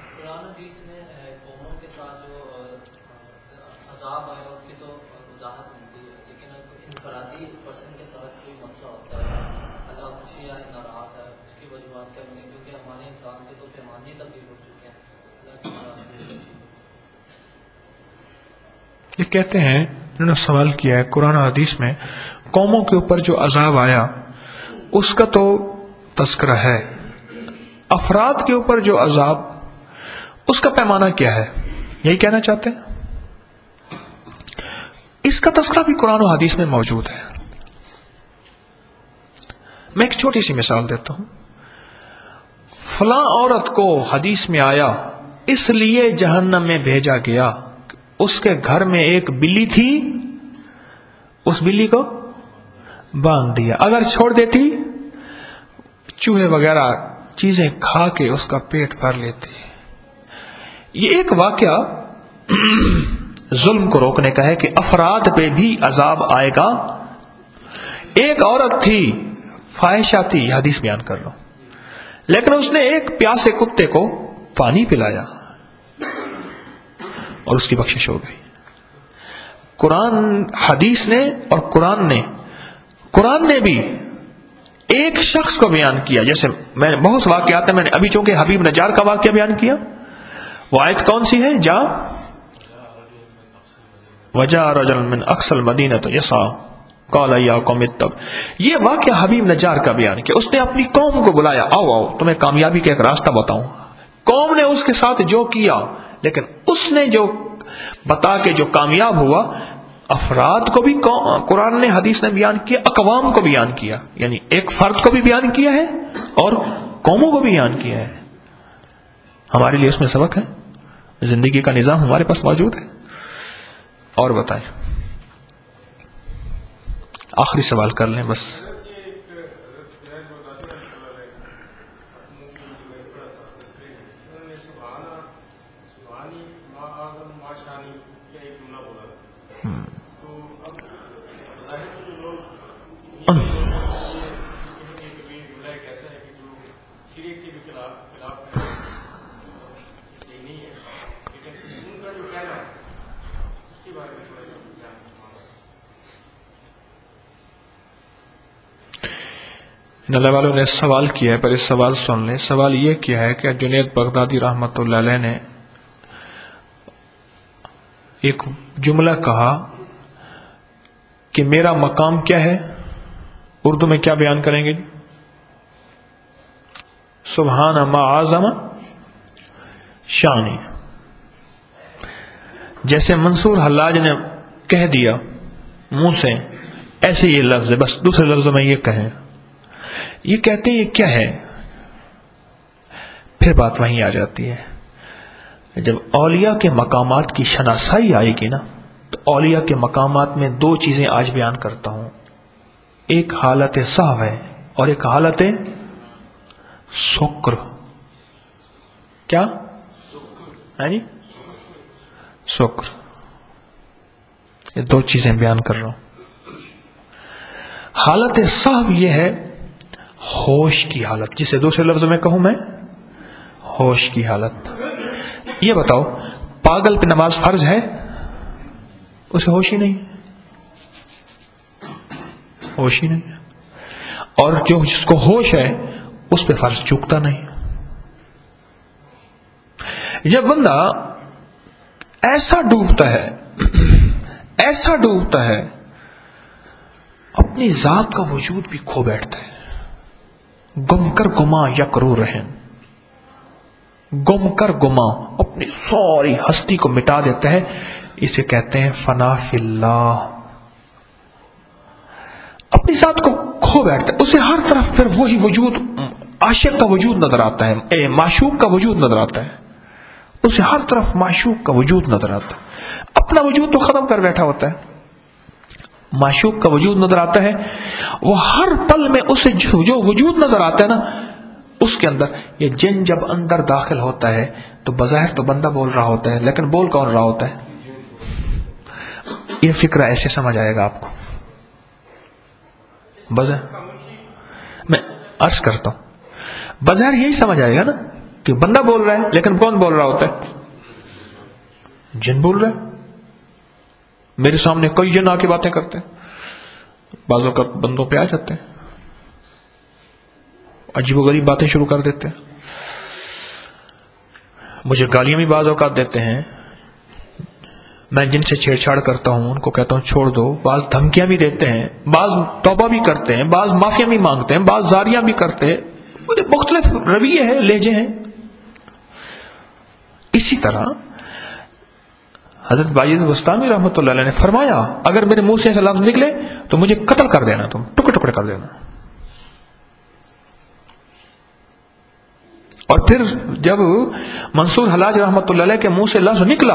یہ کہتے ہیں انہوں نے سوال کیا ہے قرآن حدیث میں قوموں کے اوپر جو عذاب آیا اس کا تو تذکرہ ہے، افراد کے اوپر جو عذاب اس کا پیمانہ کیا ہے؟ یہی کہنا چاہتے ہیں. اس کا تذکرہ بھی قرآن و حدیث میں موجود ہے. میں ایک چھوٹی سی مثال دیتا ہوں. فلاں عورت کو حدیث میں آیا اس لیے جہنم میں بھیجا گیا، اس کے گھر میں ایک بلی تھی، اس بلی کو باندھ دیا، اگر چھوڑ دیتی چوہے وغیرہ چیزیں کھا کے اس کا پیٹ بھر لیتی. یہ ایک واقعہ ظلم کو روکنے کا ہے کہ افراد پہ بھی عذاب آئے گا. ایک عورت تھی فاحشہ تھی، یہ حدیث بیان کر رہا ہوں، لیکن اس نے ایک پیاسے کتے کو پانی پلایا اور اس کی بخشش ہو گئی. قرآن حدیث نے اور قرآن نے قرآن نے بھی ایک شخص کو بیان کیا. جیسے میں نے بہت واقعات ہیں، میں نے ابھی چونکہ حبیب نجار کا واقعہ بیان کیا. وہ آیت کون سی ہے؟ جا وجا رجل من اقصى المدینہ یسعی قال یا قوم اتقوا. یہ واقعہ حبیب نجار کا بیان کیا. اس نے اپنی قوم کو بلایا، آؤ آؤ تمہیں کامیابی کا ایک راستہ بتاؤں. قوم نے اس کے ساتھ جو کیا، لیکن اس نے جو بتا کے جو کامیاب ہوا، افراد کو بھی قرآن نے حدیث نے بیان کیا، اقوام کو بیان کیا، یعنی ایک فرد کو بھی بیان کیا ہے اور قوموں کو بھی بیان کیا ہے. ہمارے لیے اس میں سبق ہے، زندگی کا نظام ہمارے پاس موجود ہے. اور بتائیں، آخری سوال کر لیں بس. نلے والوں نے سوال کیا ہے، پر اس سوال سن لیں. سوال یہ کیا ہے کہ جنید بغدادی رحمت اللہ علیہ نے ایک جملہ کہا کہ میرا مقام کیا ہے، اردو میں کیا بیان کریں گے؟ سبحان ما اعظم شانی. جیسے منصور حلاج نے کہہ دیا منہ سے، ایسے یہ لفظ ہے، بس دوسرے لفظوں میں یہ کہیں. یہ کہتے یہ کیا ہے؟ پھر بات وہیں آ جاتی ہے. جب اولیاء کے مقامات کی شناسائی آئے گی نا، تو اولیاء کے مقامات میں دو چیزیں آج بیان کرتا ہوں. ایک حالت سہو ہے اور ایک حالت شکر. کیا ہے جی؟ شکر. یہ دو چیزیں بیان کر رہا ہوں. حالت سہو یہ ہے ہوش کی حالت، جسے دوسرے لفظوں میں کہوں میں ہوش کی حالت. یہ بتاؤ پاگل پہ نماز فرض ہے؟ اسے ہوش ہی نہیں، ہوش ہی نہیں. اور جو جس کو ہوش ہے اس پہ فرض چوکتا نہیں. جب بندہ ایسا ڈوبتا ہے ایسا ڈوبتا ہے اپنی ذات کا وجود بھی کھو بیٹھتا ہے. گم کر گما یکرو رہن، گم کر گما اپنی ساری ہستی کو مٹا دیتا ہے. اسے کہتے ہیں فنا فی اللہ. اپنی ذات کو کھو بیٹھتا ہے، اسے ہر طرف پھر وہی وجود، عاشق کا وجود نظر آتا ہے، اے معشوق کا وجود نظر آتا ہے. اسے ہر طرف معشوق کا وجود نظر آتا ہے. اپنا وجود تو ختم کر بیٹھا ہوتا ہے، معشوق کا وجود نظر آتا ہے. وہ ہر پل میں اسے جو وجود نظر آتا ہے نا، اس کے اندر یہ جن جب اندر داخل ہوتا ہے تو بظاہر تو بندہ بول رہا ہوتا ہے، لیکن بول کون رہا ہوتا ہے؟ یہ فکرہ ایسے سمجھ آئے گا آپ کو. بظاہر میں عرض کرتا ہوں، بظاہر یہی سمجھ آئے گا نا کہ بندہ بول رہا ہے، لیکن کون بول رہا ہوتا ہے؟ جن بول رہا ہے. میرے سامنے کئی جن آ کے باتیں کرتے ہیں، بعض اوقات بندوں پہ آ جاتے ہیں، عجیب و غریب باتیں شروع کر دیتے ہیں. مجھے گالیاں بھی بعض اوقات دیتے ہیں. میں جن سے چھیڑ چھاڑ کرتا ہوں ان کو کہتا ہوں چھوڑ دو. بعض دھمکیاں بھی دیتے ہیں، بعض توبہ بھی کرتے ہیں، بعض معافیاں بھی مانگتے ہیں، بعض زاریاں بھی کرتے ہیں. مختلف رویے ہیں، لہجے ہیں. اسی طرح حضرت بایزید بستامی رحمۃ اللہ علیہ نے فرمایا اگر میرے منہ سے ایسا لفظ نکلے تو مجھے قتل کر دینا، تم ٹکڑے ٹکڑے کر دینا. اور پھر جب منصور حلاج رحمۃ اللہ علیہ کے منہ سے لفظ نکلا،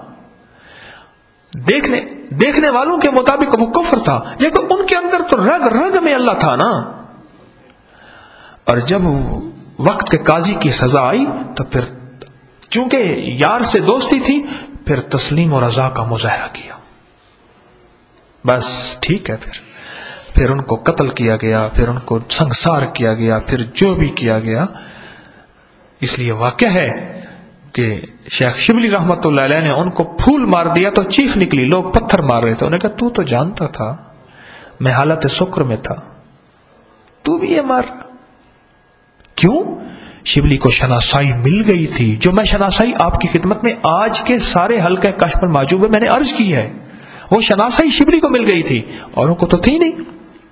دیکھنے دیکھنے والوں کے مطابق وہ کفر تھا، لیکن ان کے اندر تو رگ رگ میں اللہ تھا نا. اور جب وقت کے قاضی کی سزا آئی تو پھر چونکہ یار سے دوستی تھی، پھر تسلیم اور رضا کا مظاہرہ کیا. بس ٹھیک ہے. پھر پھر ان کو قتل کیا گیا، پھر ان کو سنگسار کیا گیا، پھر جو بھی کیا گیا. اس لیے واقعہ ہے کہ شیخ شبلی رحمت اللہ علیہ نے ان کو پھول مار دیا تو چیخ نکلی، لوگ پتھر مار رہے تھے. انہوں نے کہا تو تو جانتا تھا میں حالت شکر میں تھا، تو بھی یہ مار. کیوں؟ شبلی کو شناسائی مل گئی تھی، جو میں شناسائی آپ کی خدمت میں آج کے سارے حلقہ کشف المحجوب میں میں نے عرض کی ہے. وہ شناسائی شبلی کو مل گئی تھی، اوروں کو تو تھی نہیں.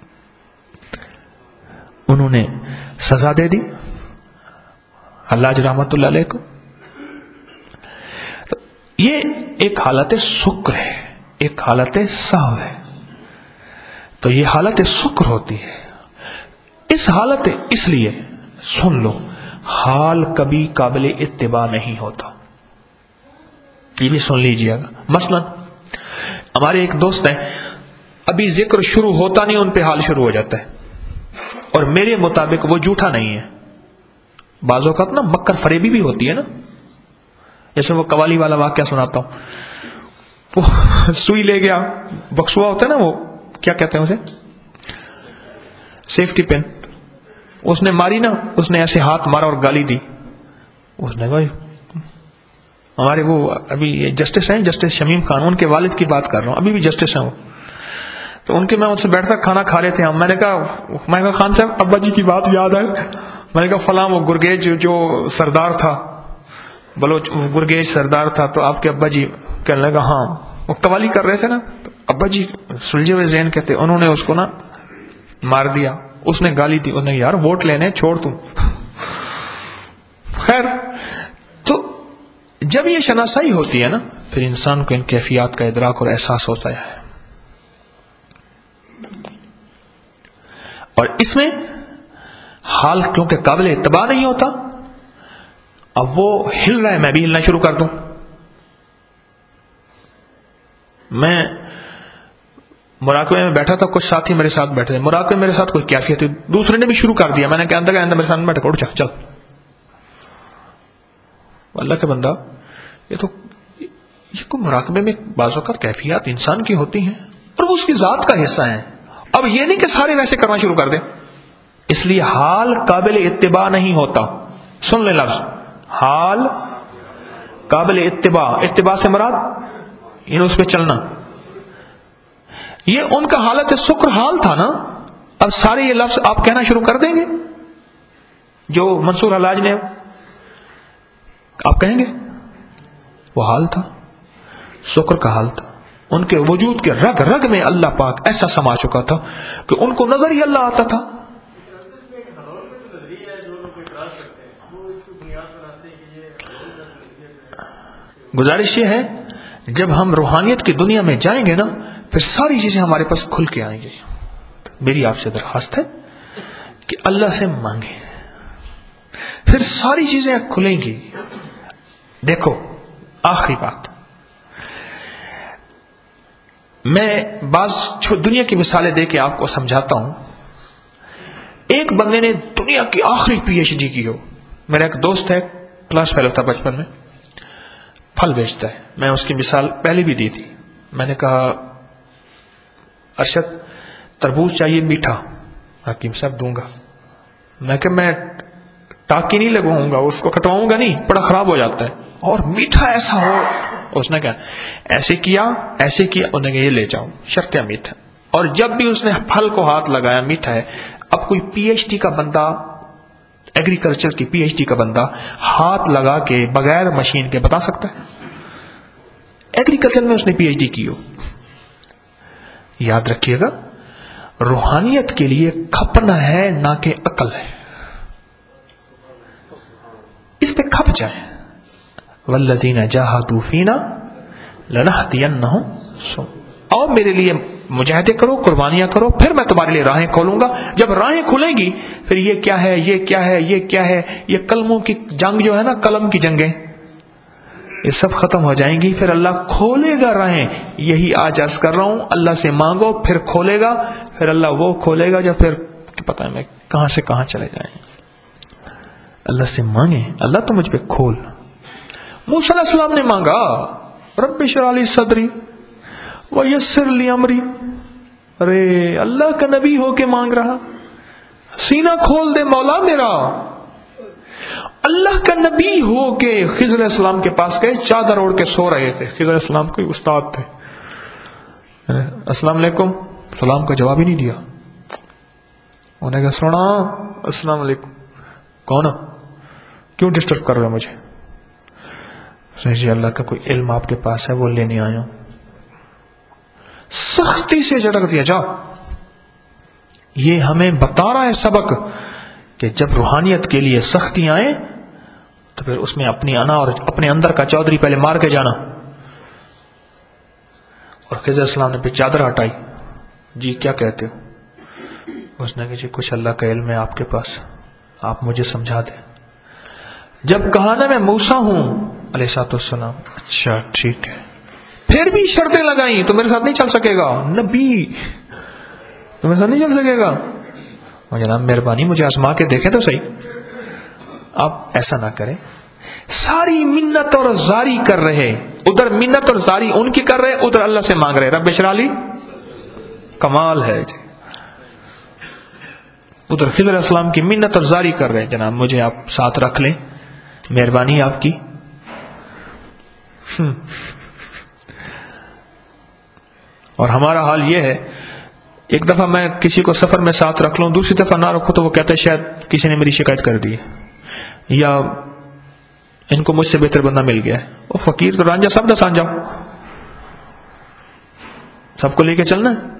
انہوں نے سزا دے دی حلاج رحمت اللہ علیہ کو. تو یہ ایک حالت شکر ہے، ایک حالت سہو ہے. تو یہ حالت شکر ہوتی ہے. اس حالت اس لیے سن لو، حال کبھی قابل اتباع نہیں ہوتا. یہ بھی سن لیجیے گا. مثلا ہمارے ایک دوست ہیں، ابھی ذکر شروع ہوتا نہیں ان پہ حال شروع ہو جاتا ہے، اور میرے مطابق وہ جھوٹا نہیں ہے. بعض اوقات نا مکر فریبی بھی ہوتی ہے نا. جیسے وہ قوالی والا واقعہ سناتا ہوں. وہ سوئی لے گیا، بکسوا ہوتا ہے نا، وہ کیا کہتے ہیں اسے، سیفٹی پن. اس نے ماری نا، اس نے ایسے ہاتھ مارا اور گالی دی. اس نے بھائی ہمارے وہ ابھی جسٹس ہیں، جسٹس شمیم خان، ان کے والد کی بات کر رہا ہوں، ابھی بھی جسٹس ہیں وہ. تو ان کے میں ان سے بیٹھ کر کھانا کھا رہے تھے ہم. میں نے کہا میں نے کہا خان صاحب ابا جی کی بات یاد ہے. میں نے کہا فلاں وہ گرگیج جو سردار تھا, بلوچ گرگیج سردار تھا, تو آپ کے ابا جی کہنے لگا ہاں وہ قوالی کر رہے تھے نا, تو ابا جی سلجھے ہوئے ذہن کہتے انہوں نے اس کو نا مار دیا. اس نے گالی دی, انہوں نے یار ووٹ لینے چھوڑ تم. خیر, تو جب یہ شناسائی ہوتی ہے نا پھر انسان کو ان کیفیات کا ادراک اور احساس ہوتا ہے. اور اس میں حال کیونکہ قابل اتباع نہیں ہوتا, اب وہ ہل رہا ہے میں بھی ہلنا شروع کر دوں. میں مراقبے میں بیٹھا تھا, کچھ ساتھی میرے ساتھ بیٹھے تھے, مراقبے میرے ساتھ کوئی کیفیت تھی, دوسرے نے بھی شروع کر دیا. میں نے کہا اندر اندر میرے ساتھ بیٹھا, اٹھ جا چل. اللہ کے بندہ, یہ تو یہ کو مراقبے میں بعض اوقات کیفیات انسان کی ہوتی ہیں اور وہ اس کی ذات کا حصہ ہیں. اب یہ نہیں کہ سارے ویسے کرنا شروع کر دیں, اس لیے حال قابل اتباع نہیں ہوتا. سن لیں لفظ حال قابل اتباع, اتباع سے مراد یعنی اس پہ چلنا. یہ ان کا حالت سکر حال تھا نا, اب سارے یہ لفظ آپ کہنا شروع کر دیں گے جو منصور حلاج نے آپ کہیں گے. وہ حال تھا, سکر کا حال تھا. ان کے وجود کے رگ رگ میں اللہ پاک ایسا سما چکا تھا کہ ان کو نظر ہی اللہ آتا تھا. گزارش یہ ہے جب ہم روحانیت کی دنیا میں جائیں گے نا پھر ساری چیزیں ہمارے پاس کھل کے آئیں گی. میری آپ سے درخواست ہے کہ اللہ سے مانگیں, پھر ساری چیزیں کھلیں گی. دیکھو آخری بات, میں بعض دنیا کی مثالیں دے کے آپ کو سمجھاتا ہوں. ایک بندے نے دنیا کی آخری پی ایچ ڈی کی ہو. میرا ایک دوست ہے, کلاس فیلو تھا بچپن میں, پھل بیچتا ہے. میں اس کی مثال پہلے بھی دی تھی. میں نے کہا ارشد تربوز چاہیے میٹھا. حکیم صاحب دوں گا. میں کہ میں ٹاکی نہیں لگواؤں گا, اس کو کٹواؤں گا نہیں, بڑا خراب ہو جاتا ہے, اور میٹھا ایسا ہو. اس نے کہا ایسے کیا ایسے کیا, انہوں نے کہا یہ لے جاؤ شرطیں میٹھا. اور جب بھی اس نے پھل کو ہاتھ لگایا میٹھا ہے. اب کوئی پی ایچ ڈی کا بندہ, ایگریکلچر کی پی ایچ ڈی کا بندہ ہاتھ لگا کے بغیر مشین کے بتا سکتا ہے؟ ایگریکلچر میں اس نے پی ایچ ڈی کی ہو. یاد رکھیے گا روحانیت کے لیے کھپنا ہے نہ کہ عقل ہے. اس پہ کھپ جائیں. والذین جاہدوا فینا لنہدینہم سبلنا, اور میرے لیے مجاہدے کرو, قربانیاں کرو, پھر میں تمہارے لیے راہیں کھولوں گا. جب راہیں کھلیں گی پھر یہ کیا ہے یہ کیا ہے یہ کیا ہے, یہ کلموں کی جنگ جو ہے نا, قلم کی جنگیں, یہ سب ختم ہو جائیں گی. پھر اللہ کھولے گا راہیں. یہی آج عرض کر رہا ہوں, اللہ سے مانگو پھر کھولے گا. پھر اللہ وہ کھولے گا جو پھر پتہ ہے میں کہاں سے کہاں چلے جائیں. اللہ سے مانگیں, اللہ تو مجھ پہ کھول. موسیٰ علیہ السلام نے مانگا رب اشرح لی صدری ویسر لی امری. ارے اللہ کا نبی ہو کے مانگ رہا, سینہ کھول دے مولا میرا. اللہ کا نبی ہو کے خضر علیہ السلام کے پاس گئے, چادر اوڑھ کے سو رہے تھے. خضر علیہ السلام کوئی استاد تھے. السلام علیکم, سلام کا جواب ہی نہیں دیا. انہوں نے کہا سونا السلام علیکم. کون ہو, کیوں ڈسٹرب کر رہے ہو مجھے؟ جی اللہ کا کوئی علم آپ کے پاس ہے وہ لینے آیا ہوں. سختی سے جھٹک دیا, جاؤ. یہ ہمیں بتا رہا ہے سبق کہ جب روحانیت کے لیے سختی آئے تو پھر اس میں اپنی انا اور اپنے اندر کا چودھری پہلے مار کے جانا. اور خضر السلام نے پھر چادر ہٹائی. جی کیا کہتے ہو؟ اس نے کہا جی کچھ اللہ کا علم ہے آپ کے پاس, آپ مجھے سمجھا دیں. جب کہا نا میں موسیٰ ہوں علیہ الصلوۃ والسلام, اچھا ٹھیک ہے. پھر بھی شرطیں لگائیں, تو میرے ساتھ نہیں چل سکے گا نبی, تو میرے ساتھ نہیں چل سکے گا. جناب مہربانی مجھے آزما کے دیکھیں تو صحیح. آپ ایسا نہ کریں. ساری منت اور زاری کر رہے, ادھر منت اور زاری ان کی کر رہے, ادھر اللہ سے مانگ رہے رب اشرح لی. کمال ہے جی. ادھر خضر علیہ السلام کی منت اور زاری کر رہے, جناب مجھے آپ ساتھ رکھ لیں, مہربانی آپ کی. اور ہمارا حال یہ ہے ایک دفعہ میں کسی کو سفر میں ساتھ رکھ لوں، دوسری دفعہ نہ رکھوں تو وہ کہتے ہیں شاید کسی نے میری شکایت کر دی ہے، یا ان کو مجھ سے بہتر بندہ مل گیا ہے۔ وہ فقیر تو رانجا سب دس آن جاؤ، سب کو لے کے چلنا ہے۔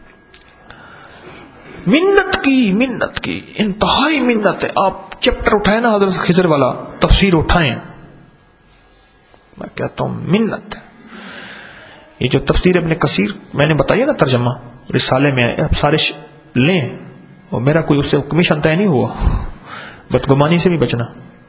منت کی منت کی انتہائی منت ہے۔ آپ چیپٹر اٹھائیں نا حضرت خضر والا، تفسیر اٹھائیں، میں کہتا ہوں منت ہے۔ یہ جو تفسیر ابن کثیر میں نے بتایا نا ترجمہ رسالے میں، اب سارے لیں، اور میرا کوئی اس سے کمیشن طے نہیں ہوا، بدگمانی سے بھی بچنا،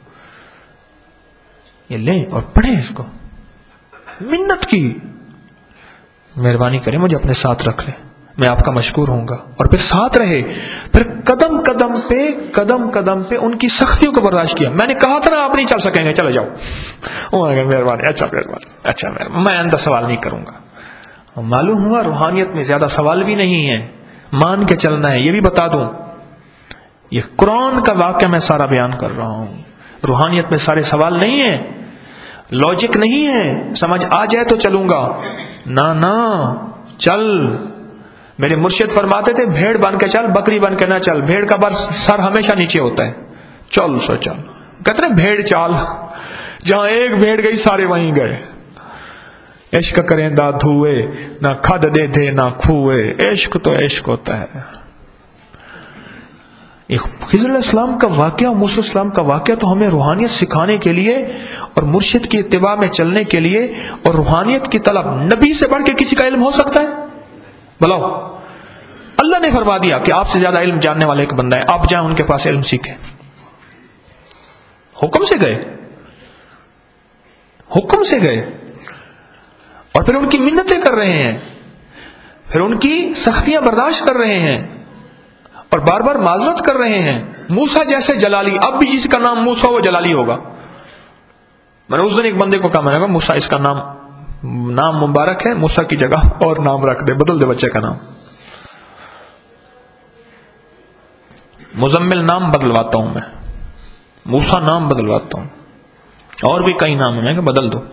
یہ لیں اور پڑھیں اس کو۔ منت کی، مہربانی کریں مجھے اپنے ساتھ رکھ لیں، میں آپ کا مشکور ہوں گا، اور پھر ساتھ رہے، پھر قدم قدم پہ قدم قدم پہ ان کی سختیوں کو برداشت کیا۔ میں نے کہا تھا نا آپ نہیں چل سکیں گے، چلے جاؤ، مہربانی، اچھا مہربانی، اچھا مہربانی، میں اندر سوال نہیں کروں گا۔ معلوم ہوا روحانیت میں زیادہ سوال بھی نہیں ہے، مان کے چلنا ہے۔ یہ بھی بتا دوں، یہ قرآن کا واقعہ میں سارا بیان کر رہا ہوں، روحانیت میں سارے سوال نہیں ہیں، لاجک نہیں ہے، سمجھ آ جائے تو چلوں گا، نہ نہ چل۔ میرے مرشد فرماتے تھے بھیڑ بن کے چل، بکری بن کے نہ چل، بھیڑ کا بر سر ہمیشہ نیچے ہوتا ہے، چل سو چل۔ کہتے ہیں بھیڑ چال، جہاں ایک بھیڑ گئی سارے وہیں گئے۔ عشق کریں دا دھوئے، نہ کھد دے دے نہ کھوئے، عشق تو عشق ہوتا ہے۔ خضر علیہ السلام کا واقعہ، موسیٰ علیہ السلام کا واقعہ تو ہمیں روحانیت سکھانے کے لیے اور مرشد کی اتباع میں چلنے کے لیے اور روحانیت کی طلب۔ نبی سے بڑھ کے کسی کا علم ہو سکتا ہے؟ بلاؤ، اللہ نے فرما دیا کہ آپ سے زیادہ علم جاننے والا ایک بندہ ہے، آپ جائیں ان کے پاس علم سیکھیں۔ حکم سے گئے، حکم سے گئے، اور پھر ان کی منتیں کر رہے ہیں، پھر ان کی سختیاں برداشت کر رہے ہیں، اور بار بار معذرت کر رہے ہیں۔ موسیٰ جیسے جلالی، اب بھی جس کا نام موسیٰ وہ جلالی ہوگا۔ میں نے اس دن ایک بندے کو کہا، میں نے کہا موسیٰ اس کا نام نام مبارک ہے، موسیٰ کی جگہ اور نام رکھ دے، بدل دے بچے کا نام۔ مزمل نام بدلواتا ہوں میں، موسیٰ نام بدلواتا ہوں، اور بھی کئی نام ہیں کہ بدل دو۔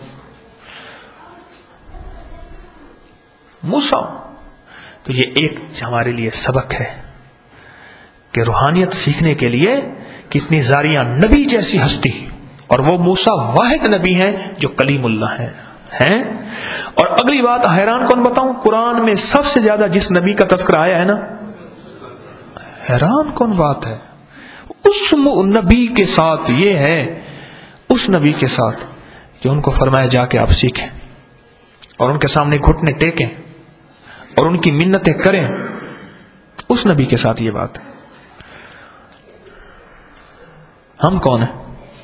موسیٰ تو یہ ایک ہمارے لیے سبق ہے کہ روحانیت سیکھنے کے لیے کتنی زاریاں، نبی جیسی ہستی، اور وہ موسیٰ واحد نبی ہیں جو کلیم اللہ ہے ہیں۔ اور اگلی بات حیران کون بتاؤں، قرآن میں سب سے زیادہ جس نبی کا تذکرہ آیا ہے نا، حیران کون بات ہے، اس نبی کے ساتھ یہ ہے، اس نبی کے ساتھ جو ان کو فرمایا جا کے آپ سیکھیں اور ان کے سامنے گھٹنے ٹیکیں اور ان کی منتیں کریں، اس نبی کے ساتھ یہ بات ہے۔ ہم کون ہیں؟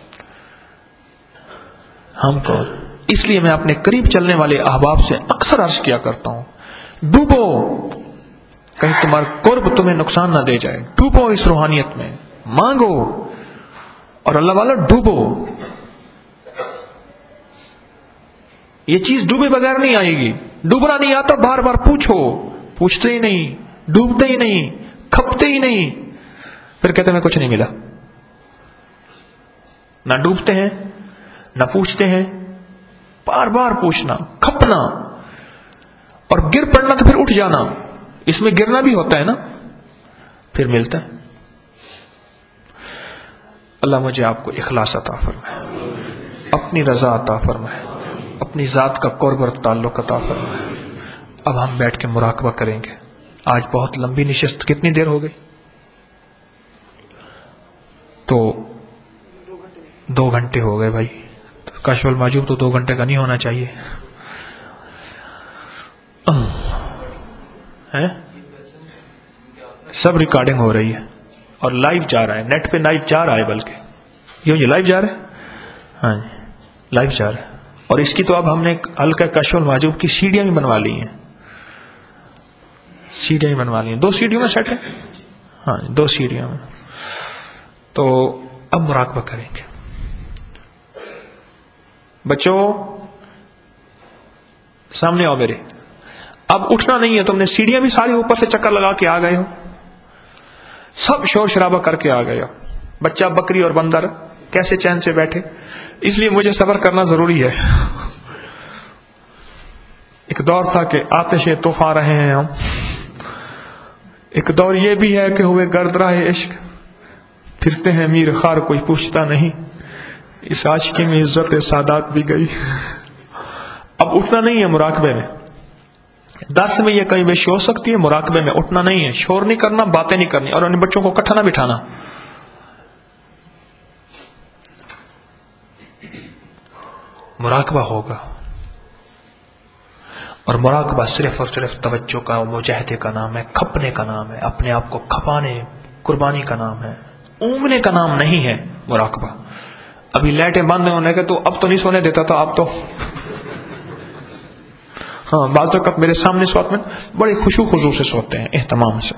ہم کون؟ اس لیے میں اپنے قریب چلنے والے احباب سے اکثر عرض کیا کرتا ہوں، ڈوبو، کہیں تمہارا قرب تمہیں نقصان نہ دے جائے، ڈوبو اس روحانیت میں، مانگو، اور اللہ والا ڈوبو۔ یہ چیز ڈوبے بغیر نہیں آئے گی، ڈوبنا نہیں آتا بار بار پوچھو، پوچھتے ہی نہیں، ڈوبتے ہی نہیں، کھپتے ہی نہیں، پھر کہتے میں کچھ نہیں ملا۔ نہ ڈوبتے ہیں نہ پوچھتے ہیں، بار بار پوچھنا، کھپنا، اور گر پڑنا تو پھر اٹھ جانا، اس میں گرنا بھی ہوتا ہے نا، پھر ملتا ہے۔ اللہ مجھے آپ کو اخلاص عطا فرمائے، اپنی رضا عطا فرمائے، اپنی ذات کا قرب اور تعلق عطا فرمائے۔ اب ہم بیٹھ کے مراقبہ کریں گے۔ آج بہت لمبی نشست، کتنی دیر ہو گئی؟ تو دو گھنٹے ہو گئے بھائی، کشف المحجوب تو دو گھنٹے کا نہیں ہونا چاہیے ہے؟ سب ریکارڈنگ ہو رہی ہے اور لائیو جا رہا ہے، نیٹ پہ لائیو جا رہا ہے، بلکہ کیوں یہ لائیو جا رہا ہے؟ ہاں جی لائیو جا رہا ہے۔ اور اس کی تو اب ہم نے ہلکا کشف المحجوب کی سیڑھیاں بھی بنوا لی ہیں، سیڑھیاں بھی بنوا لی ہیں، دو سیڑھیوں میں سیٹ ہے، ہاں دو سیڑھیوں میں۔ تو اب مراقبہ کریں گے۔ بچوں سامنے آؤ میرے، اب اٹھنا نہیں ہے، تم نے سیڑھیاں بھی ساری اوپر سے چکر لگا کے آ گئے ہو، سب شور شرابہ کر کے آ گئے ہو، بچہ بکری اور بندر کیسے چین سے بیٹھے، اس لیے مجھے صبر کرنا ضروری ہے۔ ایک دور تھا کہ آتش طوفان رہے ہیں ہم، ایک دور یہ بھی ہے کہ ہوئے گرد راہ عشق پھرتے ہیں میر خار کوئی پوچھتا نہیں. اس عاشقی میں عزت سادات بھی گئی. اب اٹھنا نہیں ہے مراقبے میں. درس میں یہ کئی ویشی ہو سکتی ہے, مراقبے میں اٹھنا نہیں ہے, شور نہیں کرنا, باتیں نہیں کرنی, اور ان بچوں کو اکٹھا نہ بٹھانا. مراقبہ ہوگا, اور مراقبہ صرف اور صرف توجہ کا, مجاہدے کا نام ہے, کھپنے کا نام ہے, اپنے آپ کو کھپانے قربانی کا نام ہے, اونگنے کا نام نہیں ہے مراقبہ. ابھی لائٹیں بند ہونے کے تو اب تو نہیں سونے دیتا تھا, اب تو ہاں بعض اوقات میرے سامنے سوات میں بڑے خوشو خضوع سے سوتے ہیں, اہتمام سے.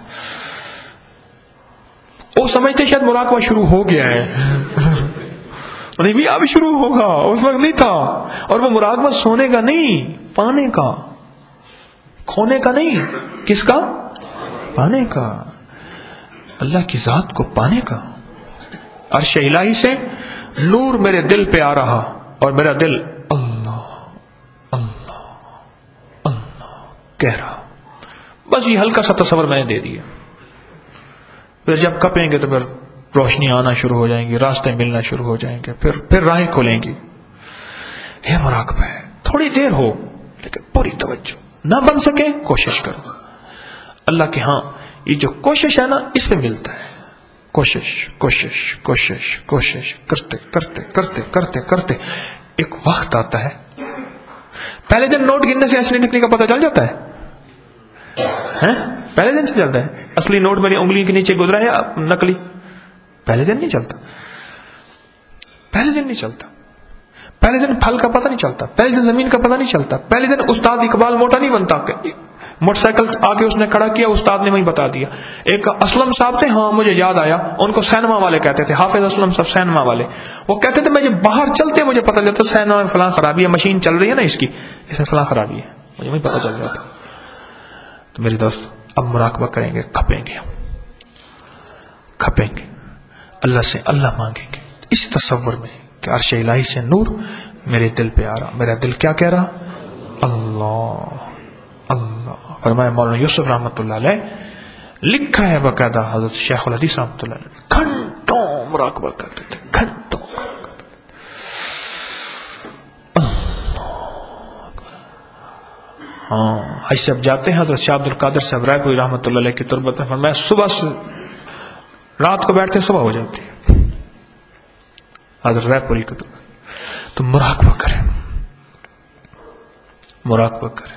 وہ سمجھتے شاید مراقبہ شروع ہو گیا ہے, نہیں بھی اب شروع ہوگا, اس وقت نہیں تھا. اور وہ مراقبہ سونے کا نہیں, پانے کا, کھونے کا نہیں. کس کا؟ پانے کا, اللہ کی ذات کو پانے کا. عرش الہی سے نور میرے دل پہ آ رہا, اور میرا دل اللہ اللہ اللہ کہہ رہا. بس یہ ہلکا سا تصور میں نے دے دیا. پھر جب کپیں گے تو پھر روشنی آنا شروع ہو جائیں گی, راستے ملنا شروع ہو جائیں گے, پھر پھر راہیں کھلیں گی. یہ مراقبہ ہے. تھوڑی دیر ہو لیکن پوری توجہ. نہ بن سکے کوشش کرو. اللہ کے ہاں یہ جو کوشش ہے نا, اس پہ ملتا ہے. کوشش کوشش کوشش کوشش کرتے کرتے کرتے کرتے کرتے ایک وقت آتا ہے. پہلے دن نوٹ گننے سے اصلی نکلنے کا پتہ چل جاتا ہے, پہلے دن سے چلتا ہے اصلی نوٹ میری انگلی کے نیچے گزرا ہے یا نکلی. پہلے دن نہیں چلتا, پہلے دن نہیں چلتا. پہلے دن پھل کا پتہ نہیں چلتا, پہلے دن زمین کا پتہ نہیں چلتا. پہلے دن استاد اقبال موٹا نہیں بنتا, موٹر سائیکل آ کے اس نے کھڑا کیا, استاد نے وہیں بتا دیا. ایک اسلم صاحب تھے, ہاں مجھے یاد آیا, ان کو سینما والے کہتے تھے, حافظ اسلم صاحب سینما والے. وہ کہتے تھے مجھے باہر چلتے مجھے پتہ چلتا سینما میں فلاں خرابی ہے, مشین چل رہی ہے نا اس کی, اس میں فلاں خرابی ہے, مجھے وہیں پتہ چل جاتا. تو میرے دوست اب مراقبہ کریں گے, کھپیں گے, کھپیں گے, اللہ سے اللہ مانگیں گے اس تصور میں کہ عرش الہی سے نور میرے دل پہ آ رہا. میرا دل کیا کہہ رہا؟ اللہ اللہ. فرمایا مولانا یوسف رحمۃ اللہ علیہ, لکھا ہے باقاعدہ حضرت شیخ الحدیث رحمۃ اللہ علیہ, گھنٹوں مراقبہ کرتے تھے, گھنٹوں. ہاں حج سے اب جاتے ہیں حضرت شاہ عبد القادر صاحب رائے پوری رحمۃ اللہ علیہ کی تربت میں فرمایا صبح سے رات کو بیٹھتے صبح ہو جاتی ہے حضرت رائے پوری کی تربت. تو مراقبہ کریں, مراقبہ کریں,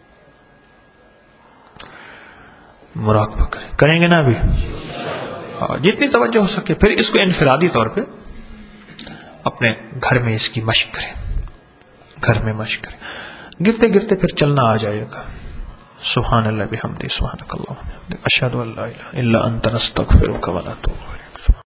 مراقبہ کریں. کریں گے نا ابھی جتنی توجہ ہو سکے. پھر اس کو انفرادی طور پہ اپنے گھر میں اس کی مشق کریں, گھر میں مشق کریں. گرتے گرتے پھر چلنا آ جائے گا. سبحان اللہ بحمدہ, سبحانک اللہم وبحمدک, اشہد ان لا الہ الا انت نستغفرک و نتوب الیک.